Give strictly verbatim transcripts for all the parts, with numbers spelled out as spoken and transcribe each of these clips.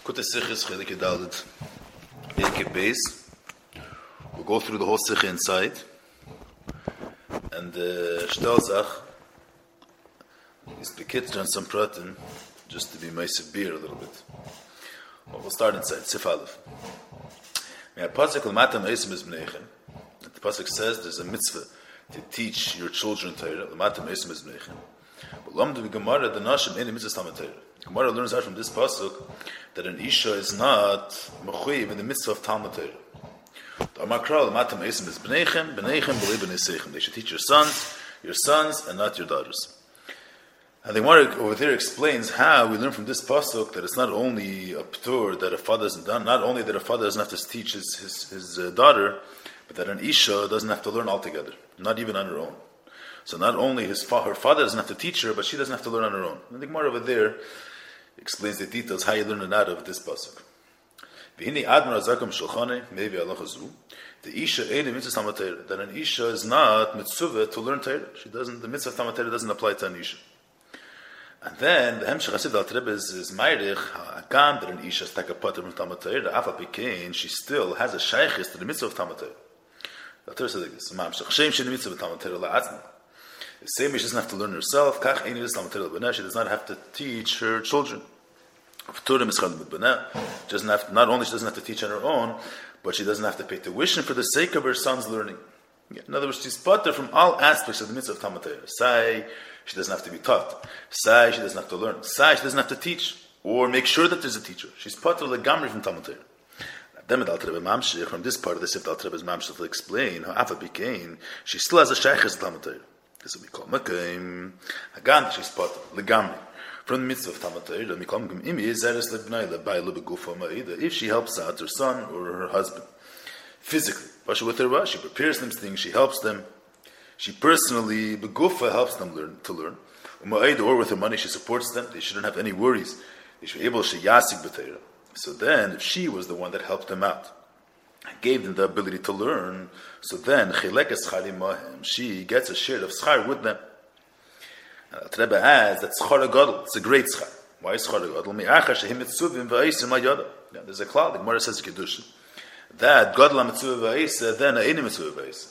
Kute Sichis Chelik Yudalid Ekeb Beis. We'll go through the whole Sikh inside. And the Shtelzach is the kids on some pratin, just to be my severe a little bit. Well, we'll start inside. Sif Aleph. The Pasuk says there's a mitzvah to teach your children Torah. But Lamdu Gemara the Nashim any mitzvah Talmud Torah. Gemara learns out from this pasuk that an isha is not mechuyev in the mitzvah of Talmud Torah. They should teach your sons, your sons, and not your daughters. And the Gemara over there explains how we learn from this pasuk that it's not only a ptur that a father doesn't done, not only that a father doesn't have to teach his his, his uh, daughter, but that an isha doesn't have to learn altogether, not even on her own. So not only his fa- her father doesn't have to teach her, but she doesn't have to learn on her own. And the Gemara over there explains the details how you learn it out of this pasuk. Maybe the isha that an isha is not mitzvah to learn Torah. She doesn't. The mitzvah of Talmud Torah doesn't apply to an isha. And then the Hemshech Hasid Al Rebbe is is Meirich Hagam that an isha is take a pater from Talmud Torah. Afal Pikein she still has a shaykhis to the mitzvah of Talmud Torah. The Torah says like this: Mamshech Shem Shem mitzvah of Talmud Torah la'atzma. The same way she doesn't have to learn herself. Kach Ein Yis Talmud Torah l'Bnei. She does not have to teach her children. Torah Mischal L'Bnei. She doesn't have. Not only she doesn't have to teach on her own, but she doesn't have to pay tuition for the sake of her son's learning. In other words, she's pater from all aspects of the mitzvah of Talmud Torah. Say she doesn't have to be taught. Say she doesn't have to learn. Say she doesn't have to teach or make sure that there's a teacher. She's pater legamri from Talmud Torah. From this part of the Sifat Al Rebbe's Mamshech will explain how Afa became. She still has a shaykhis Talmud Torah. This will be called Makaim. Hagan, she's pater legamri from the mitzvah of Talmud Torah. If she helps out her son or her husband physically, with her, she prepares them things, she helps them. She personally, begufa, helps them learn to learn. Or with her money, she supports them. They shouldn't have any worries. They should be able to yasik b'teira. So then, if she was the one that helped them out, gave them the ability to learn, so then she gets a share of schar with them. Uh, Rebbe adds that schar gadol, it's a great schar. Why is schar gadol? Yeah, there's a cloud. The Gemara says kedushin that gadol mitzvah v'aisa, then a any mitzvah v'aisa.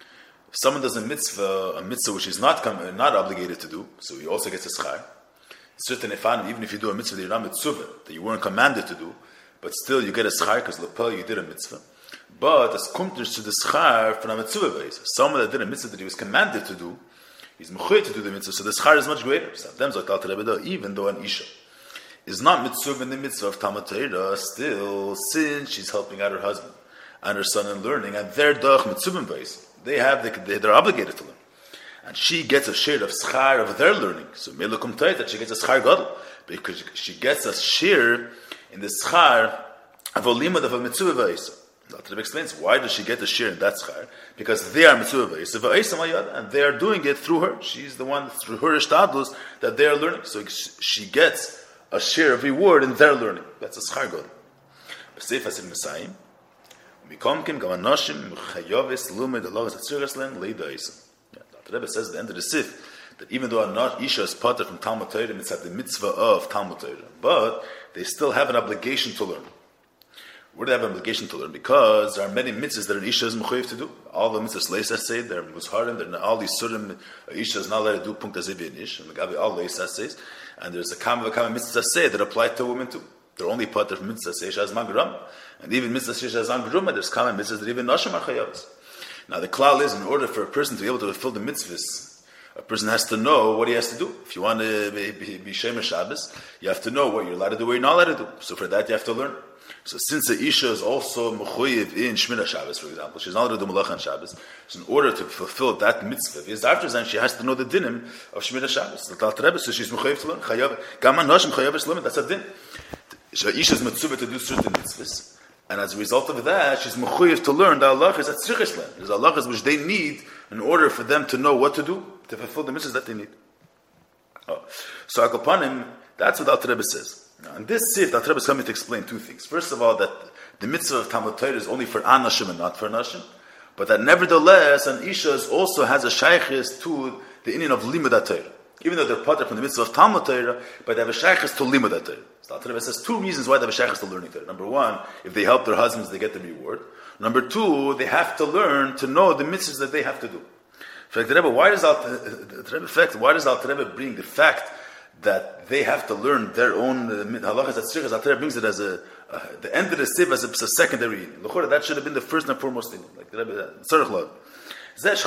If someone does a mitzvah, a mitzvah which he's not com- not obligated to do, so he also gets a schar. Certain ifan, even if you do a mitzvah that you're not mitzvah, that you weren't commanded to do, but still you get a schar because lapel you did a mitzvah. But as kumters to the schar from a mitzvah v'aisa, someone that did a mitzvah that he was commanded to do, he's mechuy to do the mitzvah, so the schar is much greater. So them zok even though an isha is not mitzvah in the mitzvah of Talmud Torah, still since she's helping out her husband and her son in learning, and they're doch mitzvah base, they have the, they, they're obligated to learn, and she gets a share of schar of their learning. So melukum tayt that she gets a schar gadol because she gets a share in the schar of a limud of a mitzvah base. The Rebbe explains why does she get a share in that schar? Because they are mitzvah v'ayis, and they are doing it through her. She's the one through her ishtadlus that they are learning. So she gets a share of reward in their learning. That's a schar god. B'seifas in Messiah, mikomkim gamanoshim chayovis lumed alogas atziraslen leidaisim. The Rebbe says at the end of the sif that even though a isha is pater from Talmud Torah, it's at the mitzvah of Talmud Torah, but they still have an obligation to learn. Where do they have an obligation to learn? Because there are many mitzvahs that an isha is mechuyev to do. All the mitzvahs leis say they're musharim. They're all these surim isha is not allowed to do punkt aziv ish. And megabi all leis says, and there's a kam v'kam mitzvahs say that apply to women too. They're only part of mitzvahs say shaz magram, and even mitzvahs say shaz magram. There's common mitzvahs that even nashim are chayavos. Now the klal is in order for a person to be able to fulfill the mitzvahs, a person has to know what he has to do. If you want to be, be, be Shemesh Shabbos, you have to know what you're allowed to do, what you're not allowed to do. So for that you have to learn. So since the Isha is also mechuyev in Shmira Shabbos, for example, she's not allowed to do Malach on Shabbos, so in order to fulfill that mitzvah, is after that she has to know the dinim of Shmira Shabbos. The Tal Rebbe, so she's mechuyev to learn. Chayav, Gaman Noshim chayav to learn. That's a din. So Isha is mitzvah to do certain mitzvahs, and as a result of that, she's mechuyev to learn the halachas at tzrichas learn. There's halachas which they need in order for them to know what to do to fulfill the mitzvahs that they need. Oh. So Akopanim, that's what Al Rebbe says. Now, in this sif, the Rebbe is coming to explain two things. First of all, that the mitzvah of Talmud Torah is only for anashim and not for nashim, but that nevertheless, an isha also has a shaykhis to the inyan of limud Torah. even though they're potter from the mitzvah of Talmud Torah, but they have a shaykhs to limud Torah. So the Rebbe says two reasons why they have a shaykhs to learning Torah. Number one, if they help their husbands, they get the reward. Number two, they have to learn to know the mitzvahs that they have to do. In fact, the Rebbe, why does Al the Rebbe fact, why does Al Rebbe bring the fact that they have to learn their own halachas at tzrichas? Al Rebbe brings it as a uh, the end of the siv as a, as a secondary. That should have been the first and foremost thing. Like the Rebbe, tzarich lod. Thus,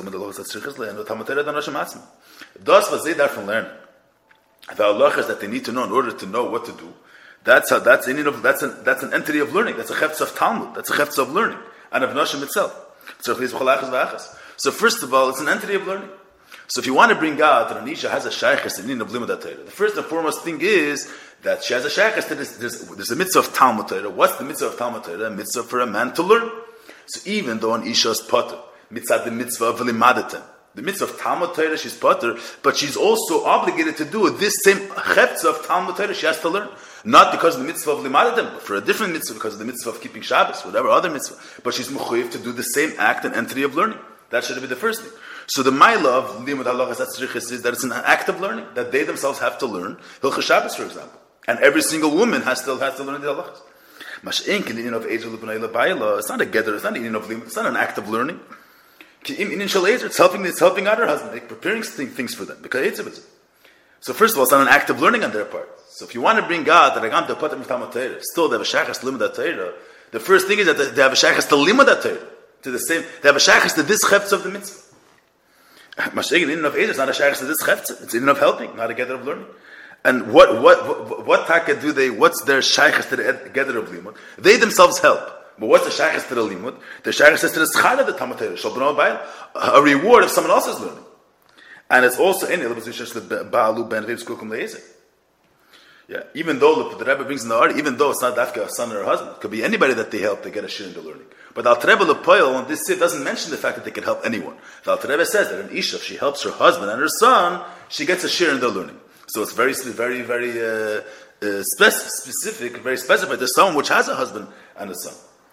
what they there from learning the halachas that they need to know in order to know what to do. That's how. That's in of. That's an. That's an entity of learning. That's a chefetz of Talmud. That's a chefetz of learning and of Nashim itself. So first of all, it's an entity of learning. So if you want to bring out that an isha has a shaykhs in of limud Torah, the first and foremost thing is that she has a shaykhs. There's, there's, there's a mitzvah of Talmud Torah. What's the mitzvah of Talmud Torah? A mitzvah for a man to learn. So even though an isha is potter, mitzvah the mitzvah of limadatem, the mitzvah of Talmud Torah, she's potter, but she's also obligated to do this same chefetz of Talmud Torah. She has to learn. Not because of the mitzvah of limadatem, but for a different mitzvah, because of the mitzvah of keeping Shabbos, whatever other mitzvah. But she's mechuyev to do the same act and entity of learning. That should be the first thing. So the ma'ila of limud halachas atzrichas is that it's an act of learning, that they themselves have to learn Hilchos Shabbos, for example. And every single woman has still has to learn the halachas. It's not a gather, it's not an of limud, it's not an act of learning. It's helping, it's helping out her husband, like preparing things for them. Because so first of all, it's not an act of learning on their part. So if you want to bring God that Agam to put them in Talmud Torah, still they have a shaykhs to limud Torah. The first thing is that they have a shaykhs to limud Torah, to the same. They have a shaykhs to this chefetz of the mitzvah. Masha'egin in of Eizer is not a shaykhs to this chefetz. It's in of helping, not a gather of learning. And what what what, what taka do they? What's their shaykhs to the gather of limud? They themselves help. But what's the shaykhs to the limud? The shaykhs is to the schar of the Talmud Torah, shal b'no bayil, a reward if someone else is learning. And it's also in it. Yeah, even though the Rebbe brings in the art, even though it's not dafka a son or a husband, it could be anybody that they help, they get a shir in the learning. But Al Rebbe Lepoil on this sit doesn't mention the fact that they can help anyone. The Al Rebbe says that an isha, if she helps her husband and her son, she gets a shir in the learning. So it's very, very, very uh, uh, spec- specific, very specified. There's someone which has a husband and a son.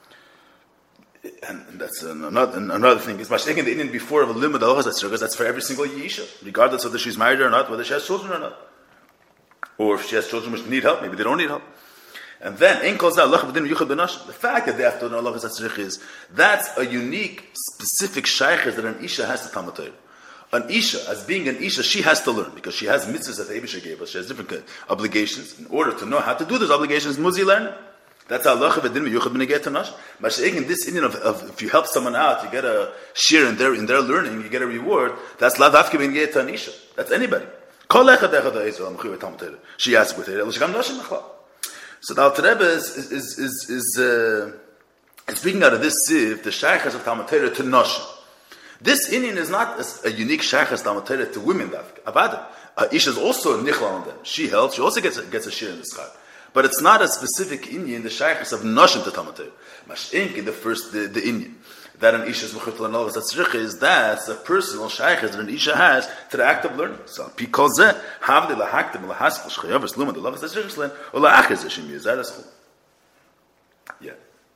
And that's another, another thing. Is Mashiach the Indian before of a limud halachas atzrichas, that's for every single yisha, regardless of whether she's married or not, whether she has children or not. Or if she has children which need help, maybe they don't need help. And then, the fact that they have to know halachas atzrichas is, that's a unique, specific shaykhs that an isha has to Talmud Torah. An isha, as being an isha, she has to learn, because she has mitzvahs that the Eibusha gave us, she has different obligations. In order to know how to do those obligations, muzi learn. That's how Allah v'din v'yuchad b'negei tanash. Masha'egin in this Indian of, of if you help someone out, you get a share in their in their learning, you get a reward. That's la dafke b'negei tanisha. That's anybody. Kol echad echad ha'ezol amchiv Talmud Torah. She asks with it. L'shagam nashim machlal. So the Alter Rebbe is is is is, is uh, speaking out of this siv the shaykhs of Talmud Torah to nashim. This Indian is not a, a unique shaykhs Talmud Torah to women dafke. Avada. Uh, Isha is also nichlal on them. She helps. She also gets a, gets a share in the schar. But it's not a specific Indian, the shaykhs of Nashim to Talmud Torah. Mash'ink in the first, the, the Indian. That an Isha is Mechutel and all of that is that's a personal shaykhs that an Isha has to the act of learning. So, because that, Havde lahaktim lahaskel shchayavas lumad Allah v'tzrichas len, or la'achaz Hashem yizar aschul. Yeah.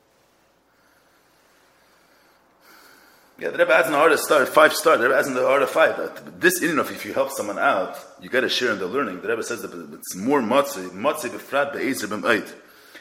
Yeah, the Rebbe adds in the art of star, five star. The Rebbe adds in the art of five. That this Indian of if you help someone out, you get a share in the learning. The Rebbe says that it's more matzah, matzah b'frat be'ezer b'm'ayt.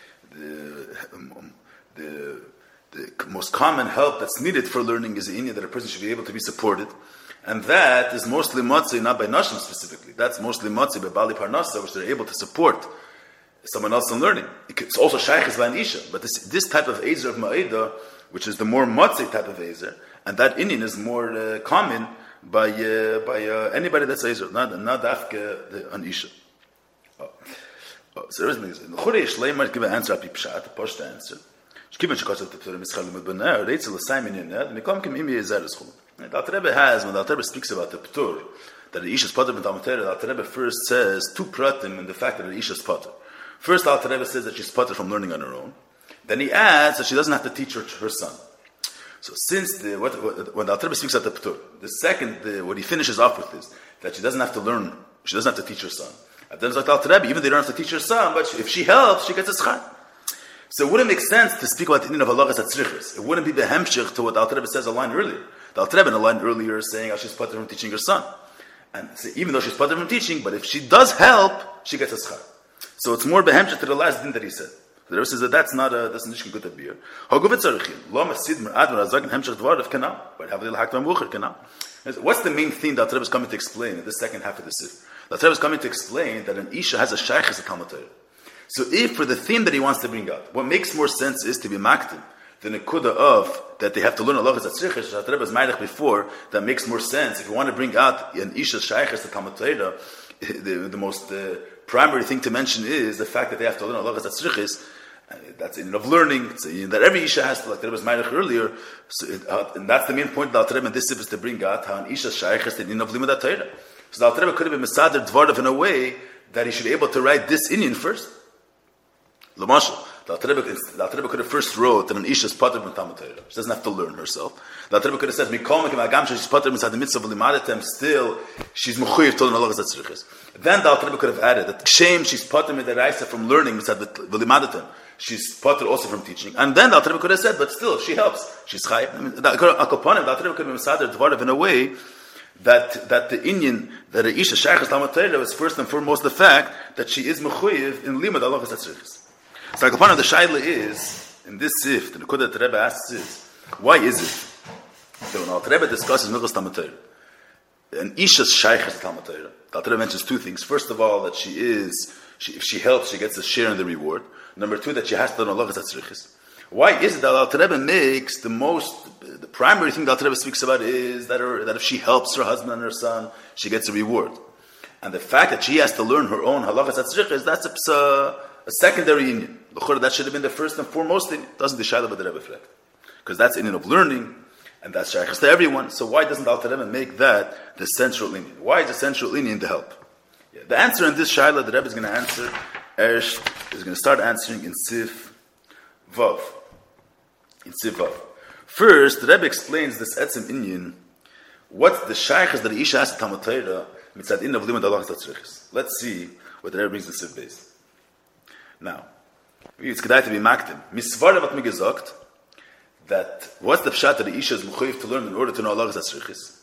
The the most common help that's needed for learning is the Indian that a person should be able to be supported, and that is mostly matzah, not by nashim specifically. That's mostly matzah by bali parnasa, which they're able to support someone else in learning. It's also shaykhs by an isha, but this this type of ezer of ma'ida, which is the more matzah type of ezer. And that Indian is more uh, common by uh, by uh, anybody that's Ezer, not not Afka the an Isha. Oh. Oh, so there is an Chorei Shleimer give an answer api pshat, a post answer. Shkiven shekosat the Torah mischal limud benar, reitzel the Simon in that. Mikom kim imi Ezer is chum. The Alter Rebbe has when the Alter Rebbe speaks about the Ptur, that the Isha is potter in Talmud Torah. The Alter Rebbe first says two pratim in the fact that the Isha is potter. First, the Alter Rebbe says that she's potter from learning on her own. Then he adds that she doesn't have to teach her, her son. So since the what, what, when the Alter Rebbe speaks at the Ptur, the second the, what he finishes off with is that she doesn't have to learn, she doesn't have to teach her son. And then it's like the Alter Rebbe, even they don't have to teach her son, but if she helps, she gets a schar. So it wouldn't make sense to speak about the Indian of halachas atzrichas. It wouldn't be the hemshich to what the Alter Rebbe says a line earlier. The Alter Rebbe in a line earlier is saying, "I she's potter from teaching her son," And so even though she's part from teaching, but if she does help, she gets a schar. So it's more behemshet to the last thing that he said. The Rebbe says that that's not a, that's not a good beer. What's the main thing that Rebbe is coming to explain in the second half of the Sif? The Rebbe is coming to explain that an Isha has a shaykhis a Talmud Torah. So if for the theme that he wants to bring out, what makes more sense is to be maktim, the nekuda of that they have to learn a lot of tzrichas that Rebbe was ma'arich before. That makes more sense if you want to bring out an isha shaychas to Talmud Torah. The, the most uh, primary thing to mention is the fact that they have to learn a lot of tzrichas. That's in of learning. It's in that every isha has to, like Rebbe was ma'arich earlier. So it, uh, and that's the main point that Rebbe in this is to bring out how an isha shaychas in of limud Torah. So the Rebbe could have been mesader dvarav in a way that he should be able to write this Indian first. L'mashal. The Alter Rebbe could have first wrote that an Isha is pater from Talmud Torah. She doesn't have to learn herself. The Alter Rebbe could have said, "Mikol mekim agam she's pater from the mitzvah v'limadetem." Still, she's mechuyev to learn halagas atzrichas. Then the Alter Rebbe could have added that kshem she's pater midaraisa from learning mitzvah v'limadetem. She's pater also from teaching. And then the Alter Rebbe could have said, but still, she helps. She's chayiv. I mean, the Akoponim, the Alter Rebbe could have misader dvarav in a way that that the Indian that a Isha shaychas Talmud Torah is first and foremost the fact that she is mechuyev in limud halagas atzrichas. So the the shaila is in this sif. The nekuda that the Rebbe asks is, why is it that when the Rebbe discusses Milchas Talmud Torah, an Isha's shaychas Talmud Torah, the Rebbe mentions two things. First of all, that she is, she, if she helps, she gets a share in the reward. Number two, that she has to learn halagas atzrichas. Why is it that the Rebbe makes the most, the primary thing that the Rebbe speaks about is that her, that if she helps her husband and her son, she gets a reward. And the fact that she has to learn her own halagas atzrichas, that's a, a, a secondary union. That should have been the first and foremost thing. Doesn't the Shaila but the Rebbe reflect? Because that's union of learning, and that's shaykhs to everyone. So why doesn't the Alter Rebbe make that the central union? Why is the central union the help? Yeah, the answer in this Shaila, the Rebbe is going to answer, Ersh is going to start answering in Sif Vav. In Sif Vav. First, the Rebbe explains this etzem union. What's the shaykhs that the Isha has to Talmud Torah mitzad in of limud halagas atzrichas? Let's see what the Rebbe brings in Sif Beis. Now, it's kedai to be maktim. Misvara vat mi gesagt that what's the pshat that the Isha is mechuyev to learn in order to know halagas atzrichas?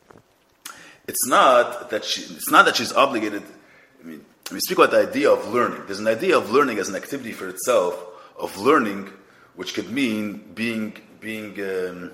It's not that she. It's not that she's obligated. I mean, we speak about the idea of learning. There's an idea of learning as an activity for itself, of learning, which could mean being being um,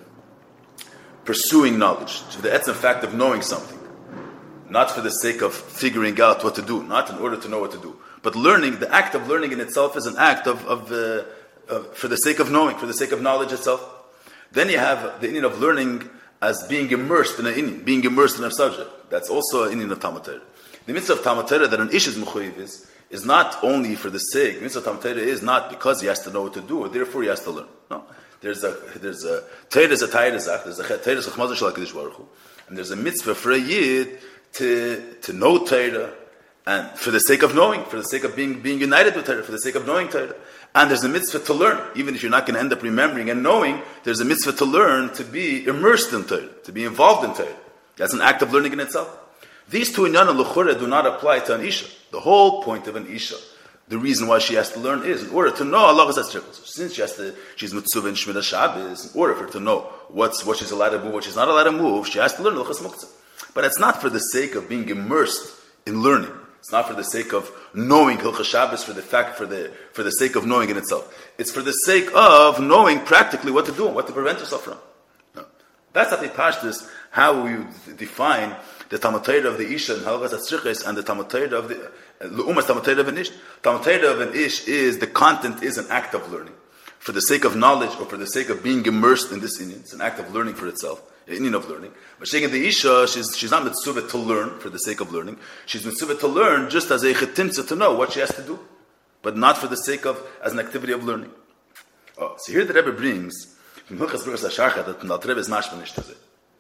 pursuing knowledge, to the etzem fact of knowing something, not for the sake of figuring out what to do, not in order to know what to do. But learning, the act of learning in itself is an act of, of, uh, of for the sake of knowing, for the sake of knowledge itself. Then you have the inyan of learning as being immersed in an inyan, being immersed in a subject. That's also an inyan of Talmud Torah. The mitzvah of Talmud Torah that an ish is mechuyev is, is not only for the sake. The mitzvah of Talmud Torah is not because he has to know what to do, or therefore he has to learn. No. There's a, there's a, Torah is a Torah zach, there's a Torah is a chmazah shel HaKadosh Baruch Hu. And there's a mitzvah for a yid to, to know Torah, and for the sake of knowing, for the sake of being being united with Torah, for the sake of knowing Torah. And there's a mitzvah to learn. Even if you're not going to end up remembering and knowing, there's a mitzvah to learn, to be immersed in Torah, to be involved in Torah. That's an act of learning in itself. These two inyan l'chura do not apply to an Isha. The whole point of an Isha, the reason why she has to learn is in order to know halagas atzrichas. Since she has to, she's mitzvah in Shmira Shabbos, in order for her to know what's what she's allowed to move, what she's not allowed to move, she has to learn l'chas muktzah. But it's not for the sake of being immersed in learning. It's not for the sake of knowing Hilchas Shabbos for the fact for the for the sake of knowing in itself. It's for the sake of knowing practically what to do and what to prevent yourself from. No. That's how they pashtus, how we define the Talmud Torah of the Isha and Halagas Atzrichas and the Talmud Torah of the L'umas Talmud Torah of an Ish. Talmud Torah of an Ish is the content is an act of learning. For the sake of knowledge or for the sake of being immersed in this inyan. It's an act of learning for itself. An inyan of learning. But shaking the Isha, she's, she's not mitzvah to learn for the sake of learning. She's mitzvah to learn just as a chetimtza to know what she has to do. But not for the sake of, as an activity of learning. Oh, so here the Rebbe brings, from Hilchas Birchas HaShachar, that the Rebbe is mashmanish to say.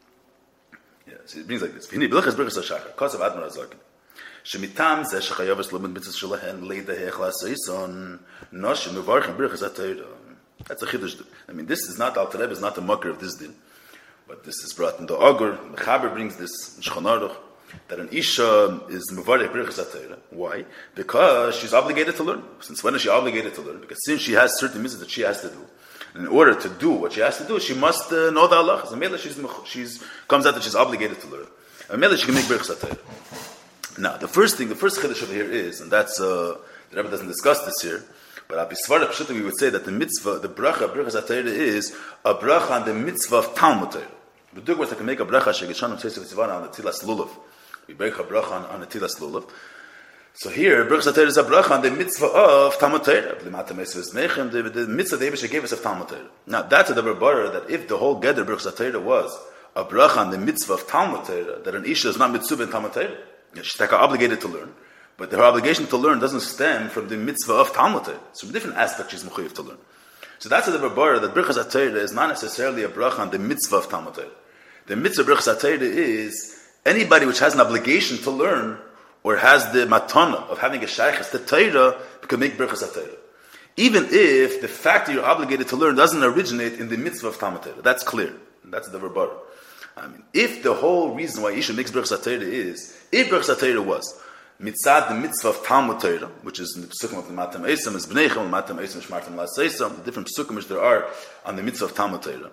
Yeah, so it brings like this. V'hini Hilchas Birchas HaShachar, Kos of Admar HaZaken. Shemitam zeh shechayavas lomid mitzvah shelahen leida hechlas seison noshim mevarchim Birchas HaTorah. That's a chiddush. I mean, this is not Alter Rebbe is not the mucker of this din, but this is brought in the Agur. The Chaber brings this in Shulchan Aruch that an Isha is mevarech Birchas HaTorah. Why? Because she's obligated to learn. Since when is she obligated to learn? Because since she has certain mitzvahs that she has to do, in order to do what she has to do, she must uh, know the halachas. And she's she's comes out that she's obligated to learn. And maybe she can make Birchas HaTorah. Now, the first thing, the first chiddush over here is, and that's, uh, the Rebbe doesn't discuss this here, but Al Pisvara Pshuta we would say that the mitzvah, the bracha, Birchas HaTorah is a bracha on the mitzvah of Talmud Torah. The Dugwas I can make a bracha, Shegishanam Tzesef Tzivana on the Tilas Lulav. We break a bracha on, on the Tilas Lulav. So here, Birchas HaTorah is a bracha on the mitzvah of Talmud Torah. The, the, the mitzvah the Eibusha gave us of Talmud Torah. Now, that's a double bar that if the whole Geder Birchas HaTorah was a bracha on the mitzvah of Talmud Torah, that an Isha is not mitzvah in Talmud Torah. She's like obligated to learn. But her obligation to learn doesn't stem from the mitzvah of Talmud Torah. So a different aspect she's mechuyev to learn. So that's a double bar that Birchas HaTorah is not necessarily a bracha on the mitzvah of Talmud Torah. The mitzvah of Birchas HaTorah is anybody which has an obligation to learn or has the matana of having a shaykhs to Torah can make Birchas HaTorah. Even if the fact that you're obligated to learn doesn't originate in the mitzvah of Talmud Torah. That's clear. That's the bar. I mean, if the whole reason why Isha makes Birchas HaTorah is, if Birchas HaTorah was mitzad the mitzvah of Talmud Torah, which is in the psukim of the Matam Eisam, is Bneichel, Matam Eisam, Shmartam Laseisam, the different psukim which there are on the mitzvah of Talmud Torah,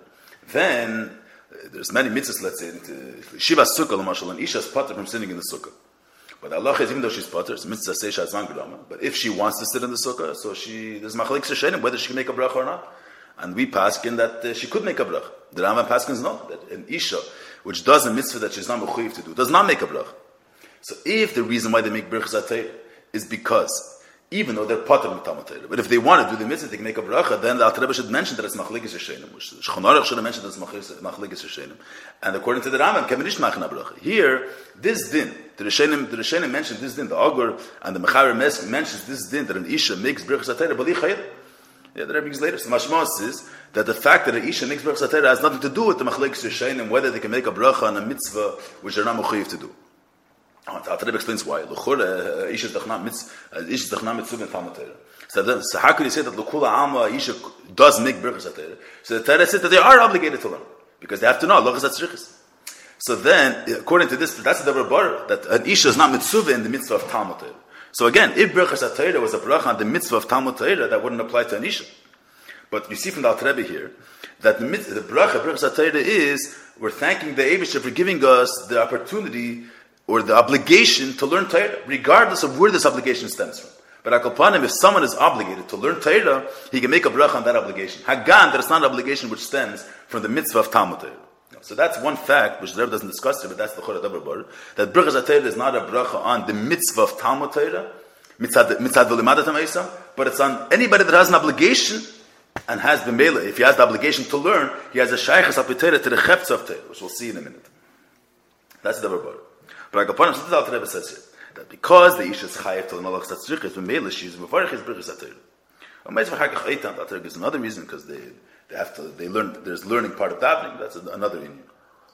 then there's many mitzvahs, let's say, Shiva Sukkah, L'mashal, and Isha's potter from sitting in the Sukkah. But Allah is, even though she's potter, it's mitzvah Seisha Azman Gedama, but if she wants to sit in the Sukkah, so she, there's Machalik Seshenim, whether she can make a bracha or not. And we paskin that uh, she could make a bracha. The Rambam paskins no, that an Isha, which does a mitzvah that she's not mechuyev to do, does not make a bracha. So if the reason why they make Birchas HaTorah is because, even though they're potter with Talmud Torah, but if they want to do the mitzvah, they can make a bracha, then the Alter Rebbe should mention that it's Machlekes Yeshenim, which Shulchan Aruch should have mentioned that it's Machlekes Yeshenim. And according to the Rambam, can be nicht machen a bracha. Here, this din, the Rishenim, the Rishenim mentioned this din, the Agur and the Mechaber Mes mentions this din, that an Isha makes Birchas HaTorah, Bali Chayil. Yeah, the Rebbe brings later. So Mashma says that the fact that an Isha makes Birchas HaTorah has nothing to do with the Machlekes Yeshenim, whether they can make a bracha on a mitzvah which they're not mechuyev to do. The Alter Rebbe explains why. L'chura, Isha is dachna mitzvah in Talmud Torah. So, then, so how could you say that L'kula Alma Isha does make Birchas HaTorah? So the Torah says that they are obligated to learn because they have to know Lochas HaTzrichas. So then, according to this, that's the bar that an Isha is not mitzvah in the mitzvah of Talmud Torah. So again, if Birchas HaTorah was a bracha on the mitzvah of Talmud Torah, that wouldn't apply to an Isha. But you see from the Alter Rebbe here that the, mitzvah, the bracha Birchas HaTorah is we're thanking the Eibusha for giving us the opportunity or the obligation to learn Torah, regardless of where this obligation stems from. But Akalpanim, if someone is obligated to learn Torah, he can make a bracha on that obligation. Hagan, that it's not an obligation which stems from the mitzvah of Talmud Torah. So that's one fact, which the Rebbe doesn't discuss here, but that's the Chorah Dabar Bar, that Birchas HaTorah is not a bracha on the mitzvah of Talmud Torah, mitzad v'limadat ha'meisam, but it's on anybody that has an obligation and has the mela. If he has the obligation to learn, he has a shaykhas al Torah to the cheptz of Torah, which we'll see in a minute. That's the Dabar Bar. But Agapanim, so the Alter Rebbe says here, that because the Isha is chayiv to the malach tzrichas, the mela she is mevarich is Birchas HaTorah. And Meisvah Hakach Eitan, the Alter Rebbe gives another reason because they they have to they learn. There's learning part of davening. That's another union.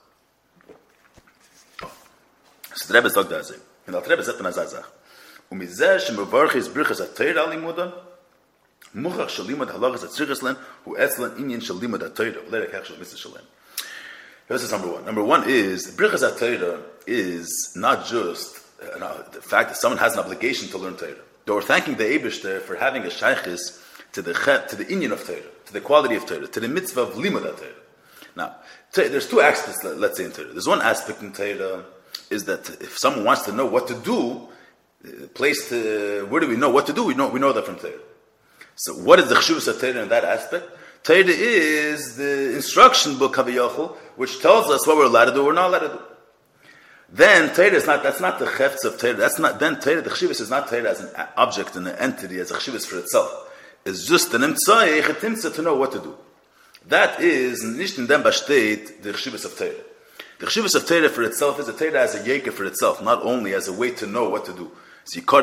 So the Rebbe sagt da say, and the Alter Rebbe sagt na zazach, umizeh shemevarich is Birchas HaTorah alimudan, muchach shalimad halachas tzrichas len hu etzlan inyan shalimad HaTorah le'ek hechshel mitzvah shalem. This is number one. Number one is Birchas HaTorah is not just uh, no, the fact that someone has an obligation to learn Torah. They were thanking the Eibusher for having a shaykhis to the to the inyan of Torah, to the quality of Torah, to the mitzvah of limud Torah. Now, there's two aspects. Let's say in Torah. There's one aspect in Torah is that if someone wants to know what to do, place to where do we know what to do? We know we know that from Torah. So, what is the cheshuvas of Torah in that aspect? Torah is the instruction book Kaviyachol, which tells us what we're allowed to do or not allowed to do. Then Torah is not, that's not the chefts of Torah. That's not, then Torah, the cheshivas is not Torah as an object and an entity, as a cheshivas for itself. It's just an imtzah, a timtzah to know what to do. That is, nicht in dem besteht, the cheshivas of Torah. The cheshivas of Torah for itself is a Torah as a yeka for itself, not only as a way to know what to do. There's the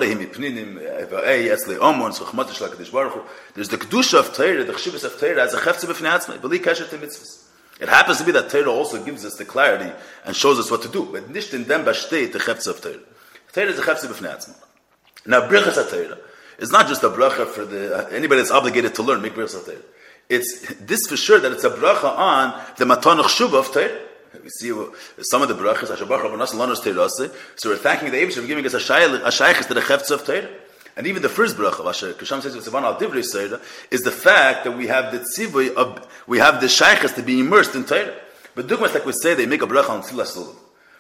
kedusha of Torah, the cheshivas of Torah as a cheftzah b'fnei atzmai, b'li kasher to mitzvahs. It happens to be that Torah also gives us the clarity and shows us what to do. But nicht in dem besteht the cheftzah of Torah. Torah is a cheftzah b'fnei atzmai. Now, Birchas HaTorah is not just a bracha for the anybody that's obligated to learn, make Birchas HaTorah. It's this for sure that it's a bracha on the matanach shuva of Torah. We see some of the brachas, Asher Baruch Rabbanas Lanos Teirase. So we're thanking the Eibusher for giving us a shaykhis to the cheftzah of Torah. And even the first bracha, Asher Kisham says with Sivan al Divrei Seira, is the fact that we have the tzivui of we have the shaykhis to be immersed in Torah. But dugmas like we say, they make a bracha on Tzilas Lulav.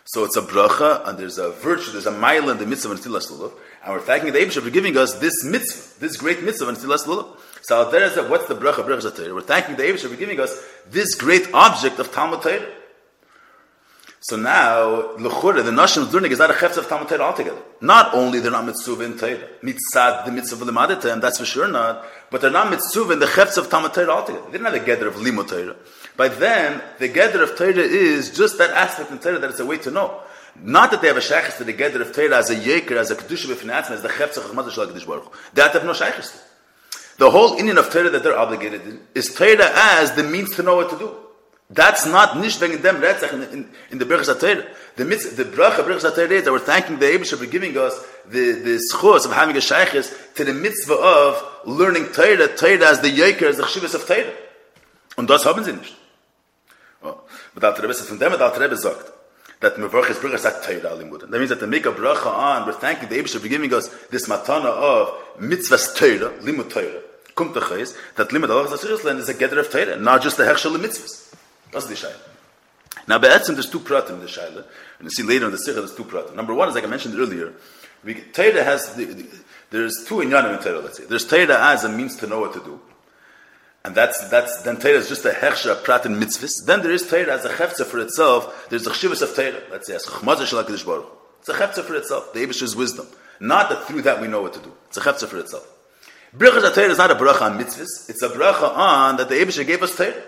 So it's a bracha, and there's a virtue, there's a mile in the mitzvah of Netilas Lulav, and we're thanking the Eibusher for giving us this mitzvah, this great mitzvah of Netilas Lulav. So there is a, what's the bracha? Bracha Torah. We're thanking the Eibusher for giving us this great object of Talmud Torah. So now, l'chura, the notion of learning is not a chefz of Talmud Torah altogether. Not only they're not mitzvah in Torah, mitzad the mitzvah of l'madata, and that's for sure not, but they're not mitzvah in the chefz of Talmud Torah altogether. They didn't have the gather of limud Torah. By then, the gather of Torah is just that aspect in Torah that it's a way to know. Not that they have a shaykhis to the gather of Torah as a yeker, as a kedusha b'fnei as the chefz of chachmaz shel HaKadosh Baruch Hu. That have no shaykhis to. The whole Indian of Torah that they're obligated in is Torah as the means to know what to do. That's not nish wegen dem retzach in, in, in the Berachas HaTorah. The mitzvah, the bracha Berachas HaTorah is that we're thanking the Eibusher for giving us the the schos of having a shaykhis to the mitzvah of learning Torah, Torah as the yeker, as the chshivas of Torah. Und das haben sie nicht. Oh. But Alter Rebbe says, from them Alter Rebbe sagt, that mevarch is Berachas HaTorah limud. That means that to make a bracha on, we're thanking the Eibusher for giving us this matana of mitzvahs Torah, limud Torah. Kumt achayis, that limud halachas HaTorah is a gather of Torah, not just the hechshel mitzvahs. That's the shaila. Now, be'etzim, there's two pratim in the shaila. And you see later in the sikha, there's two pratim. Number one is, like I mentioned earlier, we, Torah has, the, the, there's two inyanim in Torah, let's say. There's Torah as a means to know what to do. And that's, that's, then Torah is just a hechsha, prat and mitzvahs. Then there is Torah as a chefza for itself. There's the chshivas of Torah, let's say, as chachmazah shel HaKadosh Baruch Hu. It's a chefza for itself, the Eibusher's wisdom. Not that through that we know what to do. It's a chefza for itself. Berachas HaTorah is not a bracha on mitzvahs. It's a bracha on that the Eibusher gave us Torah.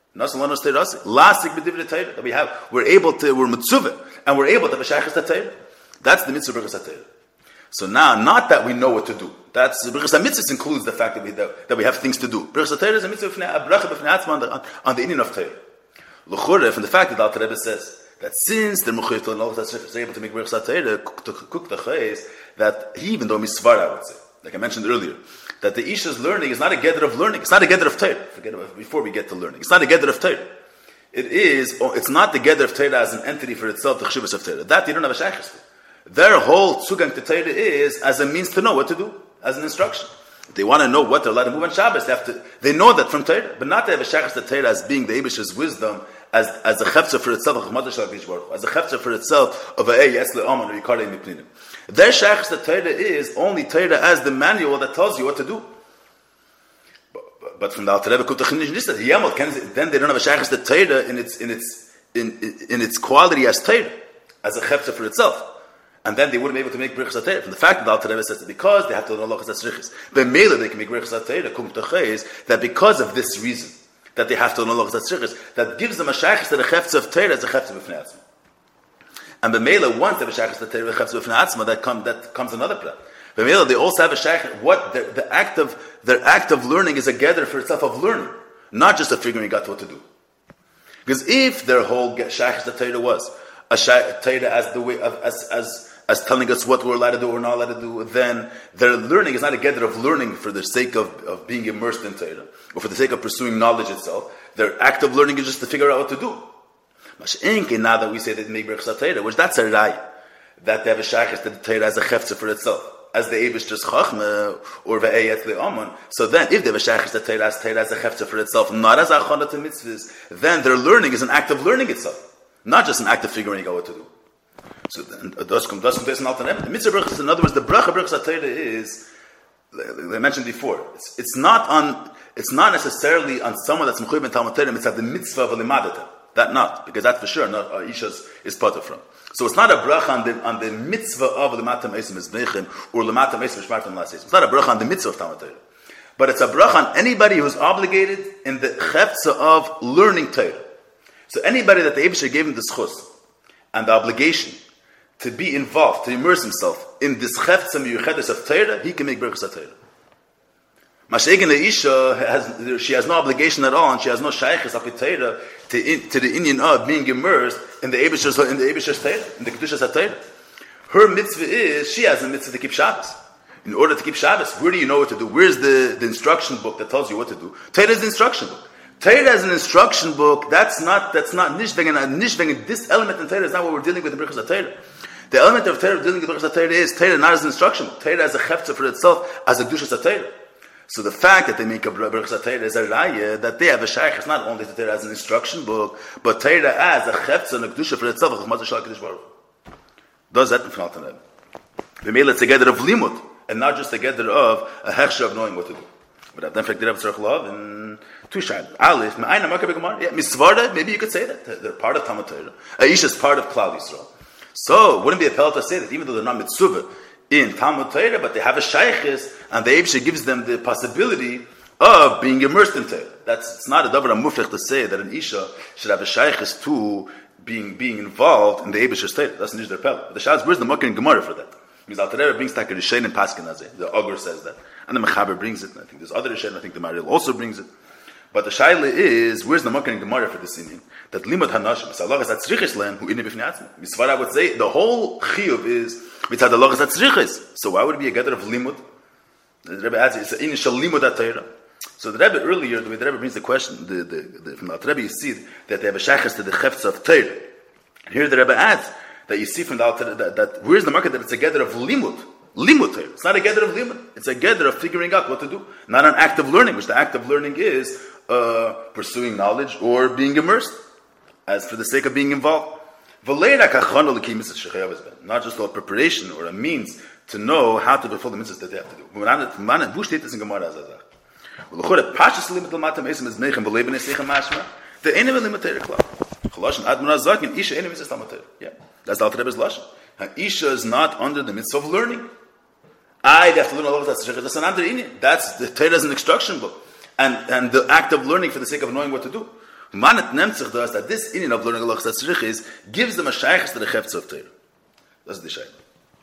That we have, we're able to, we're mitzvah, and we're able to have a shaykhis to Torah. That's the mitzvah Berachas HaTorah. So now, not that we know what to do. That's Berachas HaMitzvahs includes the fact that we that, that we have things to do. Berachas HaTorah is a mitzvah, a bracha b'fnei atzma on the on the Indian of Torah. L'chura, from the fact that Alter Rebbe says that since the mechuyev to know that is able to make Berachas HaTorah to cook the chayes, that he, even though misvara, I would say, like I mentioned earlier, that the Isha's learning is not a gather of learning. It's not a gather of Torah. Forget about it before we get to learning. It's not a gather of Torah. It is, it's not the gather of Torah as an entity for itself, the chshivas of Torah. That you don't have a shaykhis to. Their whole tzugang to Torah is as a means to know what to do, as an instruction. If they want to know what they're allowed to move on Shabbos, they have to, they know that from Torah, but not to have a shaykhis to Torah as being the Eibusher's wisdom, as, as a chefza for itself, as a chefza for itself of a yes le'aman or yikarei mipninim. Their shaykhis to Torah is only Torah as the manual that tells you what to do. But, but, but from the Alter Rebbe Kutach, then they don't have a shaykhis to Torah in its in its in, in, in its quality as Torah, as a chefza for itself. And then they wouldn't be able to make Berachas HaTorah. From the fact that the Alter Rebbe says that because they have to know Lachas HaTzrichis, but mainly they can make Berachas HaTorah, Kum Tachei, is that because of this reason, that they have to know Lachas HaTzrichis, that gives them a shaykhis to the chefza of Torah as a chefza b'fnei atzma. And B'meila, once they have a shaykhis to Torah chefza b'fnei atzma, that, come, that comes another plan. B'meila, they also have a shaykhis, what, the, the act of, their act of learning is a gather for itself of learning, not just a figuring out what to do. Because if their whole shaykhis to Torah was a shaykhis Torah as the way, of, as, as, as telling us what we're allowed to do or not allowed to do, then their learning is not a gather of learning for the sake of, of being immersed in Torah, or for the sake of pursuing knowledge itself. Their act of learning is just to figure out what to do. Now that we say that they make Berachas HaTorah, which that's a raya, that they have a shaykhis to the Torah as a chefza for itself, as the Eibusher's chachma, or ve'eyet le'aman. So then, if they have a shaykhis to Torah as Torah as a chefza for itself, not as a achana to mitzvahs, then their learning is an act of learning itself, not just an act of figuring out what to do. So das kommt das kommt das Alter Rebbe. The mitzvah bracha, in other words, the bracha Berachas HaTorah is, like I mentioned before, it's, it's not on, it's not necessarily on someone that's mechuyev in Talmud Torah. It's at the mitzvah of limadata. That not, because that's for sure not uh, Isha's is part from. So it's not a bracha on the on the mitzvah of limatam eisim esbeichim or limatam eisim shmartam laseis. It's not a bracha on the mitzvah of Talmud Torah, but it's a bracha on anybody who's obligated in the chefza of learning Torah. So anybody that the Eibusher gave him the schus and the obligation to be involved, to immerse himself in this chefza miyuchedes of Torah, he can make Berachas HaTorah. Masha'egen Isha has, she has no obligation at all, and she has no shaykhis api Torah to to the Indian of being immersed in the Eibusher's in the Eibusher's Torah, in the Kedushas HaTorah. Her mitzvah is she has a mitzvah to keep Shabbos. In order to keep Shabbos, where do you know what to do? Where's the, the instruction book that tells you what to do? Torah is the instruction book. Torah as an instruction book, that's not that's not nishvegen. Nishvegen. This element in Torah is not what we're dealing with in Berachas HaTorah. The element of Torah dealing with Berachas HaTorah is Torah not as an instruction book. Torah as a chefza for itself, as a Kedushas HaTorah. So the fact that they make a Berachas Torah is a raya that they have a shaykh. It's not only the Torah as an instruction book, but Torah as a chefetz and a kedusha for itself. Does that in Final Tanab? They made it together of limud, and not just together of a hechsher of knowing what to do. But then fact, they have tzarich love and two shayla. Aleph, me'ayna makar b'gemara. Yeah, misvara. Maybe you could say that they're part of Talmud Torah. Aish is part of Klal Yisrael. So wouldn't be a pel to say that even though they're not mitzvah in Talmud Torah, but they have a shaykhis, and the Eibusha gives them the possibility of being immersed in Torah. That's it's not a davar mufrech to say that an isha should have a shaykhis to being being involved in the Eibusha's Torah. That's not their pel. But the shaykhis, where's the Makar and Gemara for that? Because Al Tareh brings that Rishain and Paskinazeh. The Ogur says that, and the Mechaber brings it. And I think there's other Rishain. I think the Maril also brings it. But the shayla is, where's the Makar and Gemara for this inyan? That limud hanashim, Salah is atzrichis len who inne b'fnei atzmi. Misvara would say the whole chiyuv is mitzad Allah is atzrichis. So why would it be a gather of limud? The Rebbe adds it's an initial limud atayra. So the Rebbe earlier, the way the Rebbe brings the question, the, the, the, from the Rebbe you see that they have a shaykhis to the chefetz of Torah. And here the Rebbe adds that you see from the Alter that, that where's the market that it's a gather of limud. Limud Torah. It's not a gather of limud. It's a gather of figuring out what to do. Not an act of learning, which the act of learning is uh, pursuing knowledge or being immersed, as for the sake of being involved. Not just a preparation or a means to know how to fulfill the mitzvahs that they have to do. Yeah, that's the Alter Rebbe's lashon. Isha is not under the mitzvah of learning. I have to learn all of that. That's an under inyan. That's the Torah is an instruction book, and and the act of learning for the sake of knowing what to do. Manet nemtzich does that this inyan of learning Allah Tzarich is gives them a shaykhs to the chefetz of Torah. That's the shaykhs.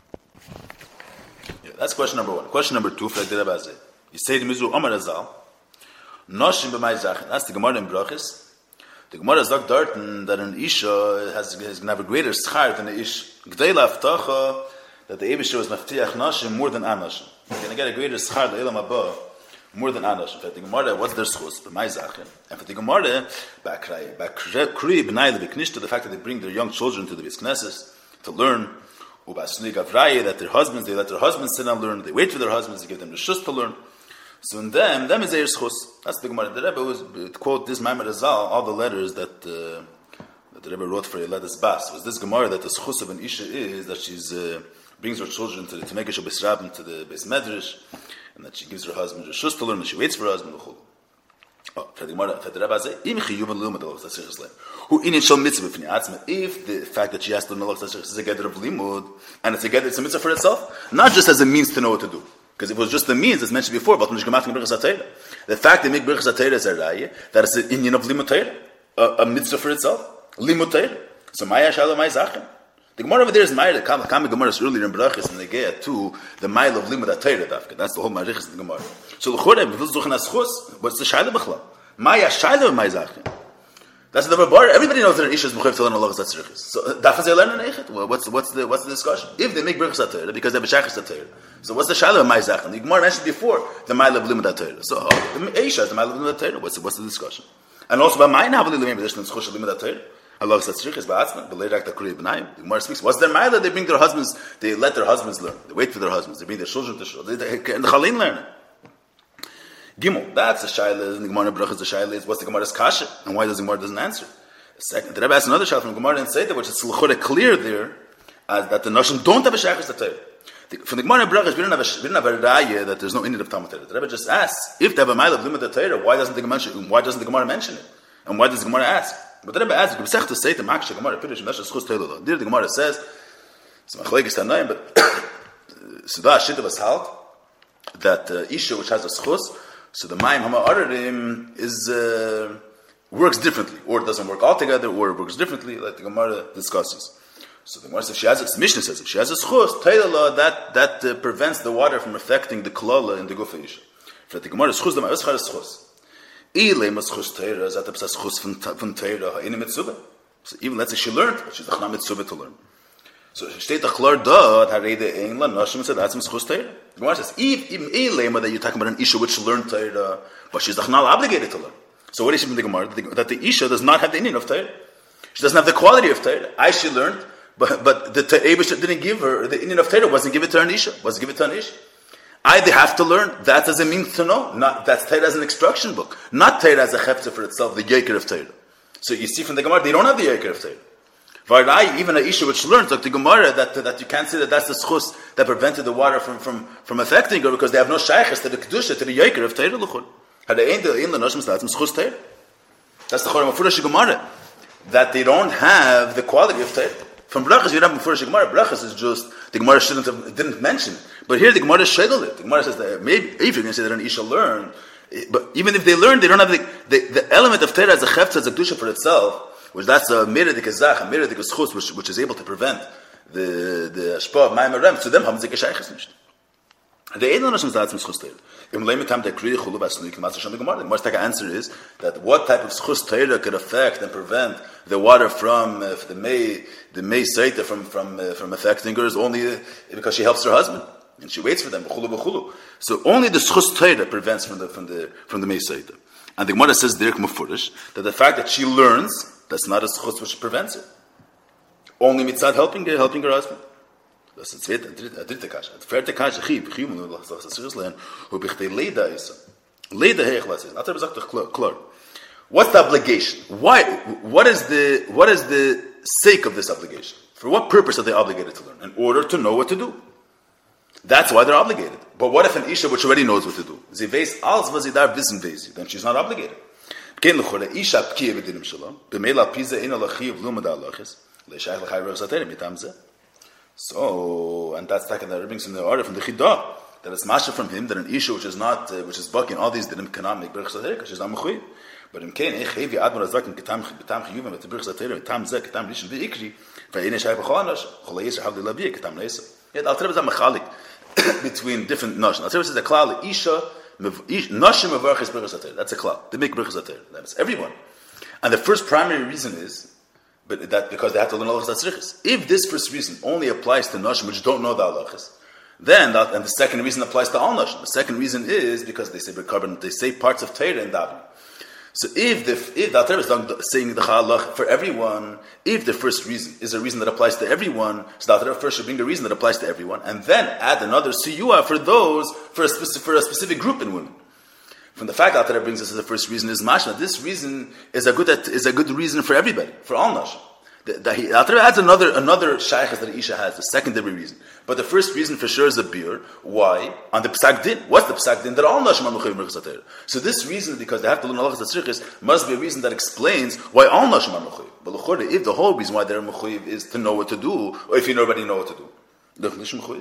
Yeah, that's question number one. Question number two. You say the mizu Omar Azal, noshim b'may zachin. That's the Gemara in Brachos. The Gemara sagt dort that an Isha has, has going to have a greater schar than the Ish. G'day la'aftacha that the Eibusha was maftiach nashim more than anashim. You're going to get a greater schar the Elam Abba more than anashim. For the Gemara, what's their schus? B'may zachin. And for the Gemara, ba'kri b'nai le'b'knishta, the fact that they bring their young children to the Beis Knesses to learn. U'ba'snei gavraye, that their husbands, they let their husbands sit and learn. They wait for their husbands to give them the shus to learn. So in them, them is their schus. That's the Gemara. The Rebbe was to quote this Maimer Azal, all the letters that, uh, that the Rebbe wrote for Yeledes Bas. Was this Gemara that the schus of an Isha is that she's uh, brings her children to the to make a Shabbos Rabbin to the Beis Medrash, and that she gives her husband a shus to learn, and she waits for her husband. Oh, for the Gemara, for the Rebbe say, Im chiyuv and lumad Allah Tzarich Islam. Who in it shall mitzvah b'fnei atzma. If the fact that she has to learn Allah Tzarich is a gather of limud, and it's a gather, it's a mitzvah for itself, not just as a means to know what to do. Because if it was just the means, as mentioned before, the fact they make Berachas HaTorah is a raya, that it's an inyan of Limud Torah, a, a mitzvah for itself, Limud Torah. So Maya Shalom Maya Zachin. The Gemara over there is Maya, the Kama Gemara is earlier in Berachas, and they get to the mile of Limud Torah. That's the whole Marichas in the Gemara. So L'chorem, if it's Zuchan Aschus, what's the Shaila B'chla? Maya Shalom Maya Zachin. That's the bar. Everybody knows that an Isha is Mechayiv to learn Allah Tzarich. So Dafaz they learn an Eichet. Well, what's what's the what's the discussion? If they make Berachas HaTorah because they have a Shaykhis HaTorah, so what's the Shaila of Ma'izach? The Gemara mentioned before the Ma'il of Limud HaTorah. So oh, the Isha is the Ma'il of Limud HaTorah. What's the, what's the discussion? And also by Ma'in Havali Limud HaTorah, Chush Limud HaTorah. Allah Tzarich is Ba'atzma. The Leirak Takuri B'nayim. The Gemara speaks. What's their Ma'il? They bring their husbands. They let their husbands learn. They wait for their husbands. They bring their children to show. They, they, and the Chalin learn. Gimel. That's the Shaila. The Gemara Berachas the Shaila is what's the Gemara's kasha and why does the Gemara doesn't answer? Second, the Rebbe asked another shayla from Gemara and said that which is clear there, as that the Nashim don't have a shaykhis to Torah. From the Gemara and Brachas, we don't have a we don't have a raya that there's no inyan of Talmud Torah. The Rebbe just asks if they have a mile of limud Torah, why doesn't the Gemara why doesn't the Gemara mention it, and why does the Gemara ask? But the Rebbe asks, "Gemsech to say to Maksha Gemara Pirish and Nashim schus Torah." There the Gemara says, "It's machlekes tanaim," but Suda Shita was held that uh, Isha which has a schus, so the Mayim Hama Ararim is. Uh, works differently, or it doesn't work altogether, or it works differently, like the Gemara discusses. So the Gemara says, if she has a, the Mishnah says, if she has a schus, Teilah, that, that uh, prevents the water from affecting the klala in the gufa isha. For the Gemara, schus, the Gemara, schus, schus. Ilay mas schus Teira, zat a psa schus from Teira, in a mitzvah. So even let's say she learned, but she's not mitzvah to learn. So she stated, Chlar da, Harede Engla, Nashim said, that's schus Teira. The Gemara says, even Ilay, that you're talking about an isha which learned Teira, but she's not obligated to learn. So what is she from the Gemara? That the Isha does not have the inyan of Torah. She doesn't have the quality of Torah. I she learned, but but the Eibusha didn't give her the inyan of Torah. Wasn't give it to an Isha. Wasn't give it to an Isha. I they have to learn. That doesn't mean to know. Not that's Torah as an instruction book, not Torah as a chefza for itself, the Yeker of Torah. So you see from the Gemara, they don't have the Yeker of Torah. Vardai, even a Isha which learns, like the Gemara, that that you can't say that that's the schus that prevented the water from, from, from affecting her because they have no shaykhs to the kedusha to the Yeker of Torah. That's the Chorah Mefurash Gemara, that they don't have the quality of Torah. From Brachas, you have Mefurash Gemara. Brachas is just the Gemara shouldn't have didn't mention it, but here the Gemara shadowed it. The Gemara says that maybe if you're going to say that an Isha learned, but even if they learn, they don't have the the, the element of Torah as a chefta as a kedusha for itself. Which that's a miradik azach, a miradik schus, which which is able to prevent the the shpa of ma'amer rem. To them, hamzik shaykhs nicht. The eight nashim zats schus teil. Im leim tam de kriye chulu vasnu ikmas sham gemar. The most answer is that what type of schus teil could affect and prevent the water from uh, the may the may seita from from uh, from affecting her is only uh, because she helps her husband and she waits for them. B'chulu b'chulu. So only the schus teil prevents from the from the from the may seita. And the Gemara says there mufurish that the fact that she learns. That's not a schutz which prevents it. Only mitzad helping her, helping her husband. Das ist zweite, dritte kasha. Die vierte kasha, chiv, chiv, und du sagst, das ist lernen, wo ich die Leda ist. Leda heich was ist. Not sagt klar. What's the obligation? Why? What is the what is the sake of this obligation? For what purpose are they obligated to learn? In order to know what to do. That's why they're obligated. But what if an isha which already knows what to do? Sie weiß alles, was sie da wissen weiß, then she's not obligated. Ken lechore isha pkiye b'dinim shalom b'meila piza ina lachiv lumad alachis leishayich l'chay rosh aterim mitam zeh. So, and that's taken that brings from the order from the Chidah that it's masha from him that an isha which is not uh, which is bucking all these dinim cannot make berachas aterim because she's not mechuyev. But in ken echevi admar azakim ketam ketam chiyuvim et berachas aterim mitam zeh ketam rishon v'ikri v'einei shayich b'cholanos cholei yisra havli laviyah ketam leisa. Yet Alter Rebbe is a mechalik between different noshim. Alter Rebbe says a klal isha. Nashim avarchis berachas aterim. That's a klal. They make berachas aterim. That's everyone. And the first primary reason is, but that because they have to learn halachas atzrichis. If this first reason only applies to nashim which don't know the halachas, then that, and the second reason applies to all nashim. The second reason is because they say berkarbon, they say parts of Torah in davening. So if the if the Alter Rebbe is saying the halach for everyone, if the first reason is a reason that applies to everyone, so the Alter Rebbe first should bring a reason that applies to everyone, and then add another siyua for those for a specific for a specific group in women. From the fact that Alter Rebbe brings us as the first reason is mashma. This reason is a good is a good reason for everybody, for all nashim. The, the, Alter Rebbe adds another another shaykhs that Isha has, the secondary reason. But the first reason for sure is a beer. Why? On the Psak Din. What's the Psak Din? That all Nashim are Mechuyev Berachas HaTorah. So this reason, because they have to learn halachas atzrichis, must be a reason that explains why all Nashim are Mechuyev. But l'chorei, if the whole reason why they're Mechuyev is to know what to do, or if you already know what to do, that's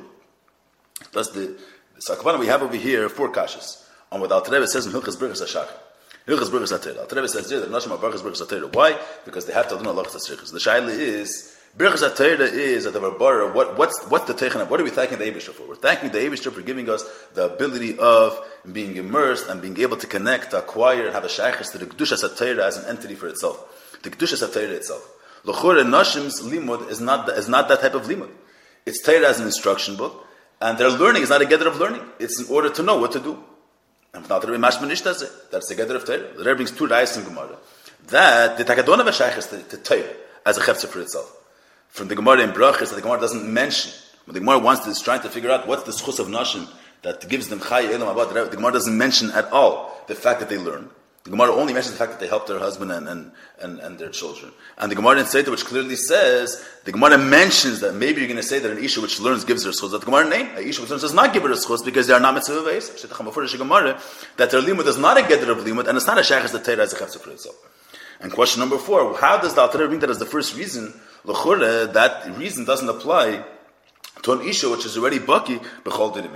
the the sakvana we have over here, four kashas on what Alter Rebbe says in Hilchas Berachas HaShach. Hilchas Berachas HaTorah. Alter Rebbe says there that Nashim are Berachas HaTorah. Why? Because they have to learn halachas atzrichis. The shaila is Berachas HaTorah is that the Bar. What what's what's the teichen? What are we thanking the Eibishter for? We're thanking the Eibishter for giving us the ability of being immersed and being able to connect, to acquire, and have a shaykhis to the Kedushas HaTorah as an entity for itself. The Kedushas HaTorah itself. L'chor and Nashim's limud is not is not that type of limud. It's Torah as an instruction book, and their learning is not a gather of learning. It's in order to know what to do. And not Rebbe Mashman Ishtaze. That's the gather of Torah. The Rebbe brings two rayos in Gemara that the takadon of a shaykhis to, to Torah as a chefza for itself. From the Gemara in Brachas, that the Gemara doesn't mention. When the Gemara wants to, is trying to figure out what's the schus of Nashim that gives them Chai Elam Abad, the Gemara doesn't mention at all the fact that they learn. The Gemara only mentions the fact that they help their husband and, and, and, and their children. And the Gemara in Seita, which clearly says, the Gemara mentions that maybe you're going to say that an Isha which learns gives her schus. That the Gemara name, an Isha which learns does not give her a schus because they are not mitzvah veis. That their limud is not a gather of limud, and it's not a shaykhis that Torah as a chefza for itself. And question number four, how does the Alter Rebbe bring that as the first reason? L'chore, that reason doesn't apply to an Isha which is already baki b'chol dinim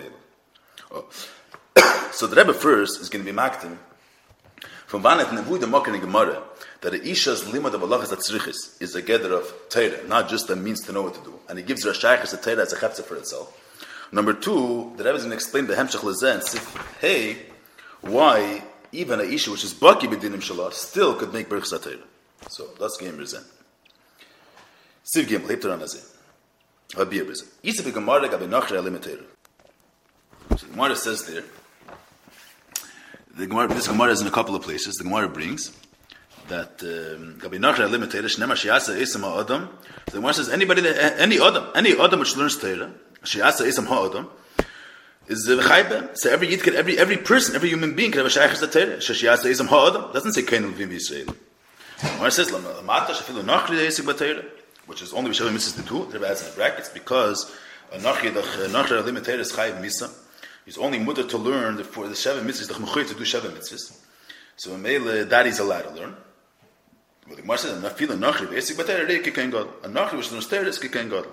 elu. So the Rebbe first is going to be maktim from Vanet Nevuy the Mokken in Gemara that the Isha's limud of halachas atzrichis is a gather of Torah, not just a means to know what to do. And he gives her a shaykhis a Torah as a chefza for itself. Number two, the Rebbe is going to explain the Hemshech Lezeh and say, hey, why even a Isha which is baki b'dinim shalah still could make berachas HaTorah. So that's game rezen. Siv Gimel, Hebter Anazeh. Habir Bezeh. Isa v'Gemara gabe nachre alim Torah. So the Gemara says there, the Gemara, this Gemara is in a couple of places. The Gemara brings that gabe nachre alim Torah shnema she'asa esam ha'adam. So the Gemara says anybody, any adam, any adam which learns Torah, she'asa esam ha'adam, is the chaybe. So every yid can, every every person, every human being can have a shaykhis the Torah. Shashiyasa isam ha'adam doesn't say kain l'vim Yisrael. When it says lamata shafilu nachri deisik b'Torah, which is only b'shavim mitzvahs the two, there adds in the brackets because a nachri the nachri alim Torah is chayiv misa. He's only mutter to learn the for the shavim mitzvahs the chmuchay to do shavim mitzvahs. So mele that he's allowed to learn. But the Gemara says nafilu nachri deisik b'Torah rei kikain gadol. A nachri which learns Torah is kikain gadol.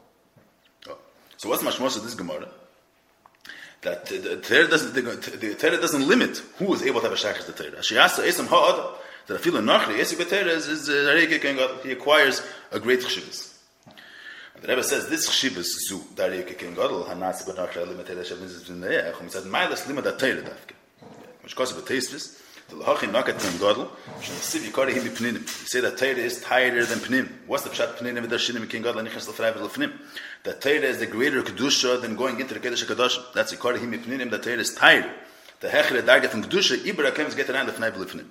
So what's mashmos of this Gemara? That the Torah doesn't the, the Torah doesn't limit who is able to have a shaykhis the Torah. Sheyasa esam ha'adam that a feeling nachri esik b'Torah is is uh, he acquires a great chshivas. The Rebbe says this chshivas zu darei ken gadol hanas b'nachri limited shavim zunayach. He said ma'alas limit that Torah dafke. Which causes a taste the lachachi nakat ken gadol. Shemasiv yikari him b'pninim. He say that Torah is tighter than pnim. What's the pshat pninim with shinim ken gadol nichas l'frayv l'fnim? That Torah is the greater kedusha than going into the kedush hakadosh. That's yikari him b'pninim. That Torah is tighter. The hechere darga from kedusha ibra comes get around the fnayv l'fnim.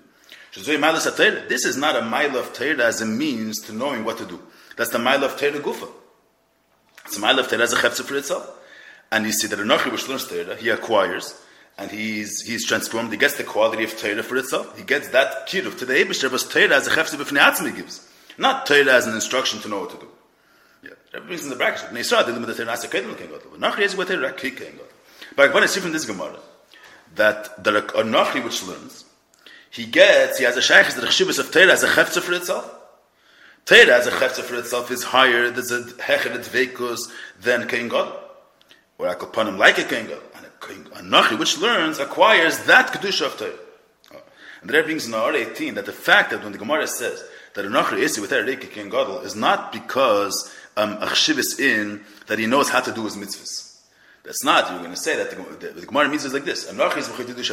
This is not a mile of Torah as a means to knowing what to do. That's the mile of Torah gufa. It's a mile of Torah as a chefza for itself. And you see that a nachi which learns Torah, he acquires, and he's he's transformed. He gets the quality of Torah for itself. He gets that kiruv to the Eibishter, but Torah as a chefza b'fnei atzmi gives, not Torah as an instruction to know what to do. Yeah, that brings in the bracket. Neisra they limit the Torah as a kedel ken gadol. Nachi is what Torah ki ken gadol. But when I see from this Gemara that the a nachi which learns, he gets, he has a shaykhis, the chshivas of Torah as a chefza for itself. Torah as a chefza for itself is higher, there's a hecheret veikus than Kein Gadol. Or I could pun him like a Kein Gadol. And a nachi which learns acquires that kedusha of Torah. Oh. And there brings in R eighteen that the fact that when the Gemara says that a nachi is with Torah Kein Gadol is not because um, a chshivas in that he knows how to do his mitzvahs. That's not, you're going to say that the, the, the Gemara means is like this. In order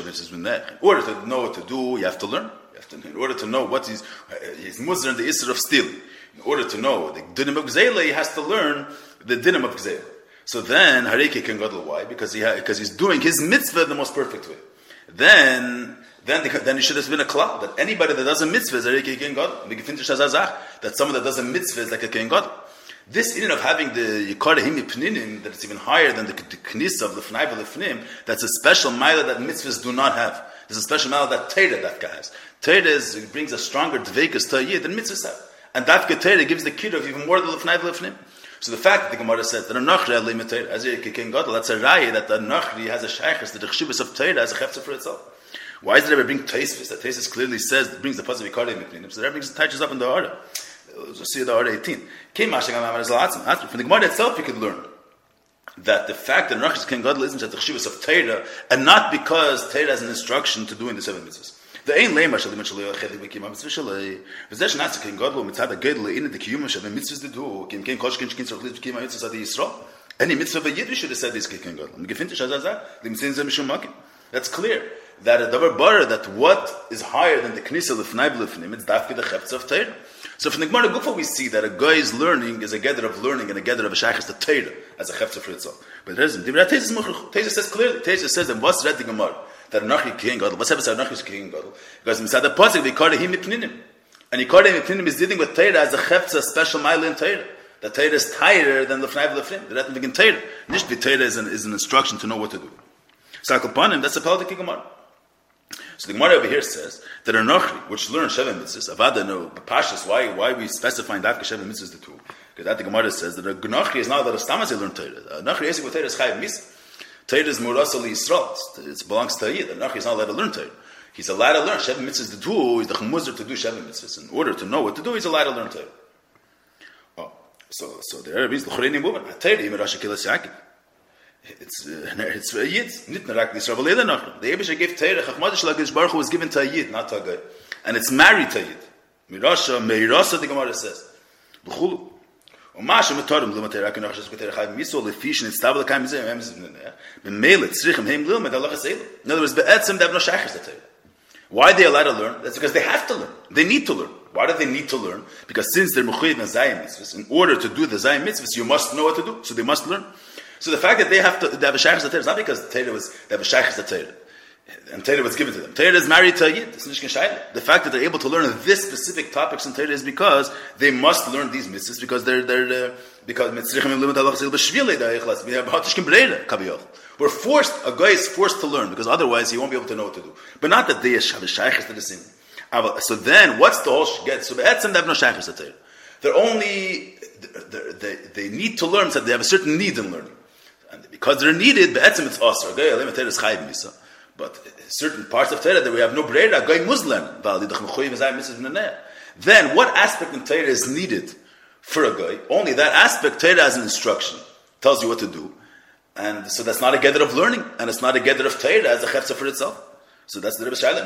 to know what to do, you have to learn. You have to, in order to know what he's, he's muzzer in the isser of stealing. In order to know the dinim of gzeila, he has to learn the dinim of gzeila. So then, hareke ken gadol, why? Because he ha, because he's doing his mitzvah the most perfect way. Then, then, the, then it should have been a klal that anybody that does a mitzvah is hareke ken gadol. That someone that does a mitzvah is like a ken gadol. This in of having the Yikar Himi Pninim, that it's even higher than the, the Knisa of the Fnai V'Lefnim, that's a special mila that mitzvahs do not have. There's a special mila that Torah that guy has. Torah is, brings a stronger Dveikus to Yid than mitzvahs have. And that Torah gives the kid of even more than the Fnai V'Lefnim. So the fact that the Gemara says that a Nachri limited as a Ken Gadol, that's a Raya that the Nachri has a Shaykhis, the Chshivas of Torah as a Chefza for itself. Why does it ever bring Taisvis? That Taisvis clearly says, it brings the positive Yikar Himi Pninim. So that brings the touches up in the order. Let's see the order eighteen. From the Gemara itself, you could learn that the fact that Nachis Ken Gadol isn't just the chshivas of Torah, and not because Torah has an instruction to doing the seven mitzvahs. The ein leima shalim shalei chedi b'kiyam mitzvah shalei. V'zeh shnatz Ken Gadol mitzad ha'gedol in the kiyum shavim mitzvahs to do. Kim ken kosh ken shkin tzorch liz b'kiyam mitzvahs adi Yisrael. Any mitzvah v'yid we should have said this Ken Gadol. That's clear that a davar bara that what is higher than the knisa l'fnai b'lefnim, it's dafke the chefza of Torah. So from the Gemara Gufa we see that a guy is learning is a gather of learning and a gather of a shaykhis the Torah as a chefza for itself. But it isn't. Teza says clearly. Teza says that what's read the Gemara that a nachi king gadol. What's happened to a nachi king gadol? Because inside the pasuk we call him mipninim, and he called him mipninim is dealing with Torah as a chefza, special mile in Torah. The Torah is tighter than the fnai v'lefnim. The rat in Torah. Nishbi Torah is an is an instruction to know what to do. So Akopanim, that's a Paldik Gemara. So the Gemara over here says that a Nochri, which learns Sheva Mitzvahs, Avada no Pashas, why why we specifying Dafka Sheva Mitzvahs the two? Because that the Gemara says that a Nochri is not that a Stamas learn Torah. A Nochri is with Torah is Chayav Mitzvah. Torah is Murasa Li Yisrael. It belongs to Yid. A Nochri is not allowed to learn Torah. He's allowed to learn Sheva Mitzvahs the two. He's the Chumuzzer to do Sheva Mitzvahs. In order to know what to do, he's allowed to learn Torah. Oh, so so the Arab is the Choreni movement. Torah Yimar Rasha Kilas Yaakov. It's uh, it's a yid, not Narak Yisrael Leila Nachri. The Eibusha gave Torah. Chachmad Shalagis Baruch Hu was given to a yid, not to a guy, and it's married to a yid. Mirasha Meirasa the Gemara says. B'chulu. Umasha Metarim Luma Torah Kenachas K'Torah Chayv Misol Lefish and Stavla Kaim Zeh Mem Zeh B'Meilet Tzrichem Heim Lilmed Allah Chaseilu. In other words, Be'etzem they have no shaykhis to Torah. Why are they allowed to learn? That's because they have to learn. They need to learn. Why do they need to learn? Because since they're Mechuyev and Zayim Mitzvahs, in order to do the Zayim Mitzvahs, you must know what to do. So they must learn. So the fact that they have to they have a shaykhis Torah is not because Torah was they have a shaykhis Torah, and Torah was given to them. Torah is married to a yid. The fact that they're able to learn this specific topics in Torah is because they must learn these mitzvahs because they're they're, they're because mitzrichim limud Allah chazil b'shvile da'echlas. We have hatishkim breira kabiyach. We're forced, a guy is forced to learn, because otherwise he won't be able to know what to do. But not that they have shaykhs to the sin. So then, what's the whole get? So be'etzem they have no shaykhs to Torah. They're only, they're, they they need to learn, so they have a certain need in learning. And because they're needed, be'etzem it's us. But certain parts of Torah that we have no brera, a guy Muslim. Then, what aspect in Torah is needed for a guy? Only that aspect, Torah as an instruction, tells you what to do. And so that's not a gather of learning, and it's not a gather of Torah as a chefza for itself. So that's the Rebbe Shaila.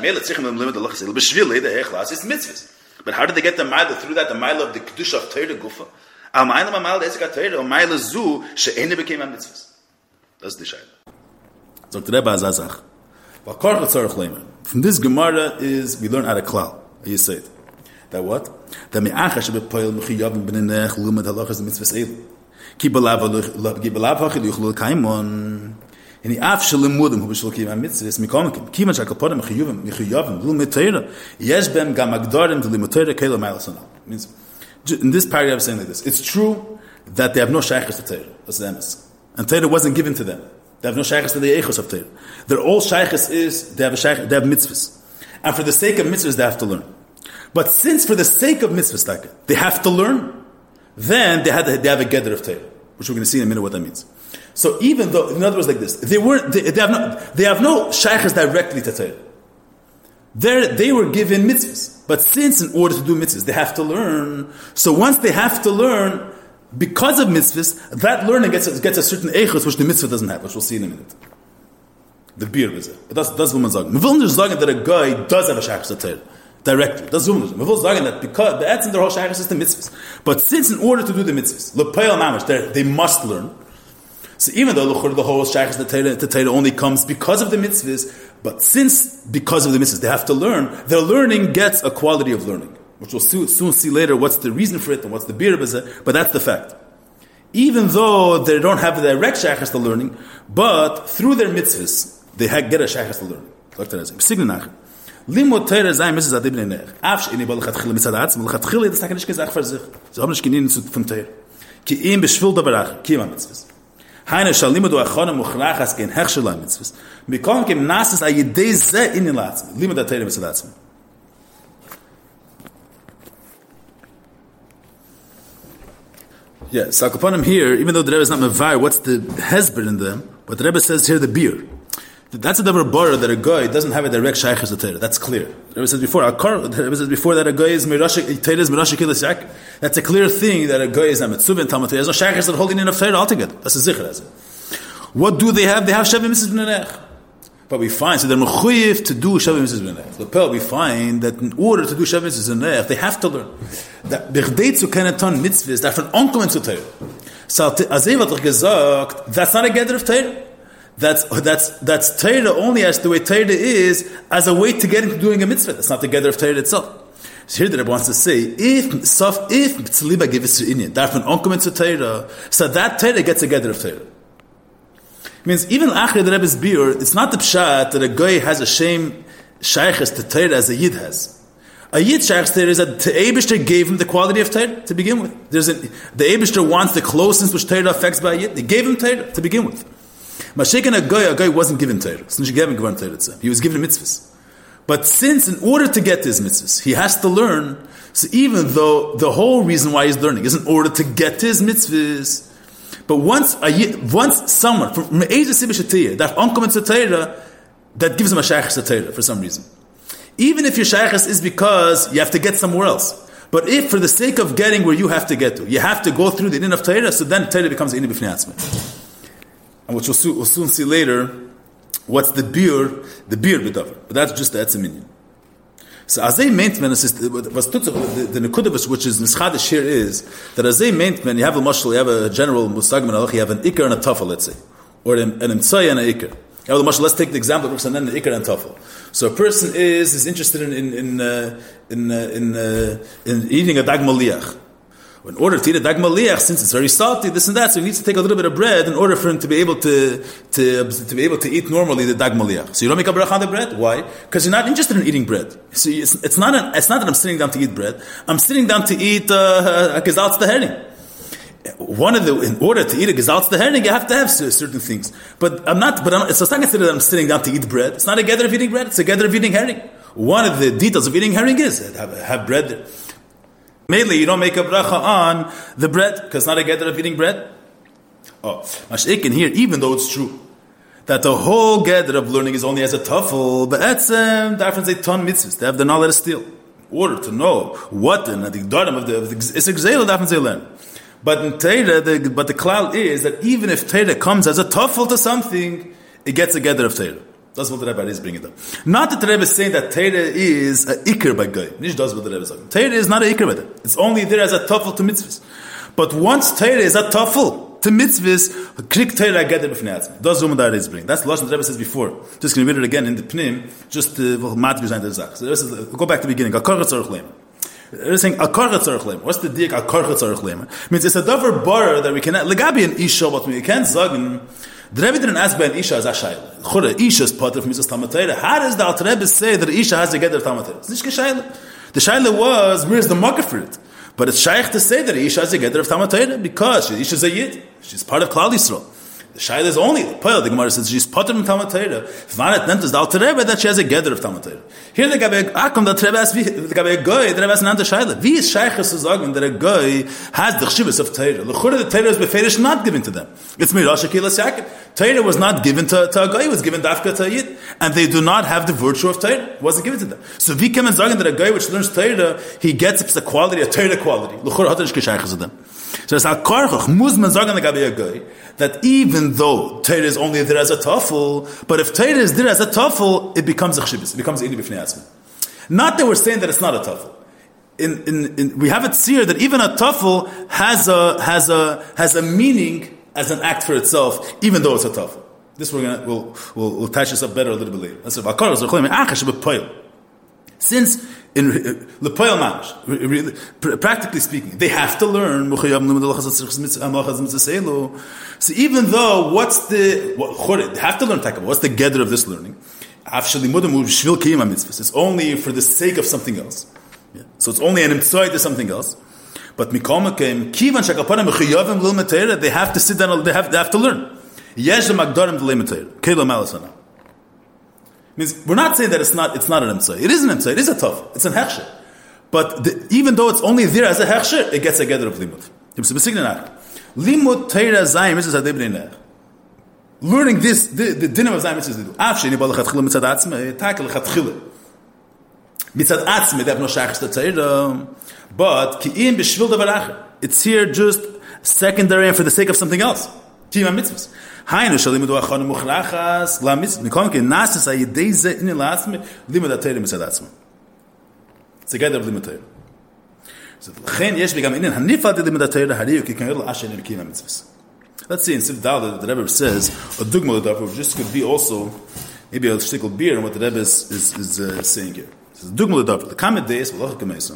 It's mitzvahs. But how did they get the mile through that? The mile of the kedusha of Torah gufa. Al mile of mile ezik Torah, or mile zu she'ene became a mitzvahs. That's the Shaila. So the Rebbe Azazach. From this Gemara is we learn out of klal. You say it. That what? That me'achash bepoil mechiyavim b'nenech lumad halachas mitzvahs eilu. Ki belav hachil yuchlu kaimon. Any af shlemudim hu b'shlokim hamitzvahs mikomikim. Kiman shakal mechiyavim mechiyavim lumad Torah. Yesh bem gam agdarim d'limud Torah kelo ma'alasanal. Means in this paragraph saying like this. It's true that they have no shaykhs to Torah. That's the emes. And Torah wasn't given to them. They have no shaykhs to the eichos of Torah. Their all shaykhs is they have a shaykh, they have mitzvahs, and for the sake of mitzvahs they have to learn. But since for the sake of mitzvahs like it, they have to learn, then they had they have a gather of Torah, which we're going to see in a minute what that means. So even though, in other words, like this, they weren't they, they have no they have no shaykhs directly to Torah. They they were given mitzvahs, but since in order to do mitzvahs they have to learn, so once they have to learn. Because of mitzvahs, that learning gets a, gets a certain eichus which the mitzvah doesn't have, which we'll see in a minute. The beer is it. But that's that's woman sagen. We will not sagen that a guy does have a shaykhus to Torah directly. That's woman. We will sagen that because the etzem their whole shaykhus is the mitzvahs. But since in order to do the mitzvahs, lepeil mamash, they must learn. So even though the whole shaykhus to Torah, to Torah only comes because of the mitzvahs, but since because of the mitzvahs they have to learn, their learning gets a quality of learning. Which we'll soon, soon see later what's the reason for it and what's the beer of it, but that's the fact. Even though they don't have the direct shaykhs to learning, but through their mitzvahs, they get a shaykhs to learning. Limud Torah sein Mitzvahs ad ibn nech. Afsh ini bal khatkhil mitzad atzm, khatkhil das kann nicht gesagt für sich. Sie haben nicht genien zu von Torah. Ki im beschwil der berach, ki im mitzvahs. Heine shal limud achon mukhrachas gen hershel mitzvahs. Mi kon kem nasas a yedei ze in latz. Limud Torah mitzad atzm. Yeah, so upon him here, even though the Rebbe is not mevar, what's the hezber in them? But the Rebbe says here the beer. That's a double bar that a guy doesn't have a direct shaykhus to Torah. That's clear. The Rebbe says before, the Rebbe says before that a guy is mirashik, Torah is mirashik kilas yak. That's a clear thing that a guy is a mitzvah and talmud. There's no shaykhus that holding in of Torah altogether. That's a zikr as it. What do they have? They have Shavim Mitzvahs B'nei. But we find, so they're mechuyev to do Shavim Mitzvahs B'nei. The Pel, we find that in order to do Shavim Mitzvahs B'nei, they have to learn. That bichdei zu kennen ton mitzvahs, that von onkommen zu Torah. So, Azay hat doch gesagt, that's not a gather of Torah. That's, that's, that's Torah only as the way Torah is, as a way to get into doing a mitzvah. That's not the gather of Torah itself. So here the Rebbe wants to say, if, sof, if, tzliba gives to Inyan, that von onkommen zu Torah, so that Torah gets a gather of Torah. Means even after the Rebbe's beer, it's not the pshat that a guy has a shame shaykhus to Torah as a yid has. A yid shaykhus Torah is that the Eibishter gave him the quality of Torah to begin with. There's a, the Eibishter wants the closeness which Torah affects by a yid. They gave him Torah to begin with. Mashiach a guy, a guy wasn't given Torah. So he gave him Torah. He was given mitzvahs. But since in order to get his mitzvahs, he has to learn, so even though the whole reason why he's learning is in order to get his mitzvahs, but once a, once someone from Me'ezah Sibishatiyah, that uncommon Torah, that gives him a shaykhus Torah for some reason. Even if your shaykhus is because you have to get somewhere else. But if for the sake of getting where you have to get to, you have to go through the din of Torah, so then Torah becomes an b'fnei atzmai. And which we'll soon, we'll soon see later, what's the beer, the beer b'davar. But that's just the etzem. So Azay maintenance is was the the nekudavish which is nischadish here is that Azay maintenance you have a mashal, you have a general mustagman halach, you have an ikar and a tafel, let's say, or an imtzay and an ikar. You have the mashal. Let's take the example of and then the ikar and tafel. So a person is is interested in in in uh, in, uh, in, uh, in eating a dag maliach. In order to eat a dag maliach, since it's very salty, this and that, so he needs to take a little bit of bread in order for him to be able to to, to be able to eat normally the dag maliach. So you don't make a bracha on the bread. Why? Because you're not interested in eating bread. So it's, it's not an, it's not that I'm sitting down to eat bread. I'm sitting down to eat uh, a gezalz the herring. one of the, in order to eat a gezalz the herring, you have to have certain things. But I'm not, but I'm, it's not considered that I'm sitting down to eat bread. It's not a gather of eating bread, it's a gather of eating herring. One of the details of eating herring is have, have bread there. Mainly, you don't make a bracha on the bread, because it's not a gather of eating bread. Oh, Mash'ikin here, even though it's true that the whole gather of learning is only as a tuffle, but that's um, different say ton mitzvahs. They have the knowledge still. In order to know what the darim of the, of the it's a gzeila, different say learn. But in Torah, the, but the klal is that even if Torah comes as a tuffle to something, it gets a gather of Torah. That's what the Rebbe is bringing up. Not that the Rebbe is saying that Torah is a ikr by Goy. Nish does what the Rebbe is saying. Torah is not a ikr by that. It's only there as a tuffle to mitzvahs. But once Torah is a tuffle to mitzvahs, krik Torah gather b'fnei atzmi. That's what the Rebbe is bringing. That's the lesson the Rebbe says before. Just going to read it again in the Pnim, just to match behind the Zach. So this is, go back to the beginning. Akar tzarich leima. They're saying akar tzarich leima. What's the diak akar tzarich leima? Means it's a davar bar that we cannot legabi an isha, but we can't zagen. The Rebbe didn't ask by an Isha as a Shaila. Chura, Isha is part of Mitzvahs Talmud Torah. How does the Alter Rebbe say that Isha has a gather of Talmud Torah? It's not Shaila. The Shaila was, where's the marker for it? But it's Shaykh to say that Isha has a gather of Talmud Torah because Isha is a Yid. She's part of Klal Yisrael. The Shaila is only, the Poel, the Gemara says, she's part of Talmud Torah. Vanet nent is the Alter Rebbe that she has a gather of Talmud Torah. Here the Gabe Akom, the Rebbe asks, the Gabe Goy, the Rebbe asks another Shaila. Wie is Shaykh to say that a Goy has the Chshivas of Torah? The Chura, the Torah is beferish not given to them. It's Mirash Akilas Yaakov. Torah was not given to, to a Goy, it was given Dafka to a Yid. And they do not have the virtue of Torah. It wasn't given to them. So we come and say that a Goy which learns Torah, he gets the quality, a Torah quality. The Chura hat nicht Shaykh to them. So it's a Karchach, muss man sagen the Gabe a Goy, that even though Torah is only there as a tuffle, but if Torah is there as a tuffle, it becomes a chshibis. It becomes a b'fnei atzmi. Not that we're saying that it's not a tuffle. In, in, in, we have it here that even a tuffle has a has a has a meaning as an act for itself, even though it's a tuffle. This we're gonna we'll we'll, we'll touch this up better a little bit later. That's about since in lepoil mamash, practically speaking, they have to learn. So even though what's the what, they have to learn takam. What's the gather of this learning? It's only for the sake of something else. Yeah. So it's only an imtzai to something else. But mikol mekem kivan shakapanim mechuyavim l'ilmetera. They have to sit down. They have they have to learn. Yesh magdarim l'ilmetera. Kelo malasana. Means we're not saying that it's not it's not an imtzai. It is an imtzai. It is a tough. It's an hechsher. But the, even though it's only there as a hechsher, it gets a gather of limud. Limud teira zayim is a debnei. Learning this, the, the dinner of Zayim is to do. Afshe ni balachat chile mitzad atzme, takel lechat chile. Mitzad atzme, they have no shachas to tzayir, but ki'im b'shvil davar acher. It's here just secondary and for the sake of something else. Tima mitzvahs. Hainu shalimudu achanu muchrachas, la mitzvah. Nikom ke nasis ayidei ze inni la atzme, limud atayir mitzad atzme. It's a gather of limud atayir. So, l'chein yesh begam inin hanifat limud atayir hariyu ki kan yirla asher ni b'kima mitzvahs. Let's see in Sif Dal the Rebbe says a dugma of the just could be also maybe a shtickle beer on what the Rebbe is is, is uh, saying here. It says dugma of the the kamed days v'loch k'meisa.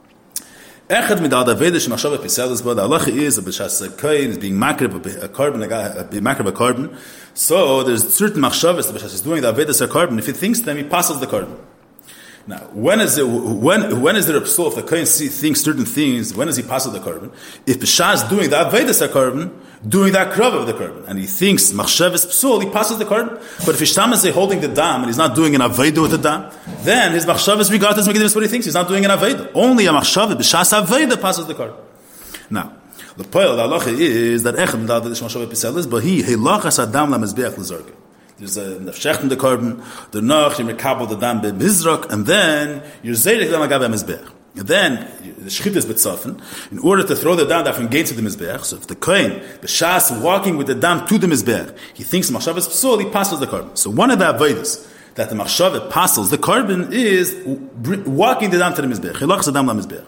Echad midal daveda shemachshav episelis but Allah is a b'shas kain is being makrib a carbon a being makrib a carbon. So there's certain machshavas the b'shas is doing the avedas a carbon. If he thinks them, he passes the carbon. Now, when is it? When when is there a psul if the kohen thinks certain things? When does he pass the carbon? If B'shas is doing the avodas carbon, doing that krav of the carbon, and he thinks machshav is psul, he passes the carbon. But if Ishtam is holding the dam and he's not doing an avodah with the dam, then his machshav is regarded as what he thinks. He's not doing an avodah. Only a machshav B'shas avodah passes the carbon. Now, the point of the halacha is that echad medal the machshav episelis, but he helachas adam lamizbeach l'zarga. There's a nafshech in the carbon, the nach, you mekabel the dam be-mizrak, and then you're zedek dam agav ha-mizbeach. And then, the shchit is betzafen, in order to throw the dam that from gain to the mizbeach, so if the kohen, the shas, walking with the dam to the mizbeach, he thinks machshav is psul, he passes the carbon. So one of the avodas that the machshav passes the carbon is walking the dam to the mizbeach. Hilachas the dam la-mizbeach.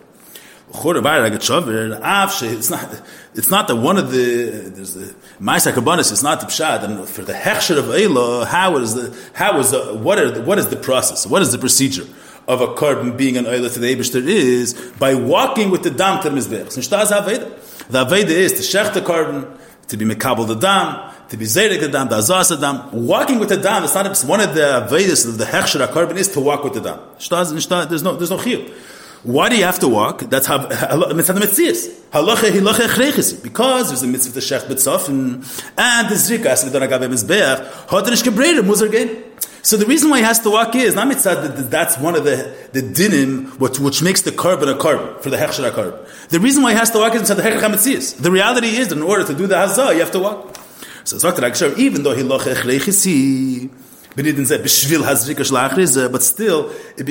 It's not. It's not that one of the there's the Ma'aseh Kabbanis. It's not the pshat. And for the hechsher of Eilah, how is the how is the what are the, what is the process? What is the procedure of a carbon being an Eilah to the Eibishter is by walking with the dam to the mizbeach. So the aveda is to shech the carbon, to be mekabel the dam, to be zedek the dam, the azas the dam. Walking with the dam. It's not one of the avedas of the hechsher of carbon is to walk with the dam. There's no there's no chiyuv. Why do you have to walk? That's how mitzvah mitzias. Halacha hilacha echrechisi. Because there's a mitzvah to shech b'tzof and the zrika as we done agabe mizbeach hadrish kebreder muzer gain. So the reason why he has to walk is not mitzvah that that's one of the the dinim which which makes the carbon a carbon for the hechsher a carbon. The reason why he has to walk is inside the hechsher mitzias. The reality is that in order to do the hazah you have to walk. So it's not even though hilacha echrechisi. But still,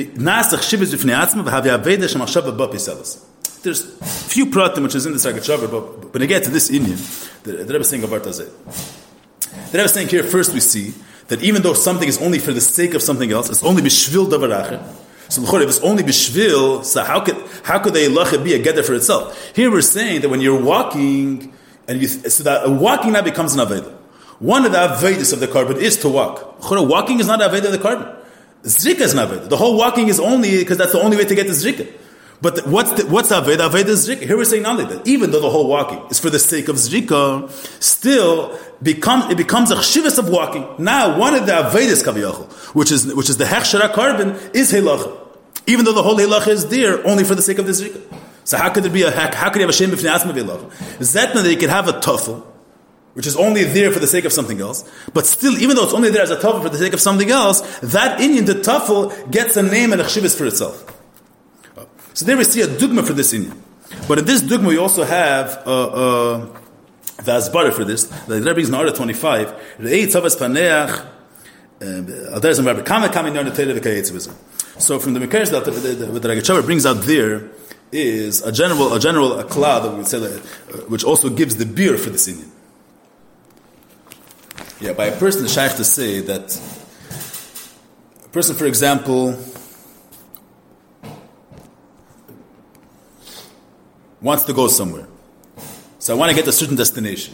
there's few pratim which is in this Ragachover, but when I get to this Indian, the, the Rebbe is saying about Tazeh. The Rebbe is saying here, first we see that even though something is only for the sake of something else, it's only b'shvil davar acher. So if it's only b'shvil, so how could how could the ilacha be a gedder for itself? Here we're saying that when you're walking, and you so that walking now becomes an aveda. One of the Avedis of the carbon is to walk. Walking is not Aveda of the carbon. Zrika is not Aveda. The whole walking is only because that's the only way to get the Zrika. But the, what's the, what's the Aveda? Aveda is Zrika. Here we're saying not like that. Even though the whole walking is for the sake of Zrika, still become, it becomes a chshivas of walking. Now, one of the Avedis Kaviyachol, which is which is the Hechshara carbon, is Heilacha. Even though the whole Heilacha is there only for the sake of the Zrika. So how could there be a how could you have a Shem B'fnei Atzma V'Eilacha? Is that that you could have a tuffle, which is only there for the sake of something else, but still, even though it's only there as a tafel for the sake of something else, that Indian, the tafel, gets a name and a chshivas for itself. So there we see a dugma for this Indian. But in this dugma, we also have uh, uh, the asbara for this. The Rebbe brings in Order twenty-five. So from the Mekares that the, the, the, the Ragachover brings out there is a general, a general akla that we would say that, uh, which also gives the beer for this Indian. Yeah, by a person, it's shaykh to say that a person, for example, wants to go somewhere. So I want to get to a certain destination.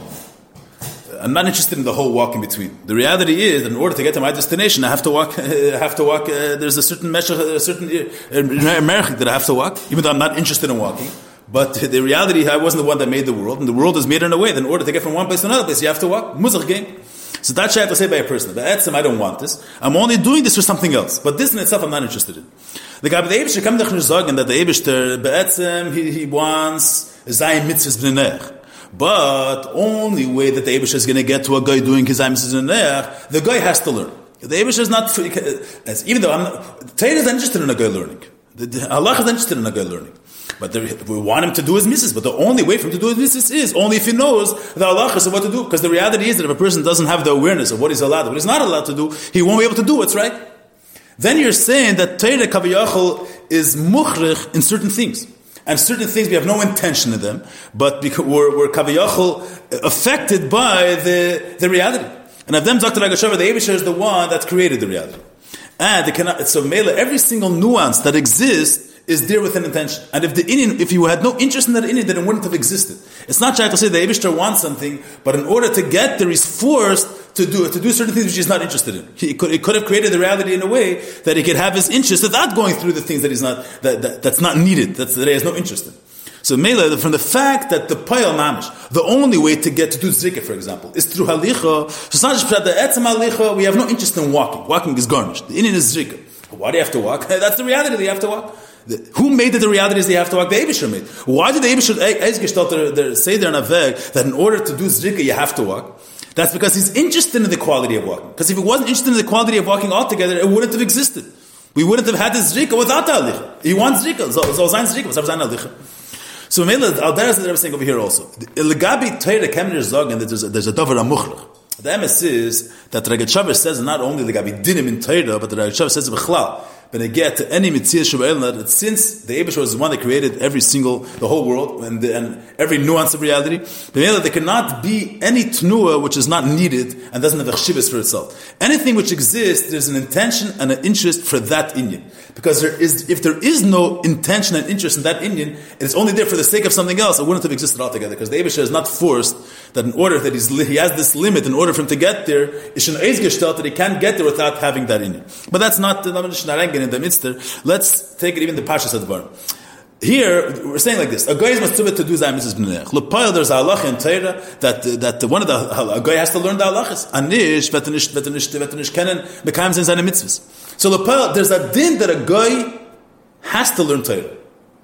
I'm not interested in the whole walk in between. The reality is that in order to get to my destination, I have to walk. I have to walk. Uh, there's a certain meshach, a certain merchik uh, that I have to walk, even though I'm not interested in walking. But the reality, I wasn't the one that made the world, and the world is made in a way that in order to get from one place to another place, you have to walk. Muzach game. So that's what I have to say by a person. But etzem, I don't want this. I'm only doing this for something else. But this in itself, I'm not interested in. The guy, the Eibishter, come to sagen that the Eibishter, be'etzem, he, he wants Zayim mitzvahs b'nech. But only way that the Eibishter is going to get to a guy doing his Zayim mitzvahs b'nech, the guy has to learn. The Eibishter is not, as, even though I'm not, Torah is interested in a guy learning. The, the, Allah is interested in a guy learning. But the, we want him to do his mitzvahs. But the only way for him to do his mitzvahs is only if he knows the halachas of what to do. Because the reality is that if a person doesn't have the awareness of what he's allowed, what he's not allowed to do, he won't be able to do what's right. Then you're saying that Torah Kaviyachol is mukhrich in certain things. And certain things we have no intention in them, but because we're, we're Kaviyachol affected by the, the reality. And of them, Doctor Ragachover, the Eibishter is the one that created the reality. And they cannot, so Mela, every single nuance that exists is there with an intention. And if the Indian, if you had no interest in that Indian, then it wouldn't have existed. It's not trying to say the Eibishter wants something, but in order to get there, he's forced to do to do certain things which he's not interested in. He could, he could have created the reality in a way that he could have his interest without going through the things that he's not that, that that's not needed. That's that he has no interest in. So Mela, from the fact that the Payal Mamish, the only way to get to do Zikah, for example, is through Halicha. So it's not just that the Etzem Halicha, we have no interest in walking. Walking is garnished. The Indian is Zikah. Why do you have to walk? That's the reality that you have to walk. The, who made it the reality is they have to walk? The Eibishter made. Why did the Eibishter say there in a veg that in order to do Zikah you have to walk? That's because he's interested in the quality of walking. Because if he wasn't interested in the quality of walking altogether, it wouldn't have existed. We wouldn't have had this Zikah without the Alicha. He wants Zikah. So Zayn Zikah, so Zayn Alicha. So Mela, Alderas that I'm saying over here also. Legabi Torah Kemner Zogan that there's a, there's a davar amuchlach. The M S is that Ragachover says not only Legabi dinim in Torah, but the Ragachover says b'chlal. When I get to any mitzvah shubayel, that since the Eibishter was the one that created every single, the whole world, and, the, and every nuance of reality, there cannot be any tnua which is not needed and doesn't have a chshivas for itself. Anything which exists, there's an intention and an interest for that Indian. Because there is, if there is no intention and interest in that Indian, it's only there for the sake of something else, it wouldn't have existed altogether. Because the Eibishter is not forced that in order that he's, he has this limit, in order for him to get there, it's an eizgestalt that he can't get there without having that Indian. But that's not the in the mitzvah. Let's take it even the Pashas Advar. Here we're saying like this: a guy is mitzvah to do Zayim mitzvahs b'nech. L'payil there's a halacha in Torah that that one of the a guy has to learn the halachas. Anish vetanish vetanish vetanish kenen mekayim zayim mitzvahs. So l'payil there's a din that a guy has to learn Torah.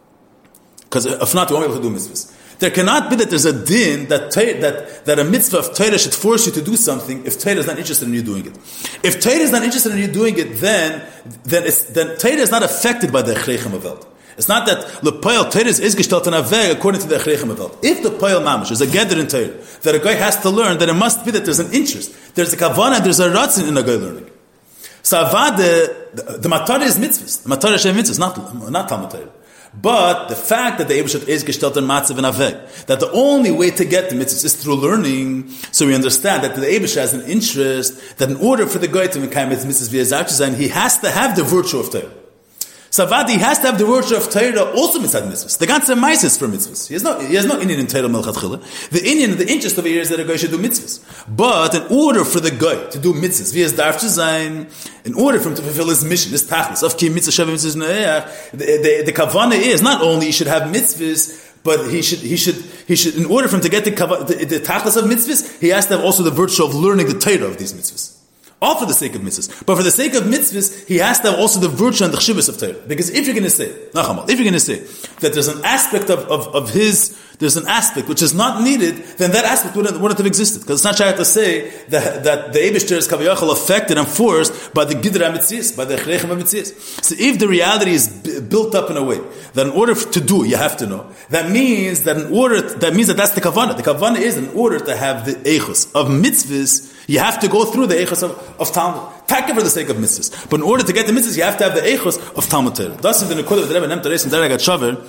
Because if not, we won't be able to do mitzvahs. There cannot be that there's a din that that that a mitzvah of Torah should force you to do something if Torah is not interested in you doing it. If Torah is not interested in you doing it, then then it's, then Torah is not affected by the Echreichem of Welt. It's not that lepoil Torah is gestalt in a way according to the Echreichem of Welt. If the poil mamish is a gather in Torah that a guy has to learn, then it must be that there's an interest, there's a kavanah, there's a ratzin in a guy learning. So avad the the matara is mitzvahs, the matara is mitzvahs, not not Talmud Torah. But the fact that the Eibushat is gestalt in matzav and aveh, that the only way to get the mitzvahs is through learning, so we understand that the Eibushat has an interest, that in order for the guy to make mitzvahs via Zakshazan, he has to have the virtue of Torah. Savadi has to have the virtue of Torah also mitzvah mitzvahs. The ganze mice is for mitzvahs. He has no, he has no Indian in Torah melchatchila. The Indian, the interest of it is that a guy should do mitzvahs. But in order for the guy to do mitzvahs, via darf to sein, in order for him to fulfill his mission, his tachlis of ki mitzvah shavim mitzvahs ne'eh, the the, the kavanah is not only he should have mitzvahs, but he should he should he should in order for him to get the the, the tachlis of mitzvahs, he has to have also the virtue of learning the Torah of these mitzvahs. All for the sake of mitzvahs. But for the sake of mitzvahs, he has to have also the virtue and the chshivas of Torah. Because if you're going to say, Nachamal, if you're going to say that there's an aspect of, of, of his, there's an aspect which is not needed, then that aspect wouldn't, wouldn't have existed. Because it's not shaykh to say that, that the Eibishter is kaviyachal affected and forced by the Gidra Mitzvahs, by the Echreichem Mitzvahs. So if the reality is b- built up in a way that in order to do, you have to know, that means that in order, that means that that's the kavanah. The kavanah is in order to have the eichus of mitzvahs, you have to go through the eichus of, of Talmud. Take it for the sake of mitzvahs. But in order to get the mitzvahs, you have to have the eichus of Talmud Torah. Thus is the Nekudah of the Rebbe Nem Teres and Deragat Shaver,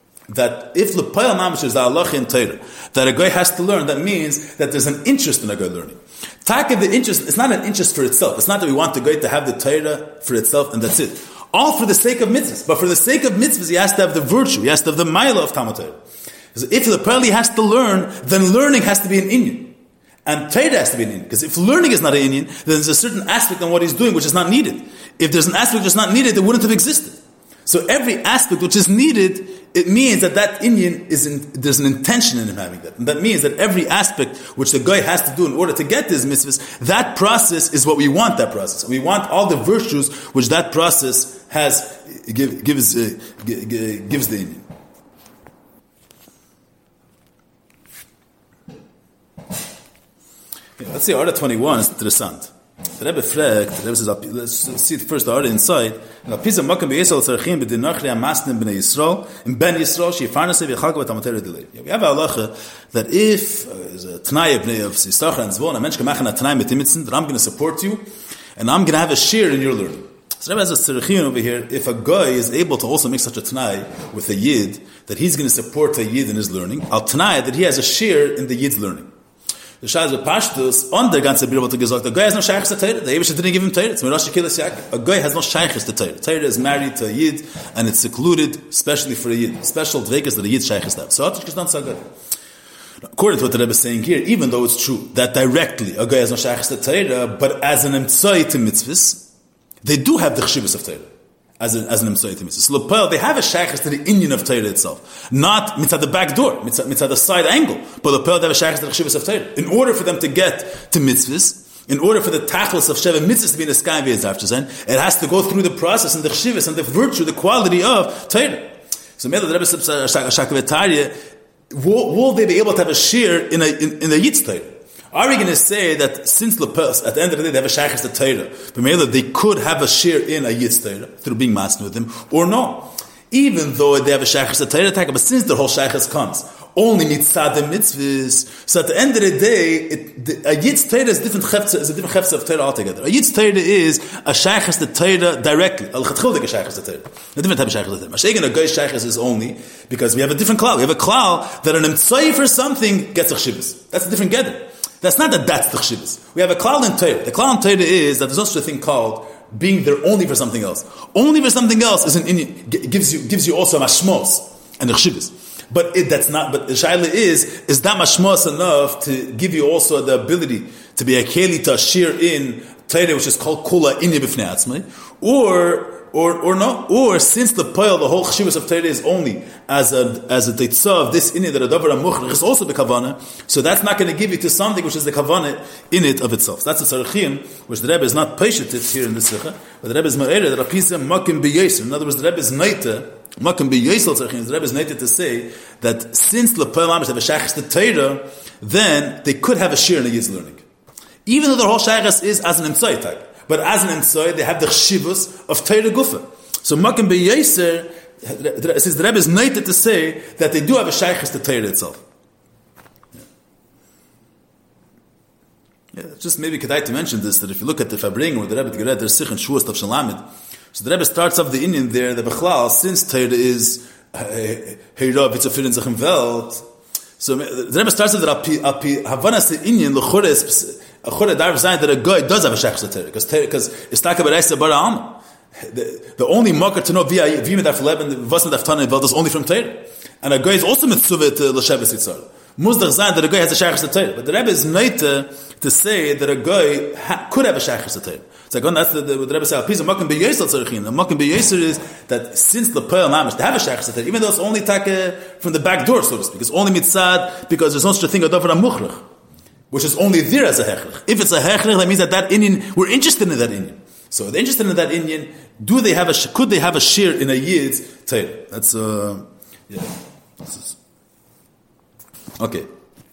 that if L'Payal Mamish is the halacha in Torah, that a guy has to learn, that means that there's an interest in a guy learning. Take the interest, it's not an interest for itself. It's not that we want the guy to have the Torah for itself and that's it. All for the sake of mitzvahs. But for the sake of mitzvahs, he has to have the virtue, he has to have the milah of Talmud Torah. So if L'Payal has to learn, then learning has to be an inyan. And Torah has to be an Indian. Because if learning is not an Indian, then there's a certain aspect on what he's doing which is not needed. If there's an aspect which is not needed, it wouldn't have existed. So every aspect which is needed, it means that that Indian is in, there's an intention in him having that. And that means that every aspect which the guy has to do in order to get these mitzvahs, that process is what we want, that process. We want all the virtues which that process has, give, gives, uh, gives the Indian. Let's see, Order twenty-one is interessant. The Rebbe fragt, the Rebbe says, let's see first the order inside. In Pisa Makam B'Yisrael Tzarechim B'Dinachri HaMasnim B'nei Yisrael in Ben Yisrael She'Farnaseh V'Yachalka V'Tamatera Delay. We have a halacha that if there's a Tanai of Yisachar and Zvon, a mensch can make a Tanai Metimitzen, that I'm going to support you, and I'm going to have a share in your learning. So Rebbe has a Tzarechim over here, if a guy is able to also make such a Tanai with a Yid, that he's going to support a Yid in his learning, Al Tanai, that he has a share in the Yid's learning. The Shaz with Pashtus, on the ganze Birba to gesagt, the guy has no shaykhs to Torah. The Eibusha didn't give him Torah. It's Mirash Shekilas Yaakov. A guy has no shaykhs to Torah. Torah is married to a Yid, and it's secluded, especially for a Yid. Special dvekas that a Yid shaykhs have. So, according to what the Rebbe is saying here, even though it's true that directly a guy has no shaykhs to Torah, but as an emtsai to mitzvahs, they do have the chshivas of Torah. As, a, as an emtsai to mitzvahs. So, L'Payal, they have a shaykhs to the Indian of Torah itself. Not mitzvah the back door, mitzvah, mitzvah the side angle. But L'Payal, they have a shaykhs to the chshivas of Torah. In order for them to get to mitzvahs, in order for the tachlis of Sheva mitzvahs to be in the sky via Zavchazain, it has to go through the process and the chshivas and the virtue, the quality of Torah. So, Mela, the Rebbe says, will, will they be able to have a share in a, in, in a Yid's Torah? Are we going to say that since L'Payal, at the end of the day, they have a shaykhs to Torah, but maybe they could have a share in a Yid's Torah through being master with him, or no? Even though they have a shaykhs to Torah, but since the whole shaykhs comes only mitzvah the mitzvahs, so at the end of the day, it, the, a Yid's Torah is different chefza, is a different chefza of Torah altogether. A Yid's Torah is a shaykhs to Torah directly. Al chatchildik a shaykhs to Torah. A different type of shaykhs to Torah. Mashiach and a goy shaykhs is only because we have a different klal. We have a klal that an emtzai for something gets a chshivas. That's a different gather. That's not that that's the chshivas. We have a klal in Torah. The klal in Torah is that there's also a thing called being there only for something else. Only for something else is an Indian, gives you gives you also a mashmos and the chshivas. But it, that's not. But the shaila is is that mashmos enough to give you also the ability to be a keli to share in Torah, which is called kula inya b'fnei atzmai, or. Or, or no, or since the pile, the whole chshivas of Torah is only as a, as a teitzah of this init that a davar amuchrich is also the kavanah, so that's not going to give you to something which is the kavanah in it of itself. That's the tzarechim, which the Rebbe is not patient here in the sikha, but the Rebbe is ma'ere, that apisa makim b'yeser. In other words, the Rebbe is naita, Makan be Yisrael Tzarchin, the Rebbe is noted to say that since Lepel Mamish have a Shaykhs the Torah, then they could have a shir in a Yid's learning. Even though their whole Shaykhs is as an Imtzai type. But as an Imtzai, they have the Chshivus of Torah Gufa. So Makan be Yisrael, since the Rebbe is noted to say that they do have a Shaykhs the Torah itself. Yeah, just maybe Kedai to mention this, that if you look at the Fabring or the Rebbe Gered, there's Sich and Shuas Tav Shalamid. So the Rebbe starts off the Indian there, the Bechlal, since Torah is Heirav, it's a Firin Zachem Welt. So the Rebbe starts with that Api Havanas the Indian, L'chores, L'chore Darv Zayin, that a guy does have a Shech Torah, because it's Taka Bereisa Bara Alma. The only marker to know via Vimedaf Leben, Vasmedaf Tana Welt is only from Torah. And a guy is also Mitzuvah to L'Sheves Yitzhar. Muzdach Zayin, that a guy has a Shech Torah. But the Rebbe is Neite to say that a guy ha, could have a Shech Torah. So again, that's the, the, the Rebbe said, "Pisa makom b'yesel tzarichin." The makom b'yesel is that since the pearl mamish they have a shaykhs even though it's only taka from the back door, so to speak, it's only mitzad because there's no such a thing a davar amuchrich, which is only there as a hechrich. If it's a hechrich, that means that that Indian we're interested in that Indian. So they're interested in that Indian. Do they have a could they have a shir in a yid's Torah? That's uh, yeah. This is, okay.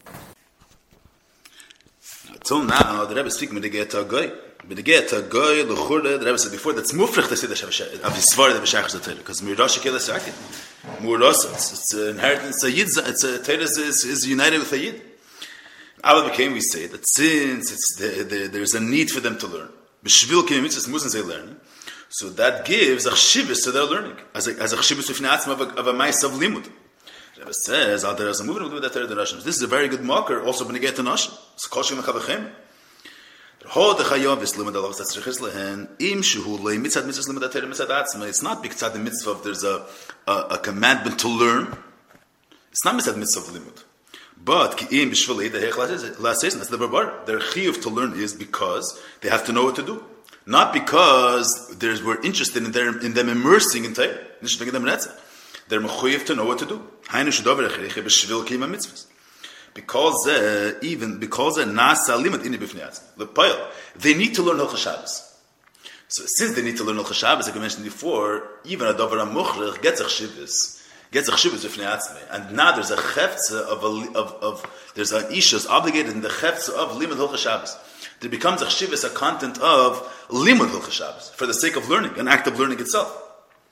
Until now, the Rebbe is speaking with the get a guy. But the get a guy, the Chure, the Rebbe said before, that's mufrich to say the Shavashah, of the Svar, the Bashach is the Torah, because Mirash Shekela Sakin. Murash, it's an inheritance, a Yid, it's a Torah is, is united with a Yid. Abba became, we say, that since it's the, the, there's a need for them to learn, B'shvil Kim Mitzvahs Muslims they learn, so that gives a chshivus to their learning, as a, as a chshivus of a, of a mice of limud. Rebbe says, Al Deraz Amuvin will do that Torah Nashim. This is a very good marker, also when you get to Nashim. It's Koshim Mechavachem. It's not because the mitzvah of there's a, a, a commandment to learn. It's not mitzvah mitzvah of limud. But their chiyuv to learn is because they have to know what to do. Not because there's, we're interested in, their, in them immersing in Torah. They're mechuyev to know what to do. Because uh, even because uh, nasa limit in the bifniyat, they need to learn Hilchos Shabbos. So since they need to learn Hilchos Shabbos, like I mentioned before, even a davar amuchrich gets a chshivus, gets a chshivus bifniyat, and now there's a cheftza of a of of there's an isha obligated in the cheftza of limit Hilchos Shabbos. There becomes a chshivus, a content of limit Hilchos Shabbos for the sake of learning, an act of learning itself.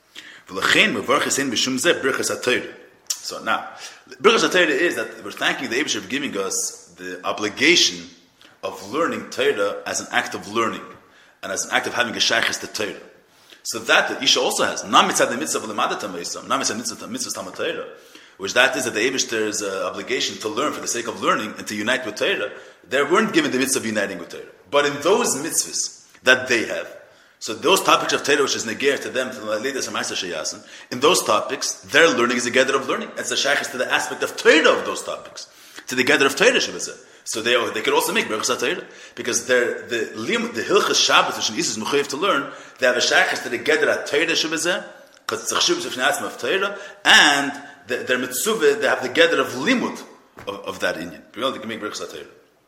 So now, Birchas HaTorah is that we're thanking the Eibusher for giving us the obligation of learning Torah as an act of learning and as an act of having a shaykhis to Torah. So that the Isha also has, not mitzvah the mitzvah of lemadatam veisam, not mitzvah mitzvah mitzvah talmud Torah, which that is that the Eibusher's uh, obligation to learn for the sake of learning and to unite with Torah. They weren't given the mitzvah of uniting with Torah, but in those mitzvahs that they have. So those topics of Torah, which is negir to them, to the leaders of Ma'aser Sheyasin, in those topics, their learning is a gather of learning. It's a shaykhis to the aspect of Torah of those topics, to the gather of Torah Shabbat. So they they could also make Birchas HaTorah because they're the lim the Hilchos Shabbos, which is mechuyev to learn. They have a shaykhis to the gather of Torah Shabbat because it's a chshivus of Shneatzim of Torah, and the, their mitzvah they have the gather of limud of, of that Indian. They can make Birchas HaTorah.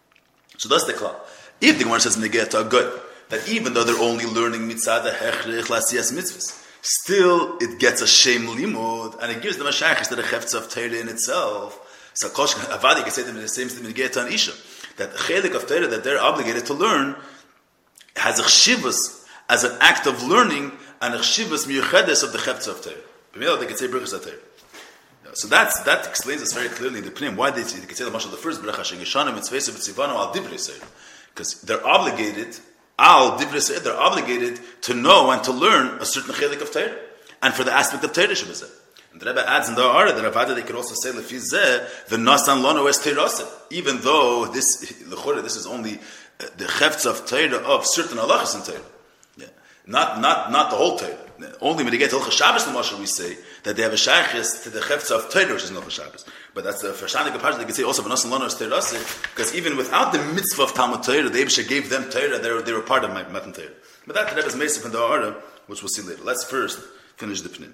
So that's the klal. If the Gemara says negir to a good. That even though they're only learning mitzvah hechrich lasiyas mitzvahs, still it gets a shem limud, and it gives them a shaykhis to the cheftza of Torah in itself. So Kosh Avadi can say them in the same thing get on Isha, that the chelik of Torah that they're obligated to learn has a chshivus as an act of learning and a chshivus miyuchedes of the cheftza of Torah. B'mila they can say Birchas HaTorah. So that's that explains us very clearly in the Pnim why they, they can say the mashal the first bracha shengishana mitzvesa b'tzivanu al divrei Torah, because they're obligated. Al divrei they're obligated to know and to learn a certain chelik of Torah, and for the aspect of Torah Shabbat. And the Rebbe adds in the Ara that Avada they could also say lefizeh the nasan lono es teirase, even though this lechora this is only uh, the cheftz of Torah of certain halachas in Torah, yeah. not not not the whole Torah. Only when they get to Hilchos Shabbos, the Mashal we say that they have a shaykhis to the cheftz of Torah, which is Hilchos Shabbos. But that's the Farshani Gepashah. They can say also v'nasan lono es teirase, because even without the mitzvah of Talmud Torah, the Eibusher gave them Torah. They were they were part of Matan Torah. But that the Rebbe's Meisif in the Ara, which we'll see later. Let's first finish the Pnim.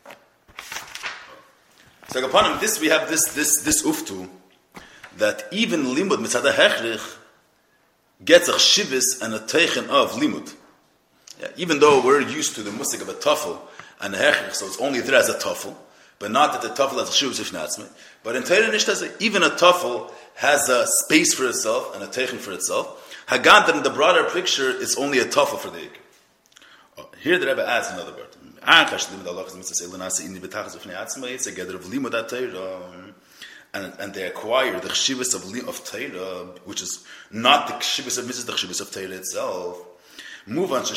So upon him, this we have this this this uftu that even limud mitzad hechrich gets a chshivus and a teichen of limud. Yeah, even though we're used to the musik of a tafel and the hechich, so it's only there as a tafel, but not that the tafel has a shuvus ifnatzme. But in Torah Nishtazeh, even a tafel has a space for itself and a teichin for itself. Hagan, that in the broader picture, is only a tafel for the ikr. Oh, here the Rebbe adds another word. And, and they acquire the chshivas of, of Torah, which is not the chshivas of mitzvah, the chshivas of Torah itself. Move on. The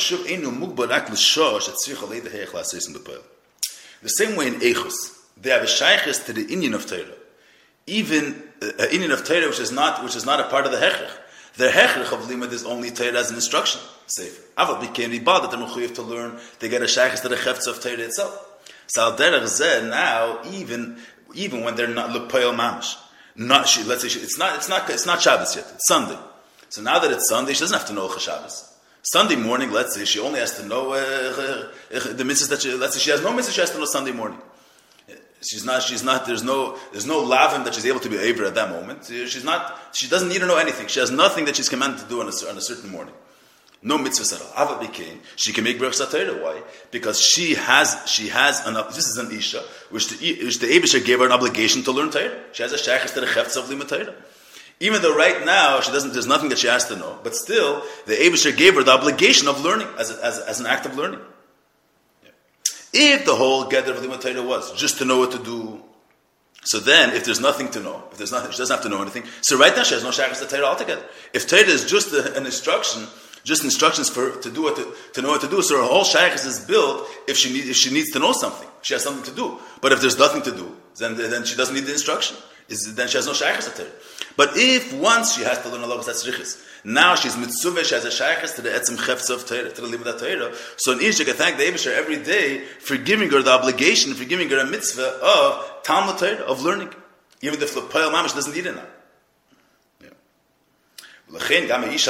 same way in Eichus, they have a shaykhis to the Indian of Torah, even an Indian of Torah which is not which is not a part of the hechrich. The hechrich of limud is only Torah as an instruction. Safer. Aval became ribad that they're mechuyev to learn. They get a shaykhis to the chefetz of Torah itself. So al derech zeh now even. Even when they're not lepoil mamish, not she, let's say she, it's not it's not it's not Shabbos yet. It's Sunday. So now that it's Sunday, she doesn't have to know Shabbos. Sunday morning, let's say she only has to know uh, uh, the mitzvahs that she. Let's say she has no mitzvah, she has to know Sunday morning. She's not. She's not. There's no. There's no lavim that she's able to be aver at that moment. She's not. She doesn't need to know anything. She has nothing that she's commanded to do on a, on a certain morning. No mitzvahs at all. Ava became. She can make berachas Torah. Why? Because she has. She has an. This is an isha which the which the Eibusher gave her an obligation to learn Torah. She has a shaykhus to the chefetz of limud Torah. Even though right now she doesn't. There's nothing that she has to know. But still, the Eibusher gave her the obligation of learning as a, as as an act of learning. Yeah. If the whole gather of limud Torah was just to know what to do, so then if there's nothing to know, if there's nothing, she doesn't have to know anything. So right now she has no shaykhus to Torah altogether. If Torah is just a, an instruction. Just instructions for to do what to, to know what to do. So her whole shaykhus is built if she need, if she needs to know something. She has something to do. But if there's nothing to do, then then she doesn't need the instruction. Is then she has no shaykhus to Torah. But if once she has to learn a lot of tzrichis, now she's mitzvah, she has a shaykhus to the etzem chefetz of Torah, to the limud Torah. So an isha can thank the Eibusher every day for giving her the obligation, for giving her a mitzvah of Talmud Torah, of learning, even if the Payal Mamish doesn't need it now. See, the Rebbe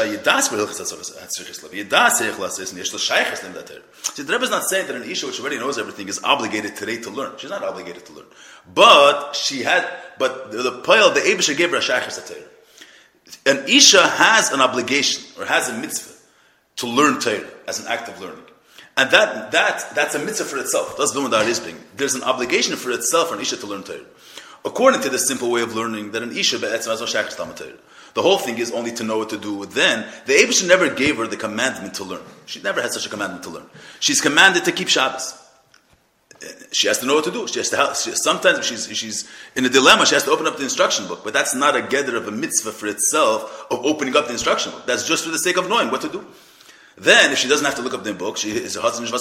is not saying that an Isha which already knows everything is obligated today to learn. She's not obligated to learn. But she had, but the, the Payal, the Eibusher gave her a shaykhus Torah. An Isha has an obligation, or has a mitzvah, to learn Torah as an act of learning. And that, that, that's a mitzvah for itself. That's Lumad is being. There's an obligation for itself for an Isha to learn Torah. According to this simple way of learning, that an Isha be'etzem has no shaykhus Talmud Torah. The whole thing is only to know what to do. Then, the Eibusher never gave her the commandment to learn. She never had such a commandment to learn. She's commanded to keep Shabbos. She has to know what to do. She has to help. She, sometimes she's, she's in a dilemma, she has to open up the instruction book. But that's not a gather of a mitzvah for itself of opening up the instruction book. That's just for the sake of knowing what to do. Then, if she doesn't have to look up the book, she is a husband.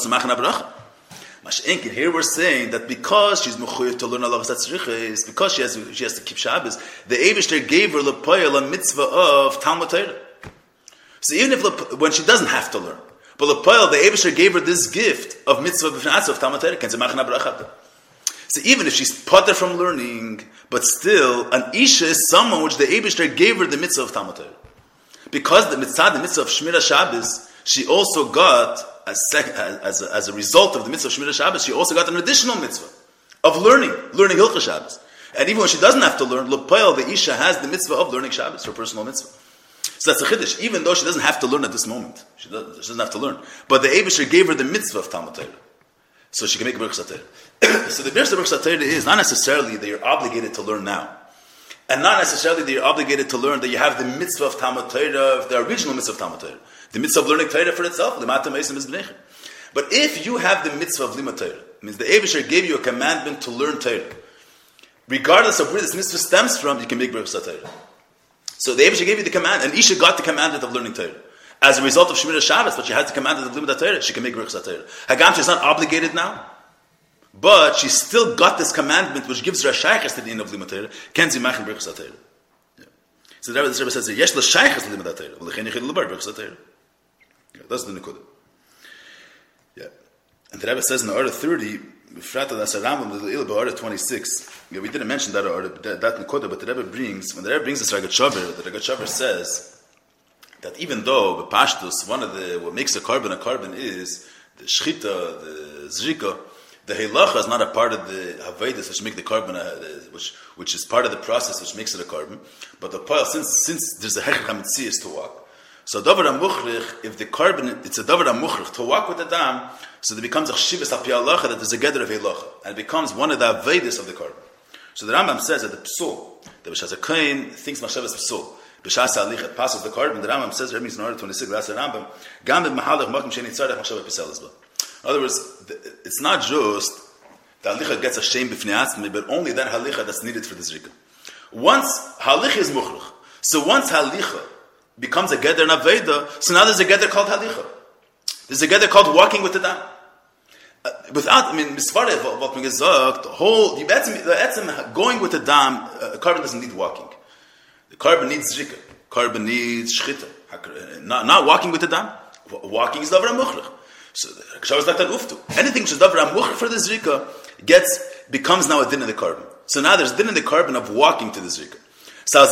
Here we're saying that because she's mechuyev to learn Allah is because she has she has to keep Shabbos, the Eibusher gave her lepoyel a mitzvah of Talmud Torah. So even if when she doesn't have to learn, but lepoyel the Eibusher gave her this gift of mitzvah of Talmud Torah. So even if she's potter from learning, but still an isha is someone which the Eibusher gave her the mitzvah of Talmud Torah. Because the mitzvah, the mitzvah of Shmira Shabbos, she also got. As, sec- as, a, as a result of the mitzvah of Shmira Shabbos, she also got an additional mitzvah of learning, learning Hilchah Shabbos. And even when she doesn't have to learn, L'Poel, the Isha has the mitzvah of learning Shabbos, her personal mitzvah. So that's a chiddush, even though she doesn't have to learn at this moment. She doesn't, she doesn't have to learn. But the Eibusher gave her the mitzvah of Talmud Torah. So she can make a Berachas Torah. So the Berachas Torah is not necessarily that you're obligated to learn now. And not necessarily that you're obligated to learn that you have the mitzvah of Talmud Torah, the original mitzvah of Talmud Torah. The mitzvah of learning Torah for itself, but if you have the mitzvah of limud Torah, means the Eibusher gave you a commandment to learn Torah, regardless of where this mitzvah stems from, you can make berachas Torah. So the Eibusher gave you the command, and Isha got the commandment of learning Torah. As a result of Shmira Shabbos, but she has the commandment of limud Torah, she can make berachas Torah. Hagam, she's not obligated now, but she still got this commandment which gives her a shaykhus to the end of limud Torah. Kenzi machen berachas Torah. So the Rebbe says, "Yesh la shaykhus limud Torah, v'lechein yichid l'bar berachas Torah." That's the Nekudah. Yeah. And the Rebbe says in the Order thirty, Order twenty-six, yeah, we didn't mention that order, that, that Nekudah, but the Rebbe brings, when the Rebbe brings this Ragat the Ragat says that even though the Pashtus, one of the, what makes a carbon a carbon is the Shchita, the Zrika, the Heilacha is not a part of the Havedis which make the carbon, a, which which is part of the process which makes it a carbon, but the Pile, since, since there's a Hechach HaMetzias to walk, So davar amuchrich, if the carbon, it's a davar amuchrich to walk with the dam, so there becomes a chshivas al pi halacha that there's a gather of halacha, and it becomes one of the avedis of the carbon. So the Rambam says that the psul, the b'shas hakohen thinks machshavas psul, b'shas halich it passes the carbon. The Rambam says, Rebbe in order twenty-six, that's the Rambam, gam b'mahalach makim sheni tzarech machshavas p'sel as well. In other words, it's not just the halicha gets a shame b'fnei atzmi, but only that halicha that's needed for the zrika. Once halicha is muchrich, so once halicha becomes a gather and aveda, so now there's a gather called halicha. There's a gather called walking with the dam. Uh, without, I mean, misfareh, what we gesagt, the whole, the etzem, going with the dam, uh, carbon doesn't need walking. The carbon needs zrika. Carbon needs shchita. Not, not walking with the dam. Walking is davar amuchrich. So, Kshavas like that uftu. Anything which is davar amuchrich for the zrika gets, becomes now a din in the carbon. So now there's din in the carbon of walking to the zrika. So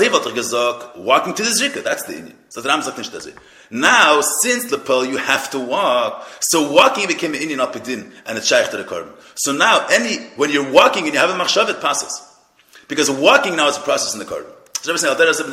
walking to the zrika, that's the Indian. So the Ram sagt nicht das. Now, since Lepel, you have to walk, so walking became an Indian apidin, and it's shaykh to the carbon. So now, any when you're walking and you have a machshav, it passes. Because walking now is a process in the carbon. So I'm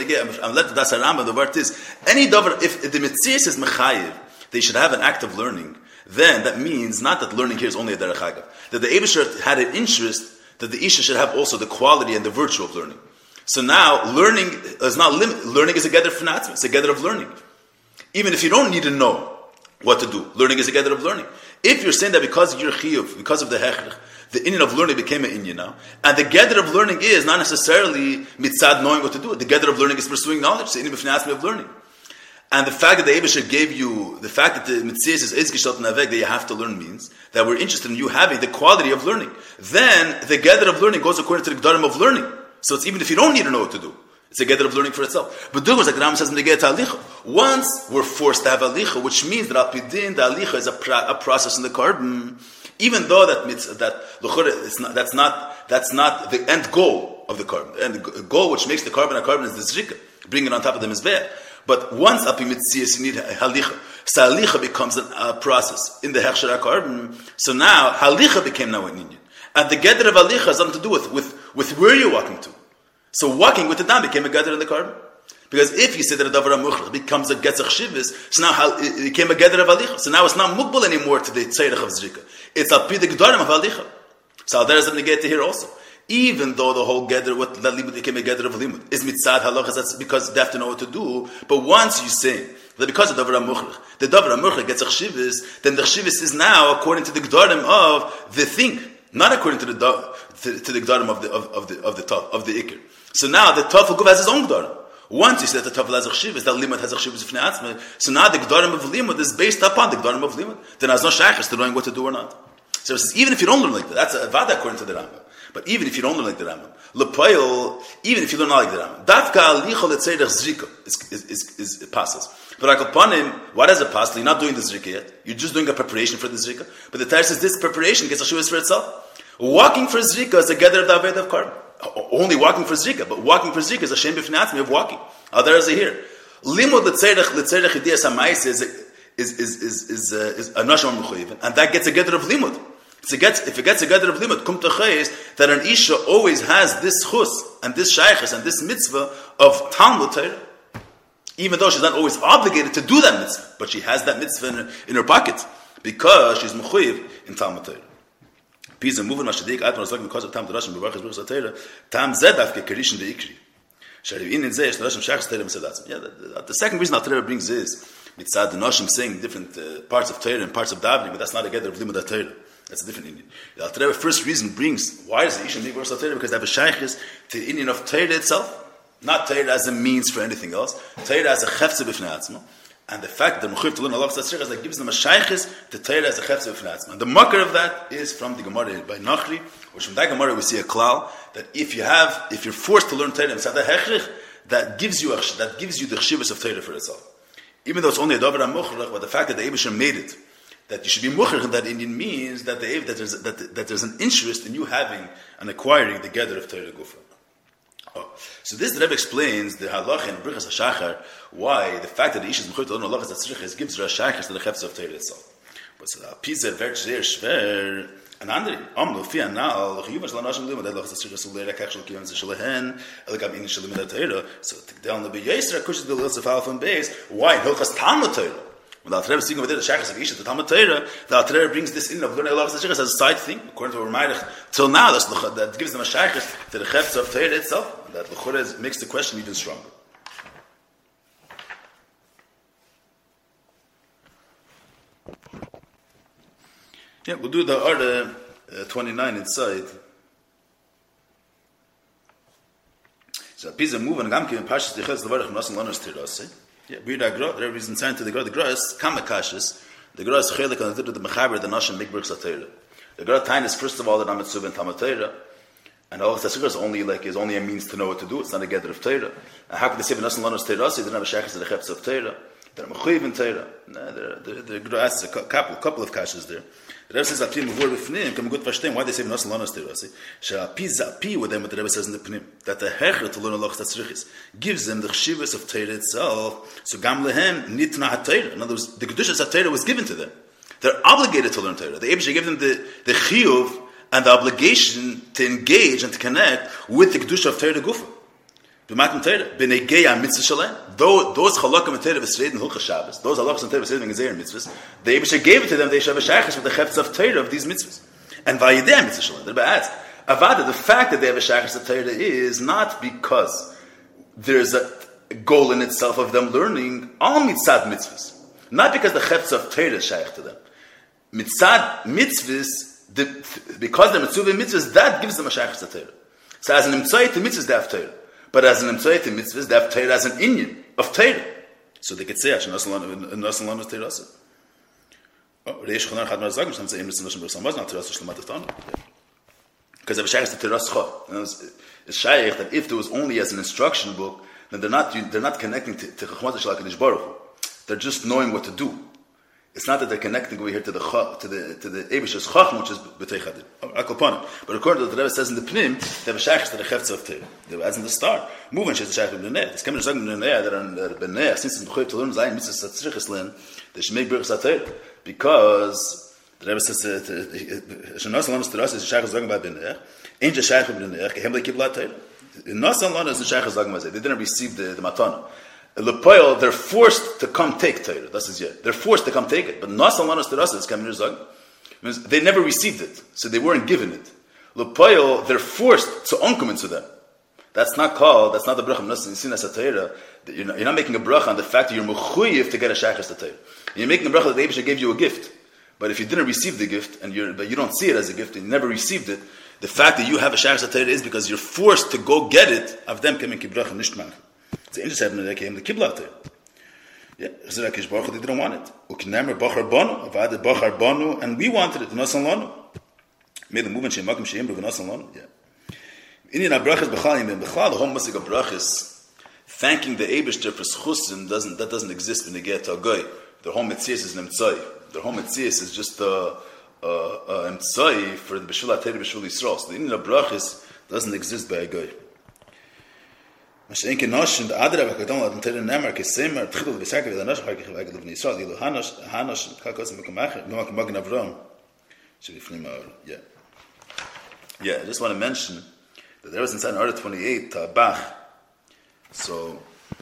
let that's a Rambam, the word is, any dover, if the Metzias is mechayiv, they should have an act of learning, then that means not that learning here is only a derech hagav, that the Eibusher had an interest that the Isha should have also the quality and the virtue of learning. So now, learning is not limit. Learning is a gather of fanatzim. It's a gather of learning. Even if you don't need to know what to do, learning is a gather of learning. If you're saying that because of your chiyuv, because of the hechrich, the inyan of learning became an inyan now, and the gather of learning is not necessarily mitzad knowing what to do. The gather of learning is pursuing knowledge. The inyan of fanatzim of learning. And the fact that the Eibusher gave you, the fact that the mitzvah is ezgishat naveg that you have to learn means that we're interested in you having the quality of learning. Then the gather of learning goes according to the gdarim of learning. So it's even if you don't need to know what to do, it's a gather of learning for itself. But do like the Rambam says in the Get Alicha. Once we're forced to have alicha, which means that apidin, the alicha is a, pra, a process in the carbon, even though that that it's not, that's not that's not the end goal of the carbon. And the goal which makes the carbon a carbon is the zrika, bring it on top of the mizbeh. But once api mitzias, you need halicha. So halicha becomes a, a process in the hechsher carbon. So now halicha became now an inyan. And the gather of alicha has nothing to do with, with, with where you're walking to. So walking with the dam became a gather in the carbon. Because if you say that a davar amuchrich becomes a getzach shivas, so now it became a gather of alicha. So now it's not mukbal anymore to the tzerich of zrika. It's a pi the gdarim of alicha. So there is a negate here also. Even though the whole gather, what that limud became a gather of limud, is mitzad halachas, that's because they have to know what to do. But once you say that because of davar amuchrich, the davar amuchrich getzach shivas, then the shivas is now according to the gdarim of the thing. Not according to the to, to the gdarim of the of, of the of the taf, of the ikir. So now the tafel guv has his own gdarim. Once you say that the tafel has a chshivas, that limud has a chshivas of atzma. So now the gdarim of limud is based upon the gdarim of limud. Then there's no shaykhs to knowing what to do or not. So it says, even if you don't learn like that, that's a vada according to the Rambam. But even if you don't learn like the Rambam, lepoil, even if you learn not like the Rambam, dafka alicha letzerich zrika is is is, is it passes. But like upon him, what does it pass? You're not doing the zrika yet. You're just doing a preparation for the zrika. But the Torah says this preparation gets a shuvas for itself. Walking for zrika is a gather of the aved of carbon. Only walking for zrika, but walking for zrika is a shem b'fnei atzmi of walking. Oh, there is a here. Limud letzerich letzerich idiyas hamayis is is is is is uh, is a nashon mechuyeven, and that gets a gather of limud. So it gets, if it gets a gather of limud, kum tachayis, that an isha always has this chus and this shaykhis and this mitzvah of Talmud Torah, even though she's not always obligated to do that mitzvah, but she has that mitzvah in her, in her pocket because she's mechuyev in Talmud Torah. Pisa moving mashadik at was because of Talmud Torah and Bavachas Bavachas Torah, Tam zedaf ke kerishin de ikri. Sharivin in zeh shnashim shaykhis Torah mitzadatzim. Yeah, the, the second reason Torah brings is mitzad the nashim saying different uh, parts of Torah and parts of davening, but that's not a gather of limud Torah. That's a different Indian. The Alter Rebbe first reason brings, why does the Isha make verse of Torah? Because they have a shaykhis to the Indian of Torah itself, not Torah as a means for anything else, Torah as a chefze b'fnei atzma, and the fact that Mechuyev to learn Allah is that gives them a shaykhis to Torah as a chefze b'fnei atzma. And the makar of that is from the Gemara by Nachri, which from that Gemara we see a klal, that if you have, if you're forced to learn Torah, that gives you a, that gives you the chshivas of Torah for itself. Even though it's only a davar amuchrich, but the fact that the Eibusher made it, that you should be mucher in that Indian means that, the, that, there's, that, that there's an interest in you having and acquiring the gather of Torah Gufa. Oh. So this the Rebbe explains the halach in Brichas HaShachar, why the fact that the Ish is mechuyev to learn halachas atzrichas gives her a shachar to the chefz of Torah itself. But so the Pizer Vert Zer Shver, An andere, Amlo, Fia, Naal, Chiyuva, Shla, Nashim, Lima, Dedloch, Tzir, Sulera, Kach, Shla, Kiyam, Shalahen, Elikab, In, Shalim, Teira. So, Tikdel, Nabi, Yisra, Kush, the Lils of Alpha and Beis. Why? Hilchas Talmud Teira. When the Alter speaking over there, the Shachas of Isha, the Talmud Teira, the Alter brings this in of learning Elohas Tzir as a side thing, according to Ramayach. Till now, that's, that gives them a Shachas to the Chefs of Teira itself. That L'chorez makes the question even stronger. Yeah, we'll do the order uh, twenty-nine inside. So, Pisa move and Gamki and Pashas the Chez Levarach Nasan Lanos Tirase. Yeah, we da Gra, there is inside to the Gra. The Gra is Kamakashis. The Gra is Chelik and the Mechaber, the Nashim Mikburg Satira. The Gra Tain is first of all the Nametsuv and Tamatera. And all of the is only like is only a means to know what to do. It's not a gather of Torah. And how could they say Nasan Lanos Tirase? They don't have a Shachas of the Chefs of Torah. They're Mechuyev in Torah. The Gra has a couple, couple of kashas there. The Rebbe says, "Apim v'vor b'fnim." Can we good verstehen why they say "V'nasan lanos terasi"? She'api zapi with them what the Rebbe says in the Pnim that the hecher to learn a loch tatzrichis gives them the chshivas of Torah itself. So gam lehem nitna haTorah. In other words, the kedushas of Torah was given to them. They're obligated to learn Torah. The Eibush gave them the the chiyuv and the obligation to engage and to connect with the kedusha of Torah gufa. B'matim Torah b'nei geya mitzvah shalem. Though those halakim and Torah v'sreid and hilchas Shabbos, those halachas and Torah v'sreid and gezer mitzvahs, the Eibush gave it to them. They should have a shaychus with the chefs of Torah of these mitzvahs. And vayidei mitzvah shalem. The Rebbe adds, avada, the fact that they have a shaychus of Torah is not because there's a goal in itself of them learning all mitzad mitzvahs. Not because the chefs of Torah is shaykh to them. Mitzad mitzvahs, the, because they're mitzvah mitzvahs, that gives them a shaychus of Torah. So as an imtzayit to mitzvahs, they have Torah. But as an imtzayit to mitzvahs, they have Torah as an inyan of Torah. So they could say, Asher Nasan Lanos Terasa. Oh, Reish Chonar Chad Mar Zagim, Shem Zeim Nitzan Noshem Bersam Vaz, not Terasa Shlemat Tana. Because they have a shayach to Terasa. It's shayach that if there was only as an instruction book, then they're not they're not connecting to Chachmat Shalak and Baruch Hu. They're just knowing what to do. It's not that they're connecting over here to the to the to the Eibish's Chacham, which is B'tei Chadim. But according to what the Rebbe says in the Pnim, they have a shayach to the Chefetz of Torah. They as in the start. Moving she's a shayach of B'nei. It's coming to say B'nei that are B'nei since it's B'choyev to learn Zayin Mitzvah Tzrichas Len, they should make Birchas HaTorah because the Rebbe says Shanasan Lanos Terasa is a shayach of Zayin by B'nei. Ain't a shayach of B'nei. Kehem leKiblat Torah. Nasan Lanos is a shayach of Zayin by They didn't receive the the matana. Lepoil, they're forced to come take Torah. That's his yet. They're forced to come take it. But Nasan Lanos Terasa is coming to Zag. Means they never received it, so they weren't given it. Lepoil, they're forced to unkum into them. That's not called. That's not the bracha of Nasan Sinas Torah. You're not, you're not making a bracha on the fact that you're mechuyev to get a shaychus to Torah. You're making a bracha that the Eibusha gave you a gift. But if you didn't receive the gift and you're, but you don't see it as a gift and you never received it, the fact that you have a shaychus to Torah is because you're forced to go get it. Of them coming ki bracha nishman. The angels have they came the kiblat. Yeah, Zerakish Baruch they didn't want it. Uknemer Bachar Banu, Avad Bachar Banu, and we wanted it. Nasan Lanu made the movement Shemakim Sheim B'Nasan Lanu. Yeah. In the brachas b'chalim and b'chal the whole masig of brachas thanking the Eibishter for schusim doesn't that doesn't exist when they get to a goy. Their whole mitzias is an emtzai. Their whole mitzias is just a emtzai for the b'shul ateri b'shul Yisrael. So the in the brachas doesn't exist by a goy. Mashenke nosh and the other avakadon and tell nemer kesemer tchidul v'sarke v'danosh harke chevagel v'nei Yisrael yilu hanosh hanosh kakos mekamach no makamag navrom should be flimar. Yeah, yeah. I just want to mention that there was inside in order twenty-eight uh, Bach. So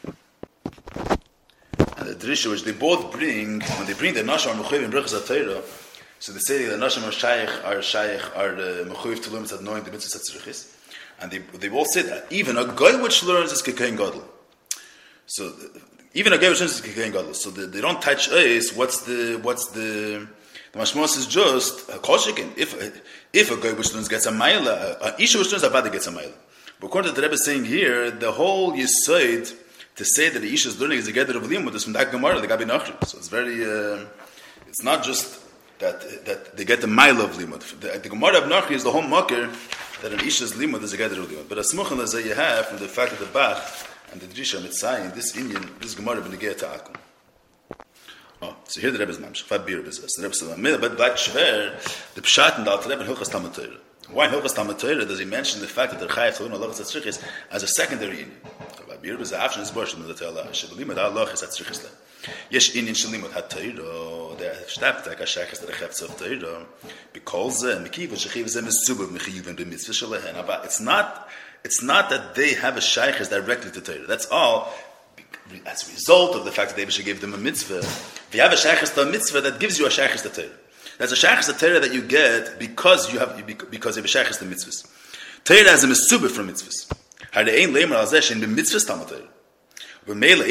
and the drisha which they both bring when they bring the nashar mechuyev in brachas HaTorah. So they say the nashar are shaykh are shaykh are the mechuyev to learn knowing the mitzvah tzrichis. And they they all say that even a guy which learns is kekain gadol. So even a guy which learns is kekain gadol. So they, they don't touch us. What's the what's the the mashmos is just a koshikin. If if a guy which learns gets a mile, a isha which learns a bad gets a mile. But according to the Rebbe saying here, the whole yisoid to say that the isha is learning is a gather of limud is from that gemara the Gabi Nachri. So it's very uh, it's not just that that they get the mile of limud. The, the gemara of Nachri is the whole makir. That an Isha's limud is a gather of limud. But a smuchel as you have from the fact that the Bach and the Drisha Mitzayim, this Indian, this Gemara b'negei ta'akum. Oh, so here the Rebbe's mamshach, five beer business. The Rebbe said, but like Shver, the Pshat and the Alter Rebbe in Hilchas Talmud Torah. Why in Hilchas Talmud Torah does he mention the fact that the Chayav Chalun Allah Tzrichis as a secondary Indian? Five beer business, after this portion of the Torah, Shebelim ad Allah is Tzrichis le. Yesh in shalimut hatayro, the shtapt like a shaykhs the chefs of tayro, because mikiv shechiv zem subav mechiv and mitzvah shalehen. But it's not, it's not that they have a shaykhs directly to tayro. That's all as a result of the fact that they gave them a mitzvah. If you have a shaykhs to a mitzvah, that gives you a shaykhs to tayro. That's a shaykhs to tayro that you get because you have because you have a shaykhs to mitzvahs. Tayro has a misubah from mitzvahs. Har the ein lemer azesh in the mitzvahs tamatayro. So there is the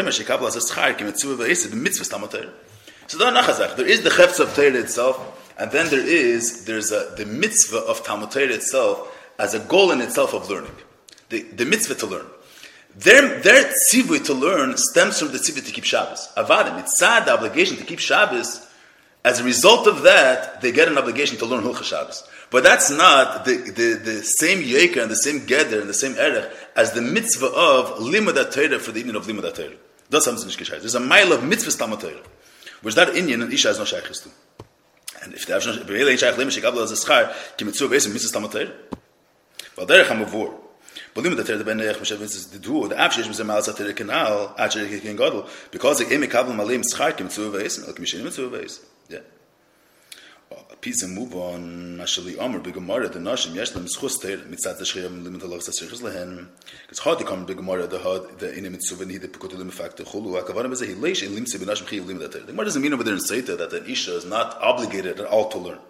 chefts of Torah itself, and then there is there's a, the mitzvah of Talmud Torah itself as a goal in itself of learning. The, the mitzvah to learn. Their, their tzivui to learn stems from the tzivui to keep Shabbos. Avadim, it's sad, the obligation to keep Shabbos. As a result of that, they get an obligation to learn Hilchah Shabbos. But that's not the, the, the same yeker and the same geder and the same erech as the mitzvah of limud Torah for the evening of limud Torah. That's something nicht gescheit. There's a mile of mitzvahs Talmud Torah, which that Indian and Isha has no shaykhis to. And if they have no shaykhis, limud shekabla as a schar, ki mitzvah beis mitzvahs Talmud Torah. But derech hamavur. But limud Torah the ben derech mishav mitzvahs the du the avshesh mitzvah mal Torah kanal acher ken gadol because they emi kabla malim schar ki mitzvah beis and ki mishin mitzvah beis. Yeah. Peace and move on. Actually, Amr big Gemara the Nashim Yeshlam Schuster mitzat the Shriam limit Allah Sasirchus lehen. It's hard to come big Gemara the hard the in mitzvah need the pikotulim factor chulu. Akavarim is a hileish in limse benashim chi limit that. The Gemara doesn't mean over there in Seita that an isha is not obligated at all to learn.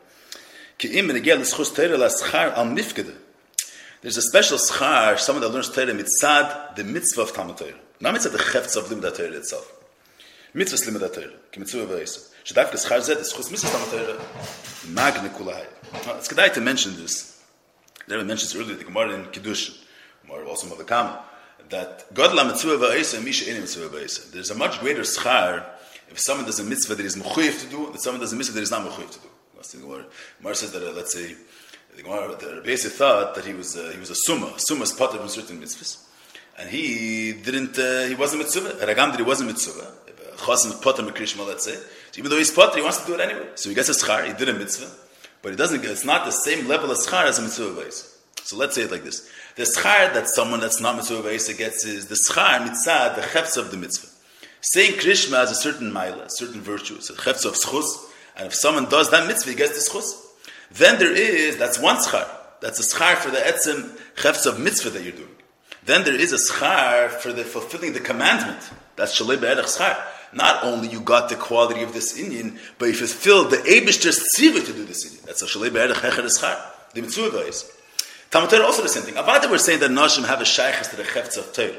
Ki im negel Schuster la schar al mifkede. There's a special schar someone that learns Torah mitzad the mitzvah of Talmud Torah. Not mitzad the chefts of limit Torah itself. Mitzvah limit Torah. Ki mitzvah ve'isa. Shadavka schar zed is chus mitzvah Talmud Torah. Magna kulai. It's good to mention this. There mentions earlier the Gemara in Kiddush, or also Mavakam, that God la mitzvah va'isa, misha eni mitzvah va'isa. There's a much greater schar if someone does a mitzvah that is mechuyev to do, than someone does a mitzvah that is not mechuyev to do. The Gemara, Gemara says that uh, let's say the Gemara, the Rebbe thought that he was uh, he was a summa. Summa is potter from certain mitzvahs, and he didn't. Uh, he wasn't mitzvah. Ragam that he wasn't mitzvah. Chasam potter mekrishma, let's say. So even though he's potter, he wants to do it anyway. So he gets a schar. He did a mitzvah, but he doesn't. It's not the same level of schar as a mitzvah vayis. So let's say it like this: the schar that someone that's not mitzvah vayis gets is the schar mitzvah, the chefs of the mitzvah. Saying krishma has a certain mila, a certain virtue, it's a chefs of schus, and if someone does that mitzvah, he gets the schus. Then there is that's one schar. That's a schar for the etzem chefs of mitzvah that you're doing. Then there is a schar for the fulfilling the commandment. That's shalei be'erech schar. Not only you got the quality of this Indian, but you fulfilled the Eibishter's tzivah to do this Indian. That's a shalei be'erech hecher eschar. The mitzvah is. Talmud Torah also the same thing. Avada we're saying that Nashim have a shaykhs to the chefts of Torah.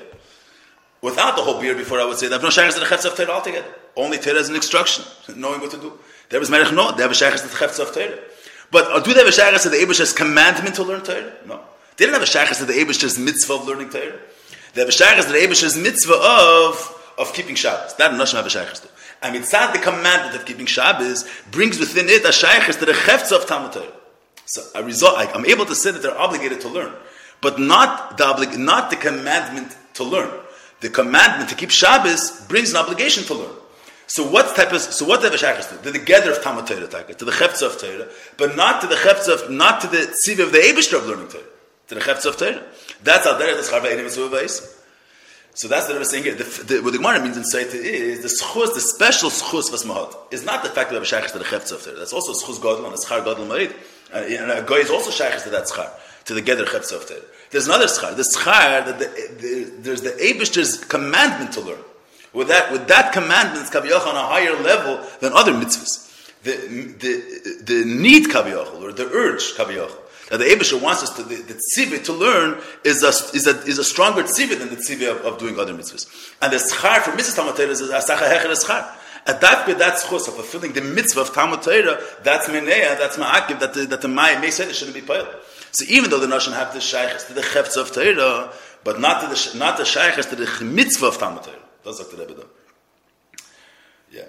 Without the whole beer before, I would say they have no shaykhs to the chefts of Torah altogether. Only Torah is an instruction, knowing what to do. There was Merech no, they have a shaykhs to the chefts of Torah. But uh, do they have a shaykhs to the Eibishter's commandment to learn Torah? No. They didn't have a shaykhs to the Eibishter's mitzvah of learning Torah. They have a shaykhs to the Eibishter's mitzvah of of keeping Shabbos. That Nashim have a shaykhs to. And mitzad the commandment of keeping Shabbos brings within it a shaykhs to the chefts of Talmud Torah. So I result, I, I'm able to say that they're obligated to learn, but not the oblig, not the commandment to learn. The commandment to keep Shabbos brings an obligation to learn. So what type of so what type of shaykhs to? To the gather of Talmud Torah, to the chefts of Torah, but not to the chefts of not to the tzivah of the Eibishter of learning Torah, to the chefts of Torah. That's al derech the schar ba'enim mitzvah vayis. So that's what I was saying here. The, the, what the Gemara means in Saita is the schus, the special schus vasmahat, is not the fact that we have a shaykhs to the chefts of Torah. That's also schus gadol and a schar gadol ma'id. And a guy is also shaykhs to that schar, to the gather chefts of Torah. There's another schar. The schar that the, the, there's the Eibishter's commandment to learn. With that, with that commandment, it's kaviyach on a higher level than other mitzvahs. The the the need kaviyach or the urge kaviyach that the Eibishter wants us to the, the tzivah to learn is a is a is a stronger tzivah than the tzivah of, of doing other mitzvahs. And the schar for mitzvahs Talmud Torah is a asacha hecher schar. At that bit, that's chus of fulfilling the mitzvah of Talmud Torah. That's menea, that's ma'akiv, that the, that the may may say it shouldn't be piled. So even though the nation have the shaykhs to the chefts of Torah, but not to the not the shaykhs to the mitzvah of Talmud Torah. That's what the Rebbe does. Yeah.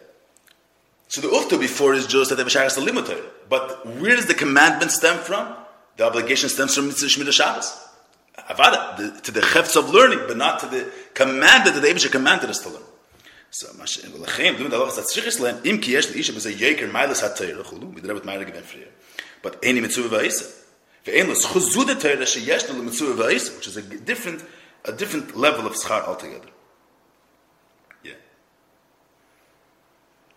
So the ufta before is just that they have a shaykhs to limud Torah. But where does the commandment stem from? The obligation stems from mitzvah shmira Shabbos. Avada, the, to the chefts of learning, but not to the commandment that the Eibishter commanded us to learn. So, Mashem, doing the halachas that tzrichis learn, im ki yesh le'isha b'zeh yeker mailas ha-Torah chulu, we did with Meira given freer. But any mitzvah v'ayisa. Ve'en lo schuzud ha-Torah sheyesh lo mitzvah v'ayisa, which is a different, a different level of schar altogether. Yeah.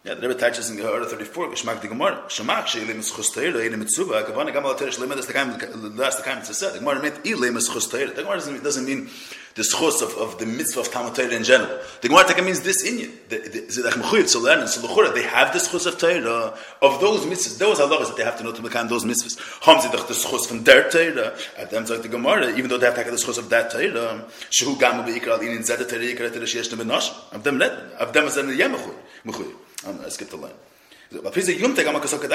Yeah, the Rebbe touches in Gemara thirty-four. Geschmack the Gemara. Shemak she'ilem is chustayr eine mitzvah. Kavana gamal terish lemad as the kind last the kind it's said. The Gemara meant ilem is chustayr. The Gemara doesn't, doesn't mean the schus of, of the mitzvah of Talmud Torah in general. The Gemara taka means this inyan. Zedach mechuyev to learn. So l'chura they have the schus of Torah of those mitzvahs. Those halachas that they have to know to become those mitzvahs. Ham zedach the schus from their Torah. At them like the Gemara, even though they have to have the schus of that Torah. Shehu gamu beikar al inin zedet Torah ikar Torah sheyesh nebenosh. Of them let of them is an yem mechuyev. Um, let's get the line. We know for sure that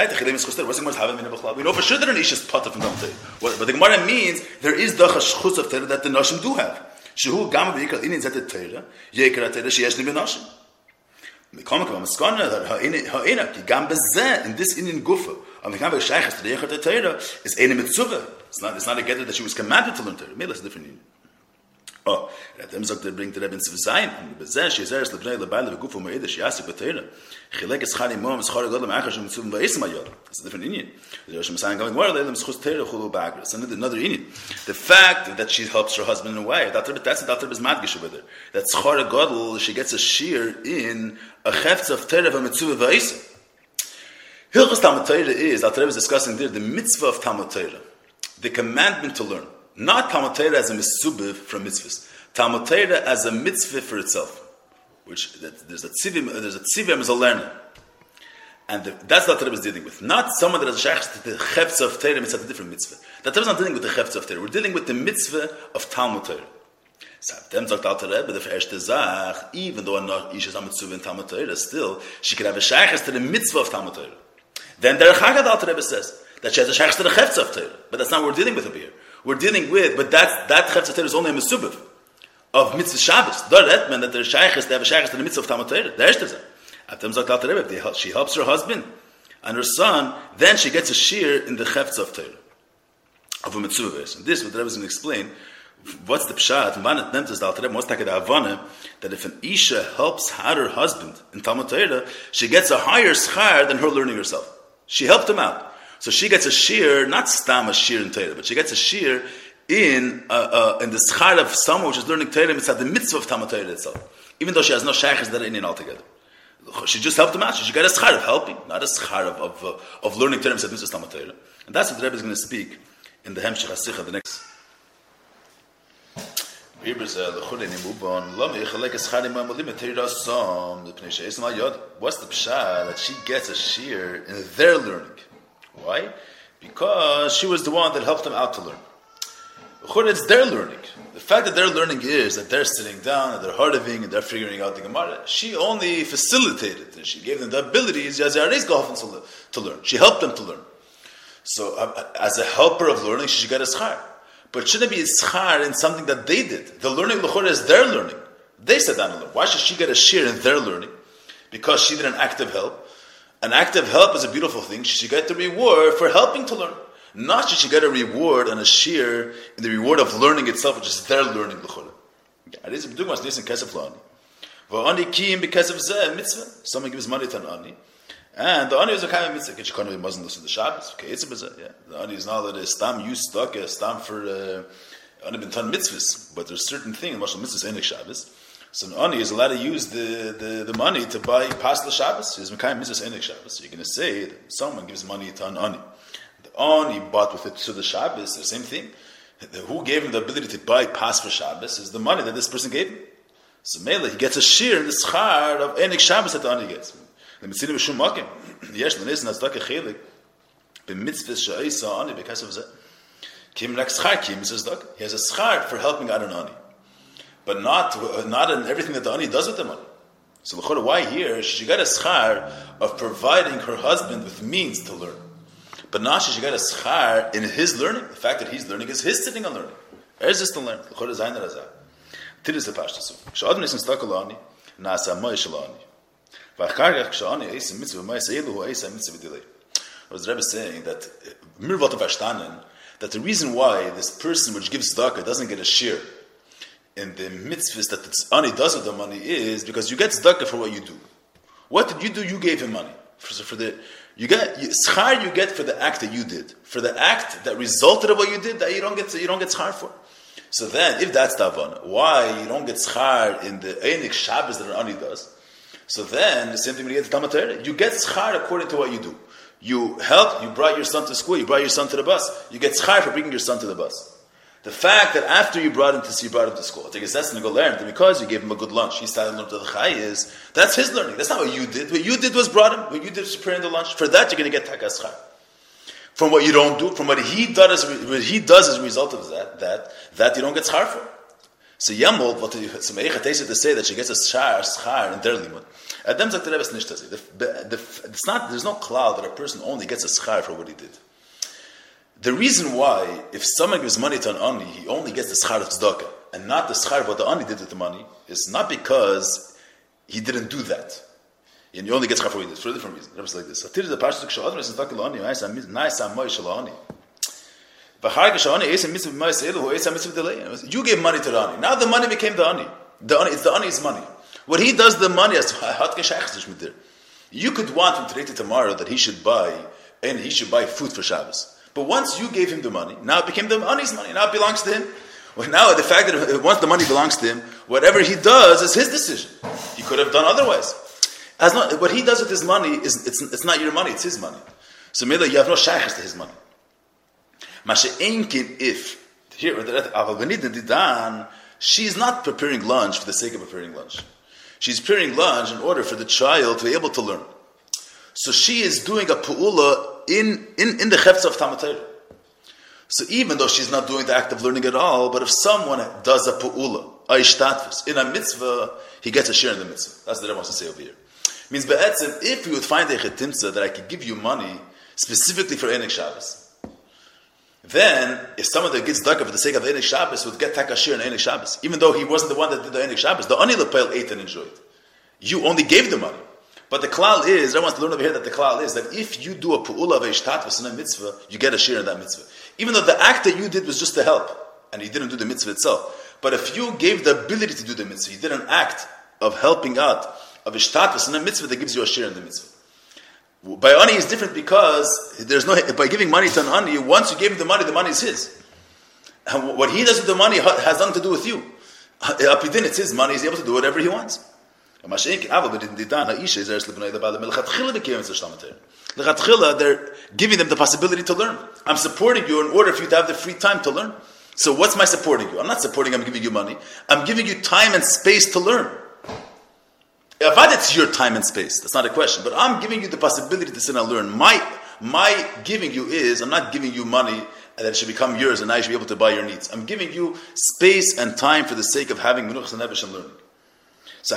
an ish is potter from Talmud Torah. But the Gemara means there is the chashchus of Torah that the nashim do have. Shehu gam beikar inin zedet Torah yekar Torah sheyesh nebenoshim. Mikam kam maskana that ha'ina ki gam bezeh in this inin gufa on the gam b'shaychas to the yekar Torah is eine mitzvah. It's not. It's not a gather that she was commanded to learn Torah. Maybe that's a different meaning. Oh, at them zok they bring the Rebbe in Zayin. Bezeh she zeres lebnei lebal legufu meida she asik b'Torah. Chilek es chani mom es chari godlam achar shem mitzvah v'esim ayol. It's a different Indian. The Rosh Hashanah going more leilam schus Torah chulu ba'agras. Another another Indian. The fact that she helps her husband in a way that that's that is madgish over there. That chari godl she gets a shear in a chefetz of Torah v'mitzvah v'esim. Hilchos Talmud Torah is that Rebbe is discussing there the mitzvah of Talmud Torah, the commandment to learn. Not Talmud Torah as a mitzvah from mitzvahs. Talmud Torah as a mitzvah for itself. Which, that, there's a tzivim, there's a tzivim as a learner. And the, that's what Torah is dealing with. Not someone that has a shaykh to the chefetz of Torah, it's a different mitzvah. That Torah is not dealing with the chefetz of Torah. We're dealing with the mitzvah of Talmud Torah. So, them sagt Alter Rebbe, the first Zach, even though a ish is a mitzvah in Talmud Torah, still, she could have a shaykh to the mitzvah of Talmud Torah. Then the Chagad Alter Rebbe says, that she has a shaykh to the chefetz of Torah. But that's not what we're dealing with over here. We're dealing with, but that that chefetz Torah is only a mitzvah of mitzvah Shabbos. That meant that there's shaykhs, they have a shaykhs to the mitzvah of Talmud Torah. The Eshter Zeh. At them Zak Alter Rebbe, she helps her husband and her son, then she gets a shear in the chefetz of Torah, of a mitzvah verse. And this, what the Rebbe is going to explain, what's the pshat, and Vanat Nemtes, the Alter Rebbe, what's the Havana, that if an Isha helps her husband in Talmud Torah, she gets a higher schar than her learning herself. She helped him out. So she gets a shear, not stam a shear in Torah, but she gets a shear in uh, uh, in the schar of someone which is learning Torah. It's at the mitzvah of Talmud Torah itself, even though she has no shaykhs that are in altogether. She just helped him out. She got a schar of helping, not a schar of of, uh, of learning Torah. It's at mitzvah of Talmud Torah, and that's what the Rebbe is going to speak in the Hemshech HaSicha, the next. What's the pshat that she gets a shear in their learning? Why? Because she was the one that helped them out to learn. It's their learning. The fact that their learning is that they're sitting down and they're hardiving and they're figuring out the Gemara. She only facilitated and she gave them the abilities to learn. She helped them to learn. So, uh, as a helper of learning, she should get a schar. But shouldn't it be a schar in something that they did? The learning is their learning. They sat down and learned. Why should she get a shear in their learning? Because she did an active help. An active help is a beautiful thing. She should get the reward for helping to learn. Not she should get a reward and a shear in the reward of learning itself, which is their learning. Someone gives money to an ani. And the ani is a kind of mitzvah. She can't be Muslim to the Shabbos. Okay, it's a mitzvah. Yeah, the ani is not that it's stam use stuck, stam for ani bin ton mitzvahs. But there's certain things. Mashal mitzvahs enik Shabbos. So an ani is allowed to use the, the, the money to buy past the Shabbos. He's kind of mitzvahs enik Shabbos. So you're going to say that someone gives money to an ani. The ani bought with it to the Shabbos. The same thing. Who gave him the ability to buy past for Shabbos is the money that this person gave him. So Mela, he gets a shear in the schar of enik Shabbos that the ani gets. The mitzvah b'shum makim. Yesh l'neis nazdaka chelik b'mitzvahs she'isa ani because of that. Kim like schar kim is zdaka. He has a schar for helping out an ani, but not not in everything that the ani does with the money. So l'chora, why here she got a schar of providing her husband with means to learn, but not she got a schar in his learning. The fact that he's learning is his sitting on learning. Where's this to learn? L'chora zayin razah. Tiris the pashtasu. Sh'adam nisn zdaka l'ani nasa moy shalani. What the Rebbe is saying that that the reason why this person which gives tzedakah doesn't get a shear in the mitzvahs that the ani does with the money is because you get tzedakah for what you do. What did you do? You gave him money for, for the you get schar you get for the act that you did, for the act that resulted of what you did that you don't get you don't get schar for. So then, if that's the Havana, why you don't get schar in the einik Shabbos that an ani does? So then, the same thing when you get to Talmud Torah. You get schar according to what you do. You helped, you brought your son to school, you brought your son to the bus. You get schar for bringing your son to the bus. The fact that after you brought him to you brought him to school, I think it's that's going to go learn, because you gave him a good lunch, he started to learn to the chai is, that's his learning. That's not what you did. What you did was brought him, what you did was preparing the lunch. For that, you're going to get takas schar. From what you don't do, from what he does, what he does as a result of that, that, that you don't get schar for. So Yamol, what so Meicha takes it to say that she gets a schar, schar in their limud. Adam sagt the Rebbe nicht das. It's not. There's no cloud that a person only gets a schar for what he did. The reason why, if someone gives money to an ani, he only gets the schar of tzedakah and not the schar of what the ani did with the money, is not because he didn't do that. And you only get schar for what he did. For a different reason. It's like this. You gave money to the ani. Now the money became the ani. The ani, it's the ani's money. What he does, the money is you could want from today to tomorrow that he should buy and he should buy food for Shabbos. But once you gave him the money, now it became the ani's money. Now it belongs to him. Well, now the fact that once the money belongs to him, whatever he does is his decision. He could have done otherwise. As not, what he does with his money is it's, it's not your money; it's his money. So maybe you have no shaykhs to his money. If here, she's not preparing lunch for the sake of preparing lunch. She's preparing lunch in order for the child to be able to learn. So she is doing a pu'ula in, in, in the chefetz of Talmud Torah. So even though she's not doing the act of learning at all, but if someone does a pu'ula, a ishtatfus, in a mitzvah, he gets a share in the mitzvah. That's what I want to say over here. Means be'etzim, if we would find a chetimtza that I could give you money specifically for Einik Shabbos, then if someone that gets daka for the sake of the Einik Shabbos would get takashir in Einik Shabbos, even though he wasn't the one that did the Einik Shabbos, the ani lepel ate and enjoyed. You only gave the money. But the klal is, I want to learn over here that the klal is that if you do a pu'ula of a ishtatvis in a mitzvah, you get a share in that mitzvah. Even though the act that you did was just to help, and you didn't do the mitzvah itself. But if you gave the ability to do the mitzvah, you did an act of helping out, of ishtatvis in a mitzvah that gives you a share in the mitzvah. By ani is different because there's no, by giving money to an ani, once you gave him the money, the money is his. And what he does with the money has nothing to do with you. Apidin, it's his money, he's able to do whatever he wants. They're giving them the possibility to learn. I'm supporting you in order for you to have the free time to learn. So what's my supporting you? I'm not supporting you, I'm giving you money. I'm giving you time and space to learn. Avad, it's your time and space. That's not a question. But I'm giving you the possibility to sit and learn. My my giving you is, I'm not giving you money and that it should become yours and now you should be able to buy your needs. I'm giving you space and time for the sake of having menuchas and nevesh and learning. So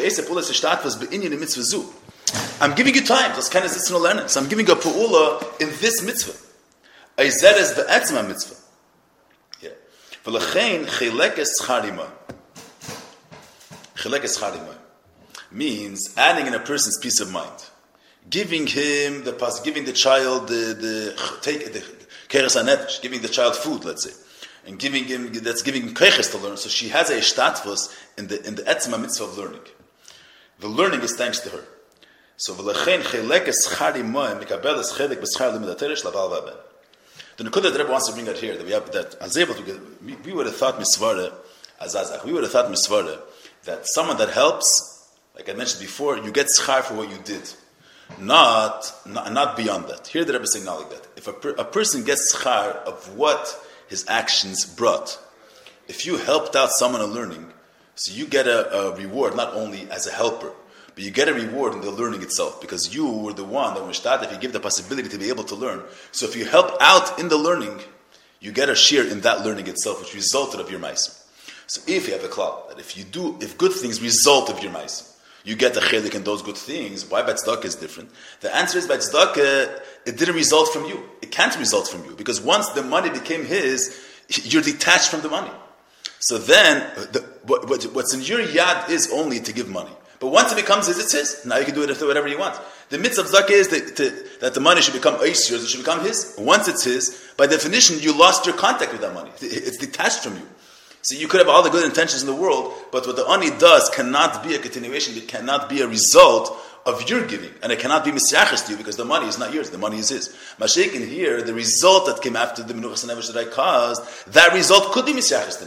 I'm giving you time. That's kind of sitzno learning. So I'm giving you a pu'ula in this mitzvah. Eized is the etzma mitzvah. Yeah. V'lechein chilekes charima. Chilekes charima means adding in a person's peace of mind, giving him the giving the child the the take the keres hanefesh, giving the child food, let's say, and giving him that's giving him keches to learn. So she has a ishtatfus in the in the etzma mitzvah of learning. The learning is thanks to her. So v'lechein chelekes charimoy mikabeles chelek b'schar limud haTorah shlaval v'aben. The nekuda the Rebbe wants to bring out here that we have that as able to get, we, we would have thought misvara azazach. We would have thought misvara that someone that helps. Like I mentioned before, you get schar for what you did, not, not not beyond that. Here the Rebbe is saying not like that. If a, per, a person gets schar of what his actions brought, if you helped out someone in learning, so you get a, a reward not only as a helper, but you get a reward in the learning itself because you were the one that was started. If you give the possibility to be able to learn, so if you help out in the learning, you get a share in that learning itself, which resulted of your ma'aser. So if you have a klal that if you do, if good things result of your ma'aser, you get the chelik in those good things. Why by tzedakah is different? The answer is by tzedakah, it didn't result from you. It can't result from you. Because once the money became his, you're detached from the money. So then, the, what, what, what's in your yad is only to give money. But once it becomes his, it's his. Now you can do it whatever you want. The mitzvah of tzedakah is that, to, that the money should become yours, it should become his. Once it's his, by definition, you lost your contact with that money. It's detached from you. So you could have all the good intentions in the world, but what the ani does cannot be a continuation, it cannot be a result of your giving, and it cannot be misyaches to you because the money is not yours, the money is his. Mashiach in here, the result that came after the menuchas and nevesh that I caused, that result could be misyaches to me.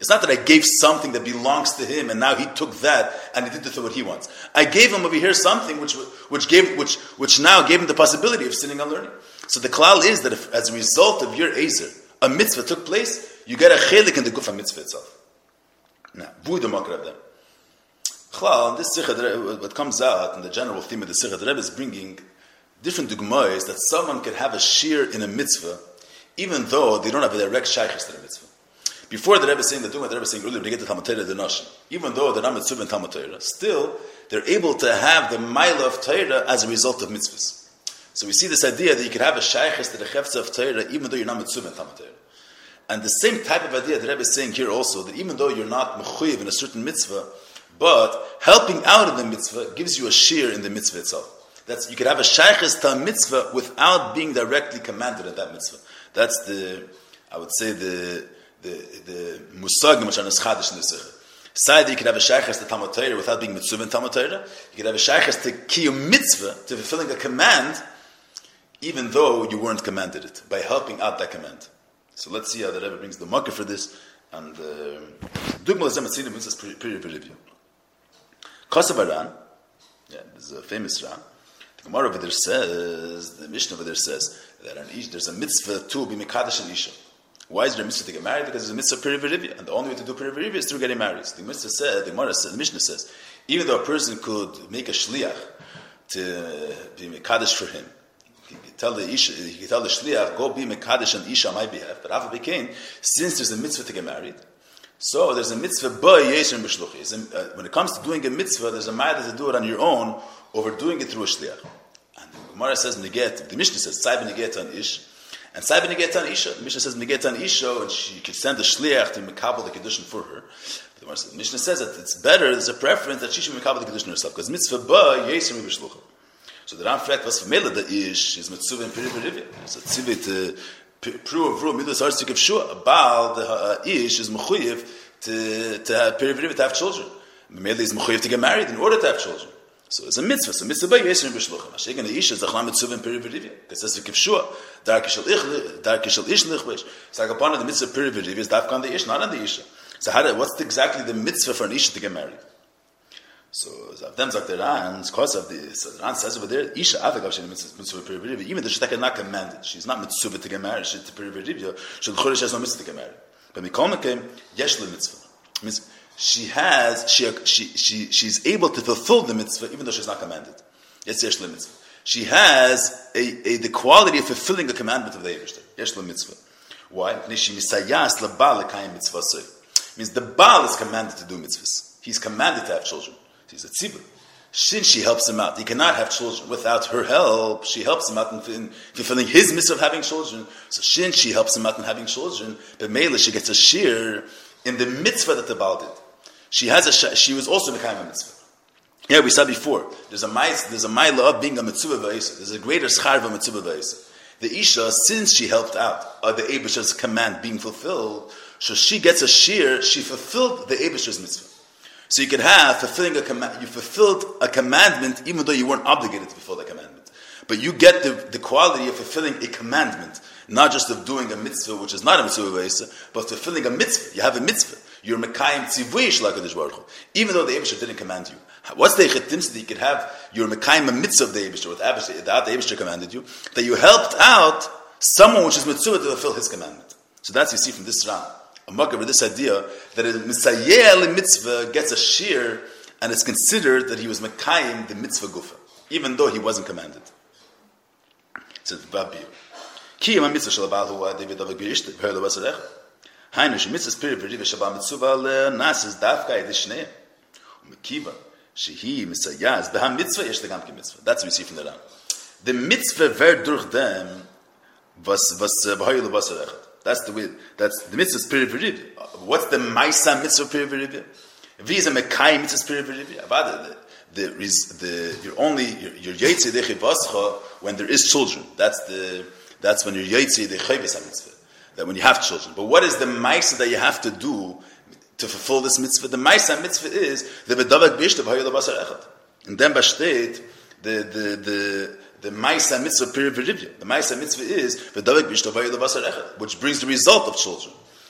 It's not that I gave something that belongs to him and now he took that and he did with it what he wants. I gave him over here something which which gave which which now gave him the possibility of sitting and learning. So the klal is that if, as a result of your ezer, a mitzvah took place, you get a chelik in the guf mitzvah itself. Now, vu the makar of them. Klal, this sikha, what comes out in the general theme of the sikha, the Rebbe is bringing different dugmayos that someone can have a shir in a mitzvah, even though they don't have a direct shaykhis to the mitzvah. Before the Rebbe is saying the dugma, the Rebbe is saying earlier, they get the Talmud Torah, the Nashim. Even though they're not mitzvah and Talmud Torah, still they're able to have the mila of Torah as a result of mitzvahs. So we see this idea that you could have a shaykhis to the chefza of Torah, even though you're not mitzvah and Talmud Torah. And the same type of idea the Rebbe is saying here also, that even though you're not mechuyev in a certain mitzvah, but helping out in the mitzvah gives you a shir in the mitzvah itself. That's, you could have a shaykhis to a mitzvah without being directly commanded at that mitzvah. That's the, I would say, the the the musag which is chadish in the sikha. Side you could have a shaykhis to Talmud Torah without being mitzvah in Talmud Torah. You could have a shaykhis to kiyum mitzvah, to fulfilling a command, even though you weren't commanded it, by helping out that command. So let's see how the Rebbe brings the makkah for this. And Dugmal Zem Atzidim is a period review. Kosav Aran, yeah, this is a famous Ran. The Gemara over there says, the Mishnah over there says, that an ish, there's a mitzvah to be Mekadosh and Isha. Why is there a mitzvah to get married? Because there's a mitzvah period review. And the only way to do period review is through getting married. So the mitzvah said, the Gemara said, the Mishnah says, even though a person could make a shliach to be Mekadosh for him, he could tell the Isha, he could tell the shliach, go be Mekadosh and Isha on my behalf. But after became, since there's a mitzvah to get married, so there's a mitzvah ba yesher b'shluchi. When it comes to doing a mitzvah, there's a matter to do it on your own over doing it through a shliach. And the Gemara says neget. The Mishnah says tzai b'neget an ish, and tzai b'neget an isha. The Mishnah says neget an isha, and she could send a shliach to mekabel the kedushin for her. The Mishnah says that it's better. There's a preference that she should mekabel the kedushin herself because mitzvah ba yesher b'shluchi. So the Ram fact was familiar the ish is mitzvah and period. So tzivit to prove prove midas arzik of shua about the uh, ish is mechuyev to to have period to have children. Mamela is mechuyev to get married in order to have children. So it's a mitzvah. So mitzvah by yesher b'shluchim. Mashiach the ish is achlam mitzvah and period. Because says the kivshua dark shel ich dark shel ish lichvish. So upon the mitzvah period is dafka on the ish, not on the isha. So how do, what's the, exactly the mitzvah for an isha to get married? So them sagt the Ran, because of the so the Ran says over there, Isha avagav she mitzvah period. Even the shtaka not commanded. She's not mitzvah to get married. She's to period. She chodesh has no mitzvah to get married. But mikol mekem yesh le mitzvah. Means she has she she she she's able to fulfill the mitzvah even though she's not commanded. Yes, yesh le mitzvah. She has a, a the quality of fulfilling the commandment of the Eibishter. Yesh le mitzvah. Why? She misayas le baal lekayim mitzvah. Means the baal is commanded to do mitzvahs. He's commanded to have children. He's a tzibur. Since she helps him out, he cannot have children without her help. She helps him out in, in fulfilling his mitzvah of having children. So since she helps him out in having children, but Mela she gets a shir in the mitzvah that the Baal did. She has a she was also mekayim a mitzvah. Yeah, we said before. There's a mitzvah, there's a mila of being a mitzvah v'isa. There's a greater schar of a mitzvah v'isa. The isha, since she helped out uh, the Eibusher's command being fulfilled, so she gets a shir. She fulfilled the Eibusher's mitzvah. So you could have fulfilling a command. You fulfilled a commandment, even though you weren't obligated to fulfill that commandment. But you get the, the quality of fulfilling a commandment, not just of doing a mitzvah, which is not a mitzvah, but fulfilling a mitzvah. You have a mitzvah. You're mekayim tzivui shlakadosh baruch hu, even though the Eibusher didn't command you. What's the chetim that you could have? You're mekayim a mitzvah of the Eibusher without the Eibusher commanded you. That you helped out someone which is mitzvah to fulfill his commandment. So that's what you see from this round. A makar with this idea that a misayeh mitzvah gets a shir, and it's considered that he was mekayim the mitzvah gufa, even though he wasn't commanded. So the Babir. Ki yom mitzvah shel Baal hu David avak b'ishte b'her levasarecha. Hainu shemitzvah spirit v'riva shabal mitzvah le'nasis dafka edishnei. U'mekiva shehi misayaz b'ha mitzvah yesh legam ki mitzvah. That's what we see from the Ram. The mitzvah ver durch dem was was b'her levasarecha. That's the way. That's the mitzvah spirit v'riv. What's the ma'isa mitzvah spirit v'riv? Visa mekai mitzvah spirit v'riv. About the the the you're only you're yotze dechi bascha when there is children. That's the that's when you're yotze dechi mitzvah. That when you have children. But what is the ma'isa that you have to do to fulfill this mitzvah? The ma'isa mitzvah is the bedavak b'ishtav hayol basar echad. And then b'shteit the the the The Maisa Mitzvah period v'rivya. The Maisa Mitzvah is v'davek b'ishtovay levasar echad, which brings the result of children.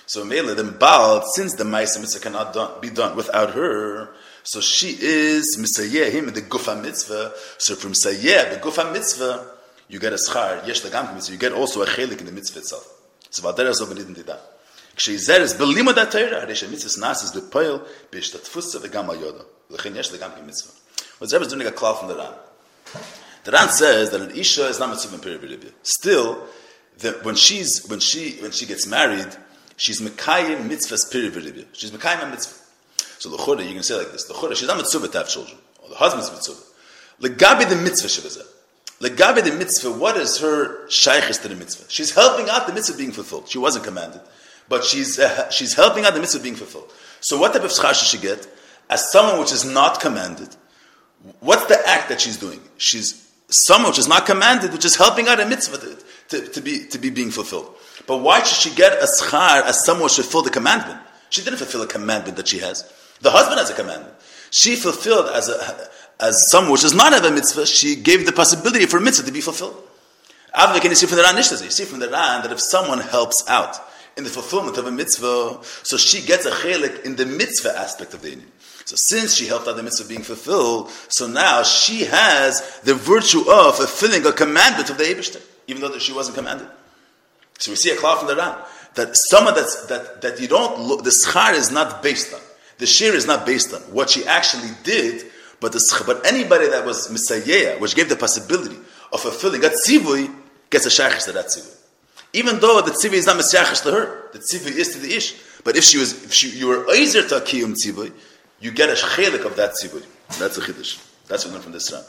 So Mele, the Baal, since the Maisa Mitzvah cannot done, be done without her, so she is Misayeh, him in the Gufa Mitzvah. So from Misayeh, the Gufa Mitzvah, you get a schar, Yesh Lagam Mitzvah, you get also a chelik in the Mitzvah itself. So Vadera so benidin dida. Kshizer is belimo da Torah, Aresha Mitzvah nas is bepoil, bishtatfusa v'gam ayoda. L'chein Yesh Lagam Mitzvah. What's Rebbe is doing a klal from the Ran. The Ran says that an Isha is not Mitzvah in Peribiribia. Still, the, when she's when she when she gets married, she's Mekayim Mitzvah's Peribiribia. She's Mekayim a Mitzvah. So l'chora, you can say like this: l'chora, she's not Mitzvah to have children, or the husband's Mitzvah. Legabi the Mitzvah shevazeh. Legabi the Mitzvah, what is her shaykhis to the Mitzvah? She's helping out the Mitzvah being fulfilled. She wasn't commanded, but she's uh, she's helping out the Mitzvah being fulfilled. So what type of schar should she get? As someone which is not commanded, what's the act that she's doing? She's someone which is not commanded, which is helping out a mitzvah to, to, to be to be being fulfilled. But why should she get a schar as someone who should fulfill the commandment? She didn't fulfill a commandment that she has. The husband has a commandment. She fulfilled as a as someone which does not have a mitzvah. She gave the possibility for a mitzvah to be fulfilled. Can you see from the Ran? You see from the Ran that if someone helps out in the fulfillment of a mitzvah, so she gets a chelik in the mitzvah aspect of the inyan. So since she helped out the mitzvah being fulfilled, so now she has the virtue of fulfilling a commandment of the Eibishter, even though she wasn't commanded. So we see a cloud from the Ran that someone that's, that that you don't look, the schar is not based on, the shir is not based on what she actually did, but the schar, but anybody that was misayeh, which gave the possibility of fulfilling a tzivui, gets a shaykhis to that tzivui. Even though the tzivui is not misayachis to her, the tzivui is to the ish. But if she was, if she, you were eizer to a kiyum tzivui, you get a chelik of that tzivui. That's a chiddush. That's what we learn from this Ran.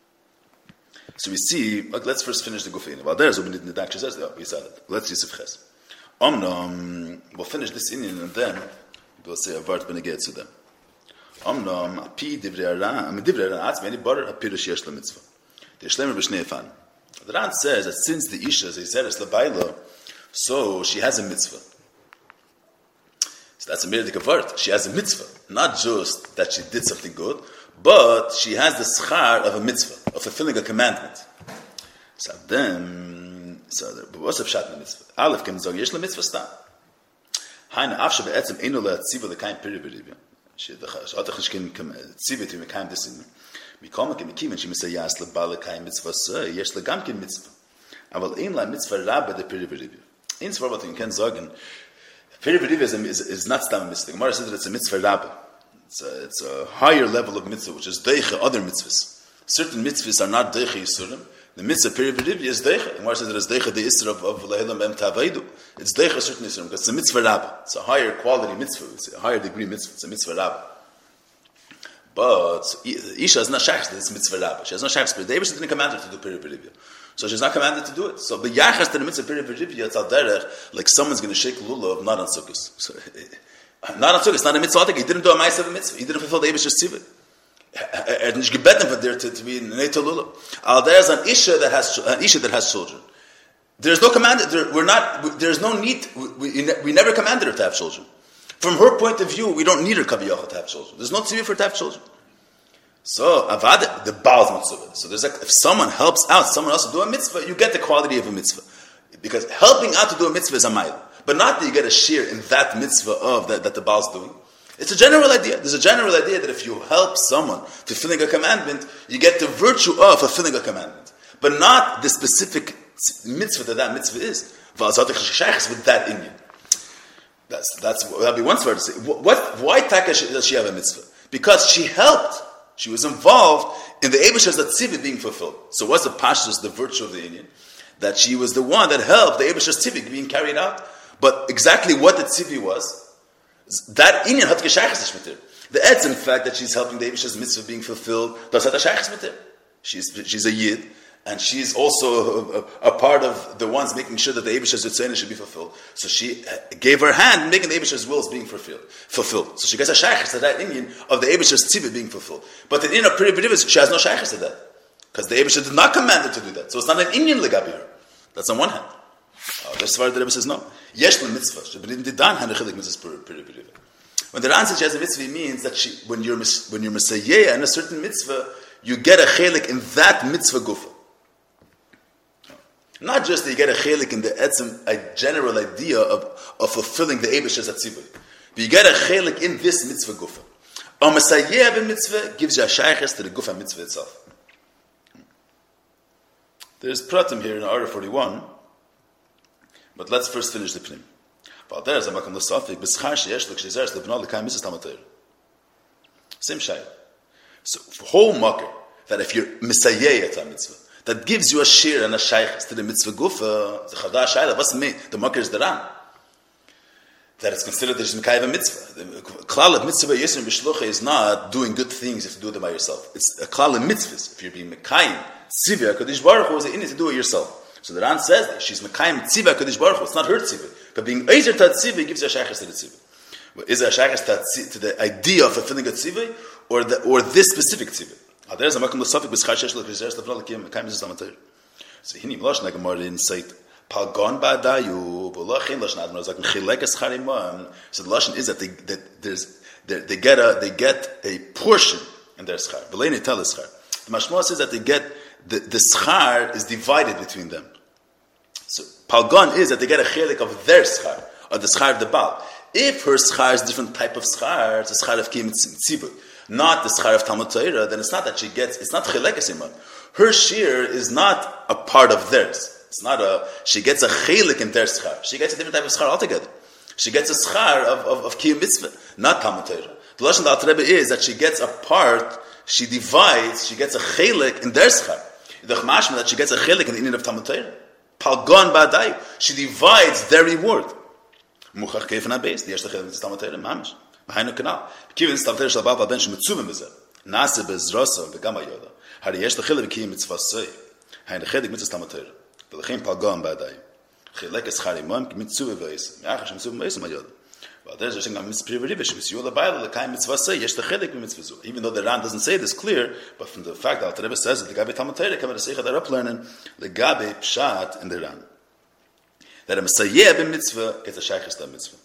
So we see. Like, let's first finish the gufin. Well, there's what we need in the Dak. She says, "Oh, we said it." Let's see Sifches. Omnom. We'll finish this Indian and then we'll say a vart beneged to them. Omnom api divrei Ran. I mean divrei Ran. Atzmi any bar apirush yesh lemitzvah. The shlemer b'shnei fan. The Ran says that since the isha is a zeres lebaylo, so she has a mitzvah. So that's a meridik avart. She has a mitzvah. Not just that she did something good, but she has the schar of a mitzvah, of fulfilling a commandment. So then, so what's the pshat in the mitzvah? Aleph kem zog yesh le mitzvah stam. Haina afshe be'etzem einu le'atziva le'kayim piri v'ribya. She'atach nishkin tziva to mekayim disin. Mikol mekem mekim she misayas le'ba le'kayim mitzvah se, yesh le'gam ken mitzvah. Aval ein la mitzvah rabba de piri v'ribya. Ein zwar wat you can sagen, piri v'ribya is, is, is not stam mitzvah. Gemara says that it's a mitzvah rabba. It's a, it's a higher level of mitzvah, which is deicha other mitzvahs. Certain mitzvahs are not deicha yisurim. The mitzvah perividivya is deicha. The Gemara says that it's deicha the isra of, of lehilam em tavaidu. It's deicha certain yisurim because it's a mitzvah rabba. It's a higher quality mitzvah. It's a higher degree mitzvah. It's a mitzvah rabba. But Isha is not shachs that it's mitzvah rabba. She has no shachs. But David didn't command her to do perividivya. So she's not commanded to do it. So the yachas to the mitzvah perividivya, it's al derech, like someone's going to shake lulav, not on sukkahs. So, not on sukkah. It's not a mitzvah. He didn't do a ma'aseh of a mitzvah. He didn't fulfill the Eibishter's tzivah. And you bet them for there to, to be neitolula. Al there's an isha that has an isha that has children. There's no command. There, we're not. There's no need. We, we, we never commanded her to have children. From her point of view, we don't need her kaviyachah to have children. There's no tzivah for her to have children. So avad the baal's mitzvah. So there's like if someone helps out someone else to do a mitzvah, you get the quality of a mitzvah because helping out to do a mitzvah is a mile. But not that you get a share in that mitzvah of that, that the Baal's doing. It's a general idea. There's a general idea that if you help someone fulfilling a commandment, you get the virtue of fulfilling a commandment. But not the specific mitzvah that that mitzvah is. With that inyan. That's, that's, that'd be one word to say. What, why taka does she have a mitzvah? Because she helped. She was involved in the Eibishter's tzivah being fulfilled. So what's the pashtus, the virtue of the inyan? That she was the one that helped the Eibishter's tzivah being carried out. But exactly what the tzivi was, that inyan hat geshaychus mit her. The etzem fact that she's helping the Eibishter's mitzvah being fulfilled, das hat a shaychus mit her. She's she's a yid, and she's also a, a part of the ones making sure that the Eibishter's tzivah should be fulfilled. So she gave her hand in making the Eibishter's wills being fulfilled. Fulfilled. So she gets a shaychus to that inyan of the Eibishter's tzivah being fulfilled. But the inyan of Peri she has no shaychus to that because the Eibishter did not command her to do that. So it's not an inyan legabi her. That's on one hand. Uh, that's why the Rebbe says no. Yesh le mitzvah. When the Ran says she has a mitzvah, it means that she, when you're when you're misayeh in a certain mitzvah, you get a chelik in that mitzvah gufa. Not just that you get a chelik in the etzem, a general idea of, of fulfilling the Eibusher's atzibur. But you get a chelik in this mitzvah gufa. A Masayeh mitzvah gives you a shaykhis to the gufa mitzvah itself. There's pratim here in Arah forty-one, but let's first finish the pnim. Same shayla. So, whole makar, that if you're Masayeh a mitzvah, that gives you a shir and a shaykhis to the mitzvah gufa, the chadash shayla, what's the mean? The makar is the ram. That it's considered there's Mekayv mitzvah. The klal of mitzvah yisrim b'shlucha is not doing good things if you do them by yourself. It's a klal of mitzvahs. If you're being Mekayim tzivah HaKadosh Baruch Hu, is in it to do it yourself. So the Ran says that she's Mekayim tzivah HaKadosh Baruch Hu. It's not her tzivah. But being eizer ta tzivah gives you a shaykhis to the tzivah. Well, is it a shaykhis to the idea of fulfilling a tzivah or the or this specific tzivah? There's a makam l'safik b'schar shesh l'krizeres l'v'nal l'kiyam Mekayim mitzvah tamatayr. So hinim losh like a more insight. Palgon ba'dayu, b'lachin lashon admar zaken chilekes charimam. So the lashon is that they that there's they, they get a they get a portion in their schar. B'leini tel schar. The mashmah says that they get the the schar is divided between them. So palgon is that they get a chilik of their schar, or the schar of the baal. If her schar is a different type of schar, it's a schar of kiyum tzibur, not the schar of Talmud Torah, then it's not that she gets. It's not chilekes imam. Her shir is not a part of theirs. It's not a, she gets a chelik in their schar. She gets a different type of schar altogether. She gets a schar of, of, of kiyum mitzvah, not Talmud Torah. The lashon of the Alter Rebbe is that she gets a part, she divides, she gets a chelik in their schar. The chmashma that she gets a chelik in the Indian of Talmud Torah. Palgon ba'dayu. She divides their reward. Muchach keif na beis. The yesh chelik in Talmud Torah. Mamish. V'hainu kanal. Kivin Talmud Torah shal ba'al ben shemitzuvim b'zeh. Nase bezrosa v'gam ayoda. Hari yesh chelik kiyum mitzvah soy. Hainu chelik mitzvah Talmud Torah. ולכן פלגון בעדיי. חילק אסחר אימם כמצווה ואיסם. מאחר שמצווה ואיסם היוד. ועדיין זה שגם מצפרי וריבה, שמציעו לבעל לקיים מצווה סי, יש לחלק במצווה זו. Even though the Ran doesn't say this clear, but from the fact that Alter Rebbe says that לגבי תלמוד תורה, כמה לסייך את הרב לרנן, לגבי פשט in the Ran. That a מסייע במצווה, gets a shaykhis to mitzvah.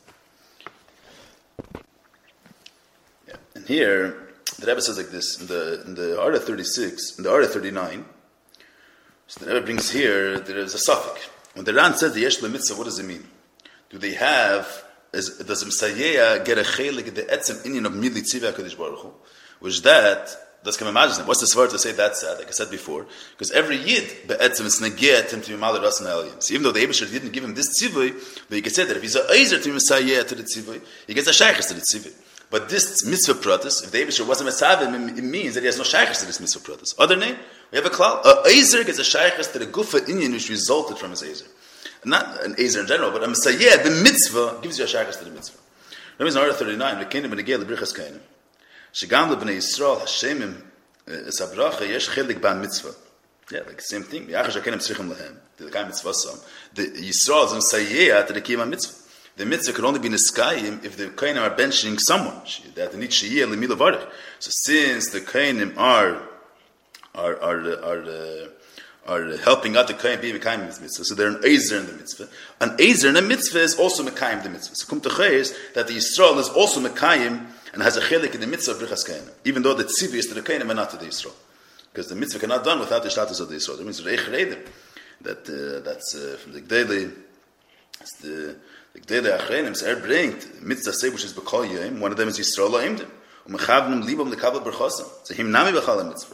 Yeah. And here, the Rebbe says like this, in the, in the Arah thirty-six, in the Arah thirty-nine, so the Rebbe brings here, there is a suffix. When the Ran says the yesh mitzvah, what does it mean? Do they have, is, does Messiah get a chelik in the etzem inyan of mili tzivah HaKadosh Baruch Hu? Which that, does come imagine. What's the svar to say that sad, like I said before? Because every yid, be'etzem is negiat him to be malad ras and aliyim. So even though the Eibusher didn't give him this tzivah, but you can say that if he's a eizer to Messiah to the tzivah, he gets a shaykhis to the tzivah. But this mitzvah pratis, if the Eibusher wasn't mitzvah, it means that he has no shaykhis to this mitzvah pratis. Other name, we have a klal. A eizer gets a shaykhis to the gufa inyan which resulted from his eizer. Not an eizer in general, but a messiah, the mitzvah, gives you a shaykhis to the mitzvah. Remember in Arah thirty-nine, the kingdom of the Gel, the brichas kainim. Shegam lebnei Yisrael, Hashemim, esabracha, yesh chelik ban mitzvah. Yeah, like the same thing. Yachar shakenim tzrichim lehem. The kayim mitzvah sam. The Yisrael is a messiah to the kiyam mitzvah. The mitzvah can only be neskayim if the kainim are benching someone. That they need shiyeh lemila varich. So since the kainim are are are are uh, are helping out the kainim being mekayim the mitzvah, so they're an eizer in the mitzvah. An eizer in the mitzvah is also mekayim the mitzvah. So kum is that the Yisrael is also mekayim and has a chelik in the mitzvah of brichas kainim, even though the tzivah is to the kainim and not to the Yisrael, because the mitzvah cannot done without the status of the Yisrael. That means reich reidim. That uh, that's uh, from the daily. It's the the daily achreinim. So er bringt mitzvah say which is bekol yom. One of them is Yisrael laimdim. Umechavnim libam lekabel berchosam. So him nami bechal mitzvah.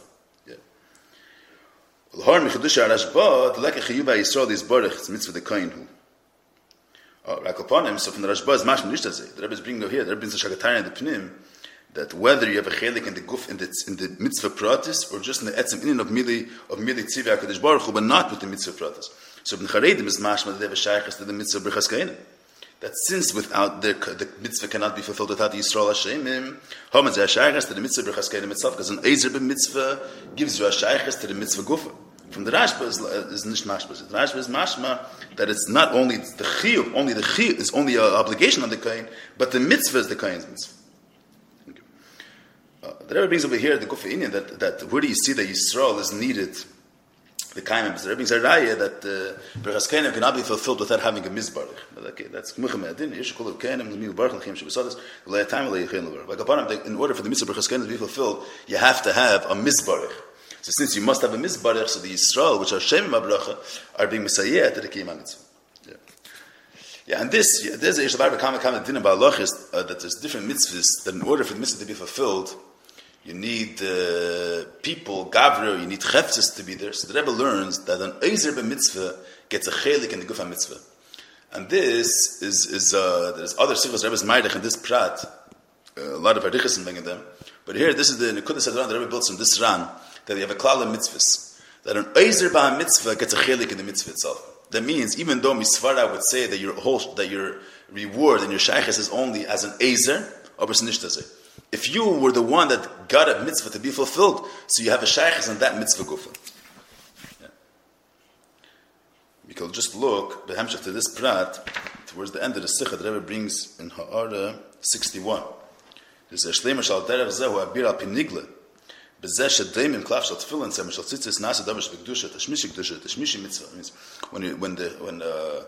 L'hor mechidush HaRashba, the lekach chiyuv HaYisrael is barich, it's mitzvah the kain hu. Oh, like upon him, so from the Rashba is mashma nishtazeh. The Rebbe is bringing over here, the Rebbe brings the Shagatari and the Pnim, that whether you have a chelik in the guf, in the, in the mitzvah pratis, or just in the etzem inin of mili, of mili tzivah HaKadosh Baruch Hu, but not with the mitzvah pratis. So Ibn Charedim is mashma that they have a shaykhis to the mitzvah brichas kainim. That since without the, the mitzvah cannot be fulfilled without the Yisrael Hashemim, Homaz HaShaykhis to the mitzvah brichas kainim itself, because an eizer b'mitzvah gives you a shaykhis to the mitzvah gufa. From the Rashba is, is nicht mashma. The Rashba is mashma that it's not only the chiyuv, only the chiyuv is only an obligation on the kain, but the mitzvah is the kain's mitzvah. Okay. Uh, the Rebbe brings over here the Gufa Inyan that that where do you see that Yisrael is needed? The kain members. The Rebbe brings a raya that brichas kainim cannot be fulfilled without having a mizbarich. Okay, that's k'muchem adin. Yishkol of kainim l'mil barich l'chem shebesadas l'yatayim l'yichin l'var. Like upon him, in order for the mitzvah brichas kainim to be fulfilled, you have to have a mizbarich. So since you must have a mizbarech, so the Yisrael, which are Shem Mabracha, are being Messiah to the Kiyam Mitzvah. Yeah. Yeah, and this, yeah, there's a Yisrael Kama Kama Din about Allah is uh, that there's different mitzvahs that in order for the mitzvah to be fulfilled, you need uh, people, Gavra, you need Chefzes to be there. So the Rebbe learns that an Eizer b'mitzvah gets a chelik in the Gufa mitzvah. And this is, is uh, there's other sikhs Rebbe's Meidach in this prat, uh, a lot of Arichas and them. But here, this is the Nekudas Adran the Rebbe built from this Ran, that you have a klal of mitzvahs. That an Eizer b'a mitzvah gets a chelik in the mitzvah itself. That means, even though Misvara would say that your whole, that your reward and your shaykhs is only as an Eizer, if you were the one that got a mitzvah to be fulfilled, so you have a shaykhs in that mitzvah gufa. You can just look, behemshach to this prat, towards the end of the Sikha, the Rebbe brings in Ha'ara sixty-one. There's a Shleimer Shal Derech Zehu Abir Al Pinigle, Bezeh Shadreimim Klaf Shal Tfilin, Sem Shal Tzitzis Nasa Davash B'Kedusha, Tashmishi Kedusha, Tashmishi Mitzvah. Means when you, when the when uh,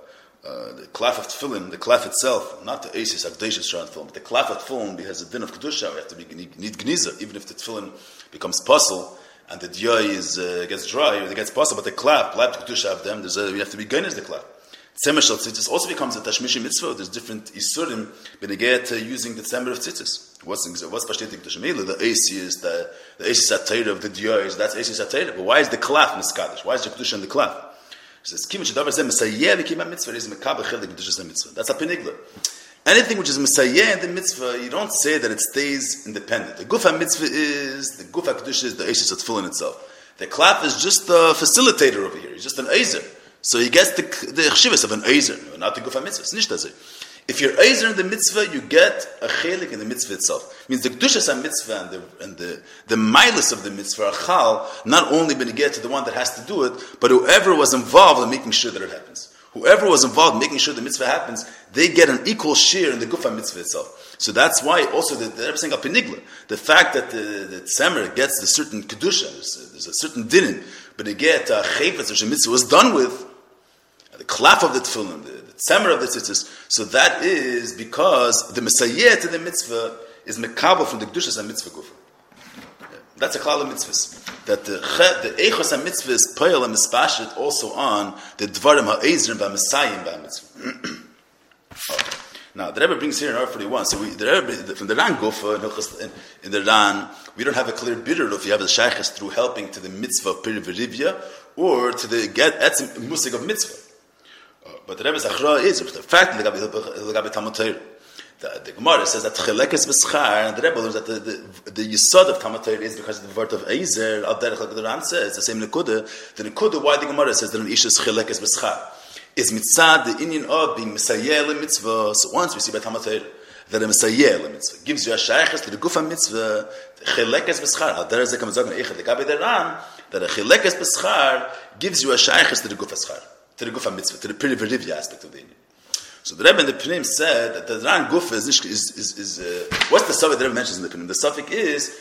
uh, the Klaf of Tfilin, the Klaf itself, not the Asis Akdeshis Shal Tfilin, but the Klaf of Tfilin has a din of Kedusha. We have to be need Gniza, even if the Tfilin becomes puzzle. And the diyah is uh, gets dry, or it gets possible, but the klaf, bleibt kedusha of them, there's a, we have to be gainers the klaf. Tzemer shel tzitzis also becomes a tashmishi mitzvah. There's different isurim beneget uh, using the tzemer of tzitzis. What's what's pashtet kedusha meila? The asi is the the asi satayr of the diyah is that's asi satayr. But why is the klaf miskadish? Why is the kedusha in the klaf? It says kim shedavar zeh mesayeh v'kima mitzvah is mekabel chelik kedusha mitzvah. That's a penigla. Anything which is Messiah in the mitzvah, you don't say that it stays independent. The Gufa mitzvah is, the Gufa Kedusha is the Eishes Atzfulin itself. The Klaf is just a facilitator over here. He's just an Eizer. So he gets the the Chshivas of an Eizer, not the Gufa mitzvah. It's nicht das. If you're Eizer in the mitzvah, you get a Chelik in the mitzvah itself. It means the Kedusha of mitzvah and the and the, the milas of the mitzvah, Achal, not only when you get to the one that has to do it, but whoever was involved in making sure that it happens. Whoever was involved in making sure the mitzvah happens, they get an equal share in the Gufa mitzvah itself. So that's why also the, the Rebbe saying a penigla, the fact that the, the tzemer gets the certain kedusha, there's a, there's a certain dinin, but they get a chayfetz which the mitzvah was done with, the klaf of the tefillin, the, the tzemer of the tzitzis. So that is because the messiah to the mitzvah is mekabel from the kedushas and mitzvah gufa. That's a klal of mitzvahs. That the the eichos and mitzvah is poyel and mispashit also on the dvarim ha'ezrim ba'mesayim ba'mitzvah. Okay. Now the Rebbe brings here in R forty-one. So we, the Rebbe, from the Ran Gufa in, in the Ran, we don't have a clear biddur if you have the shaykhs through helping to the mitzvah of Piri V'Rivya or to the get etzim musig of mitzvah. Uh, but the Rebbe's achra is the fact that the Gabi Talmud Torah. The, the Gemara says that chelekes v'schar, and the Rebbe learns that the, the, the yisod of Talmud Torah is because of the word of Eizer, al derech like the Ran says, the same nekuda. The nekuda, why the Gemara says that an ish is chelekes v'schar, is mitzad, the inyan of being misayeh le-mitzvah. So once we see by Talmud Torah that a misayeh le-mitzvah gives you a shaykhs to the gufa mitzvah, chelekes v'schar, al derech like the Echad, the Gabi the Ran, that a chelekes v'schar gives you a shaykhs to the gufa schar, to the gufa mitzvah, to the Piri V'Rivya aspect of the inyan. So the Rebbe in the Pnim said that the Ran Gufa is, is, is, is uh, what's the suffix the Rebbe mentions in the Pnim? The suffix is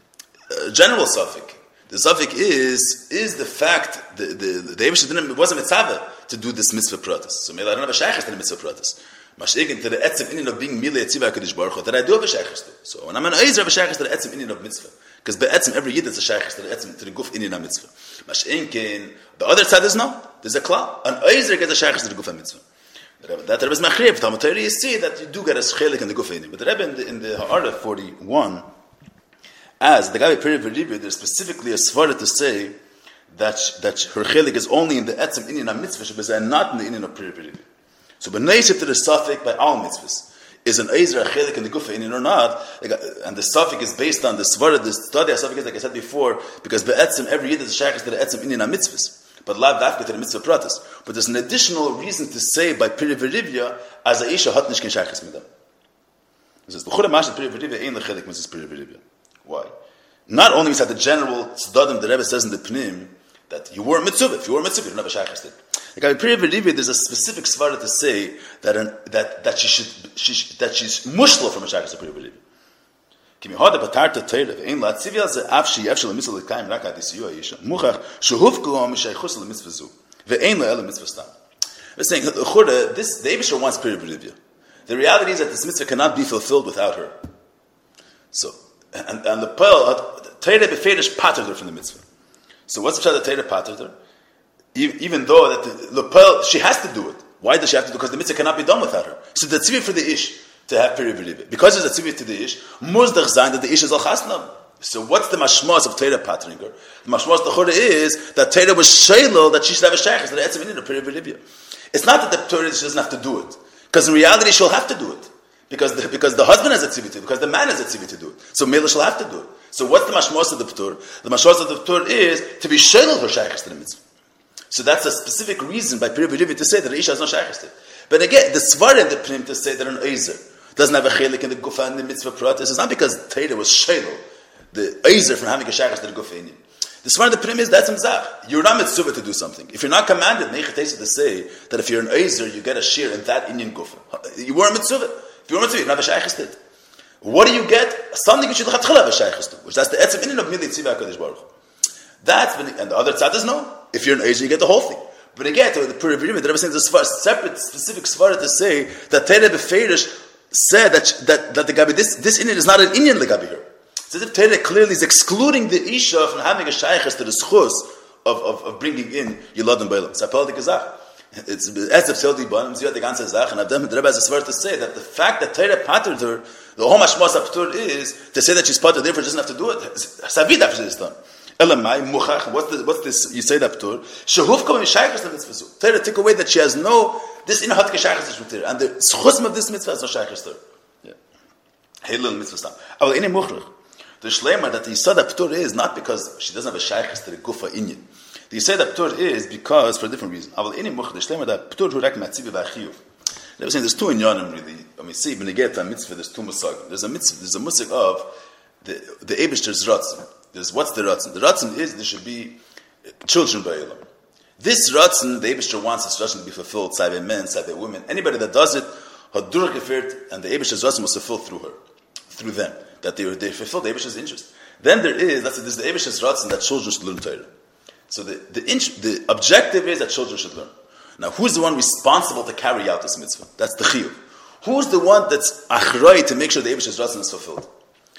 uh, general suffix. The suffix is is the fact the the the Eibush didn't wasn't mitzvah to do this mitzvah pratis. So maybe I don't have a shaykhs to the mitzvah pratis. Mashigin to the etzim inyan of being milei etziva Kadosh Baruch Hu that I do have a shaykhs to. So when I'm an Eizer, I have a shaykhs to the etzim inyan of mitzvah because be'etzim every yid is a shaykhs to the etzim to the guf inyan of mitzvah. Mashigin the other side is no. There's a klal. An Eizer gets a shaykhs to the guf mitzvah. That Rebbe is machriv. Talmud Torah, you see that you do get a chelik in the gufeinim. But the Rebbe in the, in the Ha'ara forty-one, as the Gabi Peri V'Rivya, there's specifically a svara to say that that her chelik is only in the etzem inyan mitzvah, and not in the inyan of Peri V'Rivya. So b'neisif to the suffix by all mitzvahs is an Eizer chelik in the gufeinim or not, and the suffix is based on the svara. The study of suffix is like I said before, because be'etzem every year there's a shaykhs to the etzem inyan mitzvahs. But lav dafka to the mitzvah pratis. But there's an additional reason to say by Piri V'Rivya as a isha hat nishkin shaykhs midam. It says b'chura mashet Piri V'Rivya ein lechelik mitzvah Piri V'Rivya. Why? Not only is that the general tzedadim the Rebbe says in the Pnim that you were a mitzvah. If you were a mitzvah, you don't have a shaykhs. Like by Piri V'Rivya, there's a specific svara to say that an, that that she should she, that she's mushlo from a shaykhs to Piri V'Rivya. Kimi hada batarta teira ve'ein la'atzivya ze afshi yefshel mitzvah l'kayim rak adisiyu ha'isha muchach shehuvkulu ha'mishaychus l'mitzvah zu ve'ein la'el mitzvah stam. We're saying this the Eibusher wants Piri V'Rivya. The reality is that this mitzvah cannot be fulfilled without her. So and, and the pearl teira befedish pater from the mitzvah. So what's the pshat that Torah pattered her? Even though that the Lepel, she has to do it. Why does she have to do it? Because the mitzvah cannot be done without her. So the tzivit for the ish to have periv. Because there's a tzivit to the ish, muzdach zayin that the ish is al chasnam. So what's the mashmos of Torah pattering her? The mashmos the chora is that Torah was shaylo that she should have a shaykhs that etzem in her periv. It's not that the Torah she doesn't have to do it, because in reality she'll have to do it because the, because the husband has a tzivit to, because the man has a tzivit to do it. So Mela she'll have to do it. So what's the mashmos of the ptur? The mashmos of the ptur is to be shaylo her shaykhs to the mitzvah. So that's a specific reason by periv to say that the isha has no shaykhs to. But again, the svar in the prim to say that an eizer doesn't have a chelik in the gufa and the mitzvah pratis is not because Torah was shaylo the eizer from having a shaykhs to the gufa in him. The svar in the prim is that's mzach. You're not mitzvah to do something. If you're not commanded, neichetesa to say that if you're an eizer, you get a shear in that Indian gufa. You were a mitzvah. If you're a mitzvah, you don't have a shaykhs to it. What do you get? Something you should have a shaykhs to, which that's the etzem in of mili tzivah HaKadosh Baruch Hu. That's when, and the other tzad is no. If you're an eizer, you get the whole thing. But again, the periv the Rebbe saying there's a separate, specific svara to say that Torah beferish said that that that the gabi this this Indian is not an Indian legabi here. It's as if Torah clearly is excluding the isha from having a shaykhs to the schus of, of, of bringing in Yiladim Beilam. It's apel dikazach. It's as if Seldi Banim Ziyad the ganze Zach, and Adam the Rebbe has a svara to say that the fact that Torah pattered her, the whole mashmas aptur is to say that she's pattered, therefore she doesn't have to do it. Savit after this done. Elamai muchach. What's the, what's this? You say that ptur. Shehuf kom shaykhs the mitzvah. Torah take away that she has no this in hat shaykhs with her, and the schusm of this mitzvah is no shaykhs to her. Yeah, helel mitzvah stam. Aber in muchach, the shleimer that the yisod ptur is not because she doesn't have a shaykhs to the gufa inyan. The yisod ptur is because for a different reason. Aber in muchach the shleimer that ptur hu rak matziv v'achiyuv. They were saying there's two inyanim really. I mean, see when you get a mitzvah, there's two musag. There's a mitzvah. There's a musag of the the Eibishter's ratzon. There's what's the ratzon? The ratzon is there should be children by Elam. This ratzon, the Eibishter wants this ratzon to be fulfilled, say by men, say by women. Anybody that does it, hadur gefert, and the Eibishter's ratzon was fulfilled through her, through them, that they they fulfilled the Eibishter's interest. Then there is that's this is the Eibishter's ratzon that children should learn Torah. So the the, int- the objective is that children should learn. Now, who's the one responsible to carry out this mitzvah? That's the chiyuv. Who's the one that's achrei to make sure the Eibishter's ratzon is fulfilled?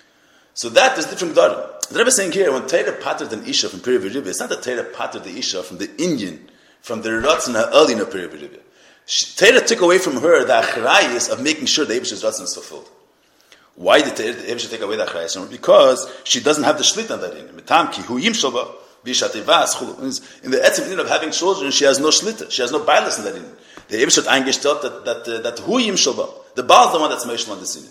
So that is different darim. The Rebbe is saying here, when Torah pattered an isha from Peri V'Ribah, it's not that Torah pattered the isha from the Indian, from the ratzon ha'elin of Peri V'Ribah. Torah took away from her the achrayis of making sure the Eibishter's ratzon is fulfilled. Why did the Eibishter take away the achrayis from her? Because she doesn't have the shlit on that in. Mitam ki hu yimshal ba, v'yishativas chulu. In the etzim of having children, she has no shlita. She has no bias in that in. The Eibishter eingestellt that that uh, that hu yimshal ba. The Baal is the one that's meishal on the sin.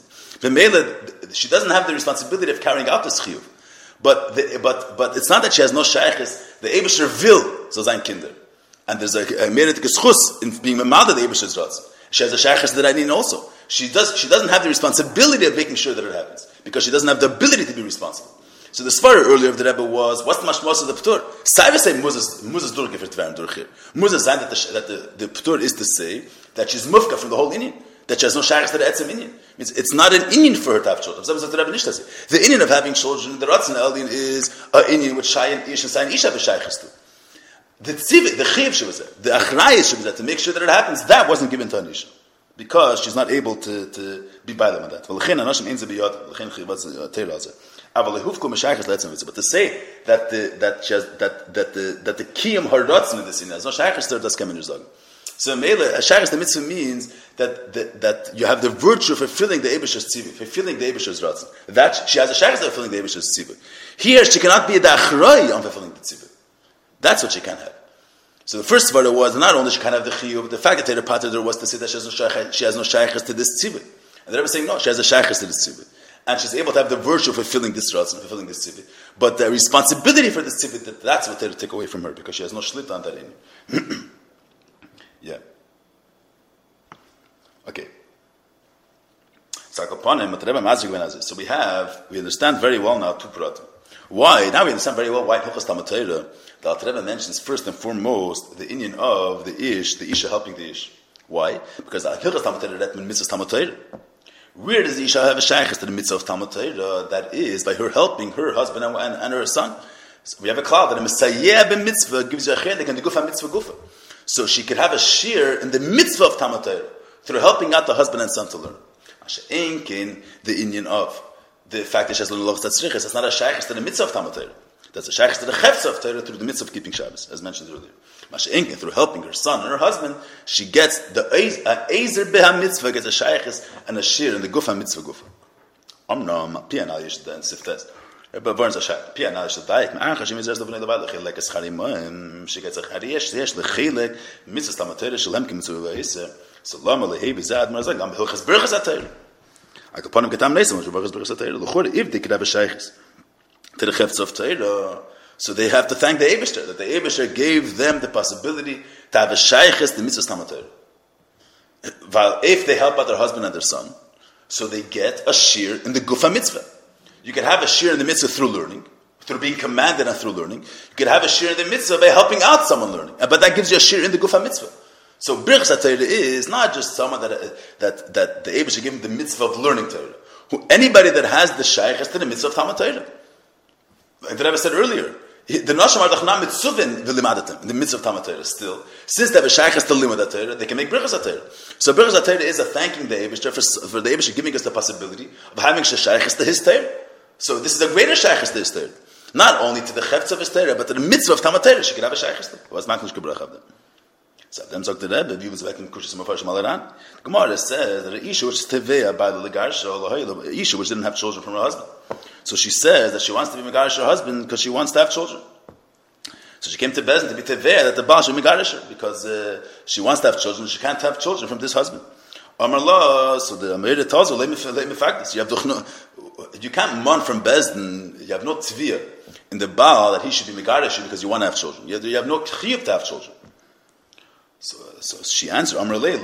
She doesn't have the responsibility of carrying out this chiyuv. But the, but but it's not that she has no shaykhs. The Eibishter will so sein Kinder, and there's a merit geschus in being mamad the Eibishter's ratzon. She has a shaykhs that I need also. She does she doesn't have the responsibility of making sure that it happens because she doesn't have the ability to be responsible. So the svara earlier of the Rebbe was what's the mashmos of the ptur? Saiva say muzas muzas durge for tverim durchir. Muzas say that the that the, the ptur is to say that she's mufka from the whole inyan. That she has no shaykhs to the etzem inyan. Means it's not an inyan for her to have children. The inyan of having children, the ratzon eldin is an inyan with shayin ish and shayin ish have a shaykhs to. The tzivit, the chiv she was there, the achrayis she was there to make sure that it happens. That wasn't given to an isha because she's not able to to be by them on that. But to say that the that she has that that the that the kiyum her ratzon in this inyan has no shaykhs to, that's coming to So Mele, a shaykhs the mitzvah means that, that that you have the virtue of fulfilling the Eibishter's tzivah, fulfilling the Eibishter's ratzon. That she has a shaykhs of fulfilling the Eibishter's tzivah. Here she cannot be the achrei on fulfilling the tzivah. That's what she can have. So the first part was not only she can have the chiyuv, but the fact that Torah pattered her was to say that she has no shaykhs, she has no shaykhs to this tzivah. And the Rebbe is saying no, she has a shaykhs to this tzivah, and she's able to have the virtue of fulfilling this ratzon, fulfilling this tzivah. But the responsibility for this tzivah, that, that's what Torah took away from her because she has no shlit on that in. Yeah. Okay. So we have, we understand very well now two pratim. Why? Now we understand very well why Hilchos Talmud Torah, the Alter Rebbe mentions first and foremost the inyan of the ish, the isha helping the ish. Why? Because Hilchos Talmud Torah that means mitzvahs Talmud Torah. Where does the isha have a shaykhs to the mitzvah of Talmud Torah? That is by her helping her husband and, and, and her son. So we have a cloud that a Messiah ben mitzvah gives you a chelik and the gufa mitzvah gufa. So she could have a shear in the mitzvah of Talmud Torah through helping out the husband and son to learn. Ashe'enkin, the inyan of the fact that she has learned lochs tzrichas, it's not a shaykhs to the mitzvah of Talmud Torah. That's a shaykhs to the chefza of Torah through the mitzvah of keeping Shabbos, as mentioned earlier. Masha'inkin, through helping her son and her husband, she gets the ezer beha mitzvah, gets a shaykhs and a shir in the gufa mitzvah gufa. Omnom, pi anal yish den siftes. But burns a shaykh. Pi anal yish daik, ma'an chashim izers levnei levad, lechilek escharim, she gets a chariyesh, yesh lechilek, mitzvah tamatera, shalem ki mitzvah vayisa, salama lehebi zad, marazag, am hilchas berchas atayr. I could put him ketam neisam, berchas berchas atayr, l'chor, if they could have a shaykhs to the chefz of Torah, so they have to thank the Eibishter, that the Eibishter gave them the possibility to have a shaykhis, the mitzvah tamatera. While if they help out their husband and their son, so they get a shir in the gufa mitzvah. You can have a shir in the mitzvah through learning, through being commanded and through learning. You can have a shir in the mitzvah by helping out someone learning, but that gives you a shir in the gufa mitzvah. So birchas HaTorah is not just someone that that that the Eibishter gave him the mitzvah of learning Torah. Who anybody that has the shaykhis to the mitzvah of Talmud Torah. And the Rebbe said earlier, the Nashim are dachnam mitzuvin v'limadatim, in the midst of Talmud Torah still. Since they have a shaykhas to limud Torah, they can make birchas HaTorah. So birchas HaTorah is a thanking the Eibishter for, for the Eibishter giving us the possibility of having shaykhas to his Torah. So this is a greater shaykhas to his Torah. Not only to the chefz of his Torah, but to the mitzvah of Talmud Torah, she can have a shaykhas to. Was maklish gebrach of them. So them sagt the Rebbe, wie was weg in Kushis Mafarsh Malaran. The Gemara says that an Isha which is Tevea by the Legarsha, Isha which didn't have children from her husband. So she says that she wants to be Megarish her husband because she wants to have children. So she came to Bezdin to be Tevea that the Baal should Megarish her because uh, she wants to have children. She can't have children from this husband. Amar Allah, so the Amirah tells her, let me, let me fact this. You have no, you can't mon from Bezdin, you have no Tviyah in the Baal that he should be Megarish because you want to have children. You have, you have no Chiyuv to have children. So, so she answered, I'm going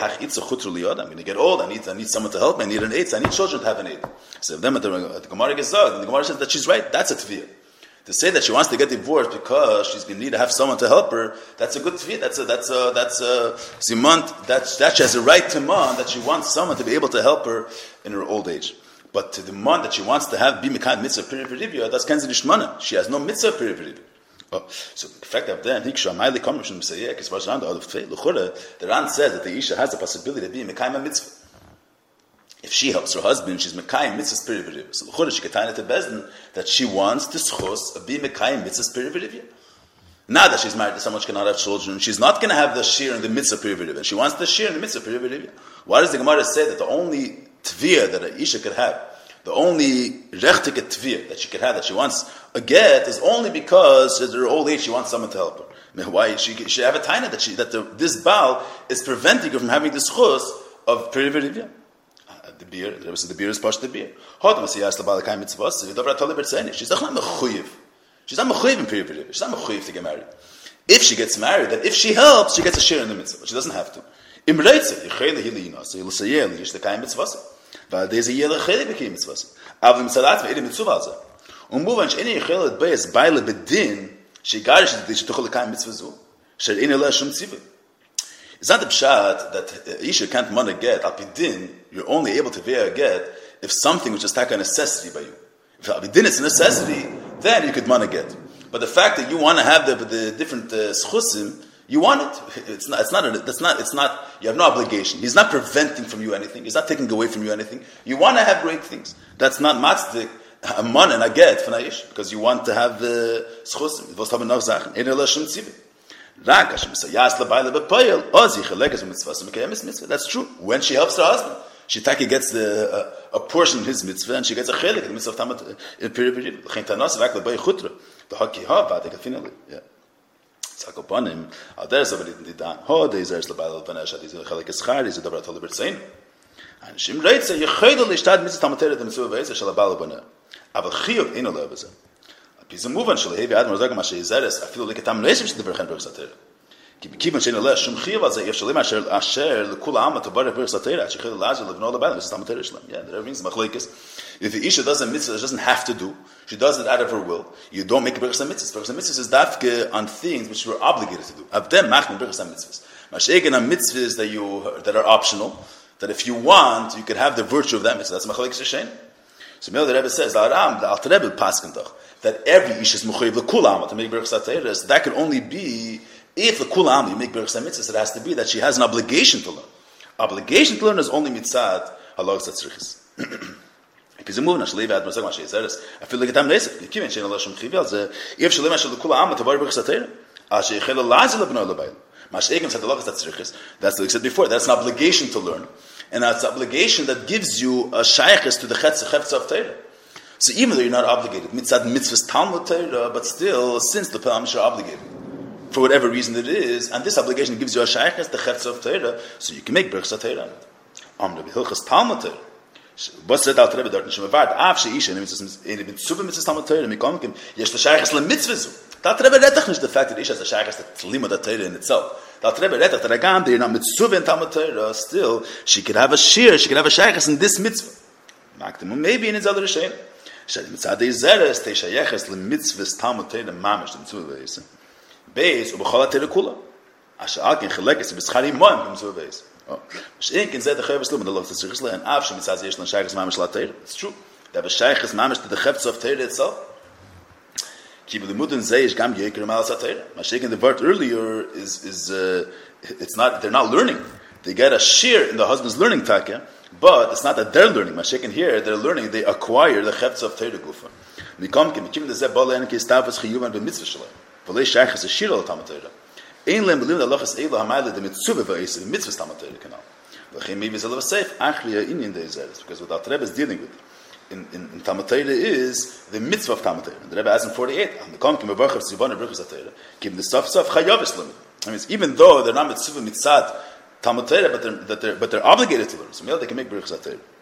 to get old, I need, I need someone to help me, I need an AIDS, I need children to have an AIDS. So if them at the, at the Gemara gets out, and the Gemara says that she's right, that's a tviyah. To say that she wants to get divorced because she's going to need to have someone to help her, that's a good tviyah, that's a, that's a, that's a, simant, that's, that she has a right to man, that she wants someone to be able to help her in her old age. But to the man that she wants to have, be mekayim mitzvah peri-peri-ribya, that's kenzi nishmana. She has no mitzvah peri-peri-ribya. Oh, so the fact of that, the Ran says that the Isha has the possibility of being Mekayim mitzvah. If she helps her husband, she's Mekayim mitzvah spiriviriv. So l'chora she can tie it to Bezdin that she wants to schos of being Mekayim mitzvah spiriviriv. Now that she's married to someone she cannot have children, she's not going to have the shir in the mitzvah spiriviriv, and she wants the shir in the mitzvah spiriviriv. Why does the Gemara say that the only tviyah that an Isha could have, the only rechtike tviyah that she could have, that she wants a get, is only because at her old age she wants someone to help her. I mean, why she should have a taina that she that the, this Baal is preventing her from having the schus of perivirivya. The beer, the Rebbe said the beer is pasht the beer. She's not mechuyev. She's not mechuyev in perivirivya. She's not mechuyev to get married. If she gets married, then if she helps, she gets a share in the mitzvah. But she doesn't have to. Imreitze yichele hilina. So you'll say yeli yish the kaim mitzvah. But there's a yeli chele bekim mitzvah. Avim salat ve'edim mitzvah. Umbuvan sh'eni yichele beis baile bedin shegarish the shetochel kaim mitzvah zu. She'eni le shum tzivah. It's not the pshat that Isha can't money get al pidin. You're only able to veer a get if something which is like a necessity by you. If al pidin is a necessity, then you could money get. But the fact that you want to have the, the different uh, schusim, you want it. It's not. It's not. A, that's not. It's not. You have no obligation. He's not preventing from you anything. He's not taking away from you anything. You want to have great things. That's not matzdik a mon and a get for naish because you want to have the schusim. Was haben noch Sachen? In der Shum Tzivit. That's true. When she helps her husband, she taki gets the, uh, a portion of his mitzvah, and she gets a chelik in the mitzvah of tamat in period. The haki ha va they finally. Yeah. Sakopanim. There's somebody in the dan. Ho there's there's the Bible vanesh. These are chelik is chari. These are the brat oliver sein. And shim reitze yechedel ishtad mitzvah tamateret the mitzvah veis shel abal bana. Aval chiyuv ino levaze. Bis zum Move shel hevi ad mozag ma sheizeres afilu liketam leishim shel berchen bersater. Ki kiven shein le shum khiv az yef shalem asher asher lekul am to bar bersater at shechel lazar levno the bal is tamateret shlam. Yeah, there means machlekes. If the Isha doesn't mitzvah, doesn't have to do, she does it out of her will, you don't make a berchas mitzvahs. Berchas mitzvahs is dafke on things which you are obligated to do. Of them machne berchas mitzvahs. Mashegen on mitzvahs that you that are optional, that if you want, you can have the virtue of that mitzvah. That's machlekes shein. So the Rebbe says, the Aram, the Alter Rebbe paskentach, that every Isha is mechuyev lekul am to make berchas teres. That can only be if lekul am you make berchas mitzvahs. It has to be that she has an obligation to learn. Obligation to learn is only mitzad halachas tzrichis. Because you move, I feel like I'm nice. You can't change Allah from Chival. If she lives in the Kula Amma to work with Satira, I say, Hello, Lazil of Nolabail. Mashegim said the law that's riches. That's like I said before. That's an obligation to learn, and that's an obligation that gives you a shaykhis to the chetz of Torah. So even though you're not obligated, mitzad mitzvahs Talmud Torah, but still, since the Pelamish are obligated, for whatever reason it is, and this obligation gives you a shaykhis, the chetz of Torah, so you can make brachas Torah. Amr b'hilchas Talmud Torah. What's said out Rebbe dort shemavad? Af sheisha in mitzvah mitzvahs Talmud Torah mikomkim yesh the shaykhis lemitzvahs. That Rebbe rettach nicht the fact that Isha has a shaykhis that limud the Torah in itself. That Rebbe rettach that agam they're not mitzvah in Talmud Torah. Still, she could have a shir, she could have a shaykhis in this mitzvah. Maximum maybe in his other shein. Shadi mitzadei zeres te shaykhis lemitzvahs Talmud Torah mamish the mitzvah veis. Beis ubechol Torah kula. Asher alkin chelekes b'schari moim mitzvah veis. Shein kin zeh the chayvus limud the loch tzrichsle and af she mitzad yesh lan shaykhis mamish la Torah. It's true. They have a shaykhis mamish to the chayvus of Torah itself. The word earlier is is uh, it's not they're not learning. They get a share in the husband's learning taka, but it's not that they're learning. Mashiach here they're learning. They acquire the chefts of Torah gufa. Mikom kim kim the zebal and kistavas chiyuvan b'mitzvah shalom. V'lei shaychas a shir al Talmud Torah. Ein lem b'lim l'alachas eila hamayla the mitzvah v'eis the mitzvah Talmud Torah kanal. V'chein maybe zelav seif achriya inyan deizers because what the Rebbe is dealing with. In, in, in Talmud Torah is the mitzvah of Talmud Torah. The Rebbe has in forty-eight. And the Kom Kim Avarchav Tzivana Bruchas Torah. Kim the Saf Saf Chayavis Limit. I mean, even though they're not mitzvah mitzad Talmud Torah, but they're, that they're, but they're obligated to learn. So maybe they can make Bruchas Torah.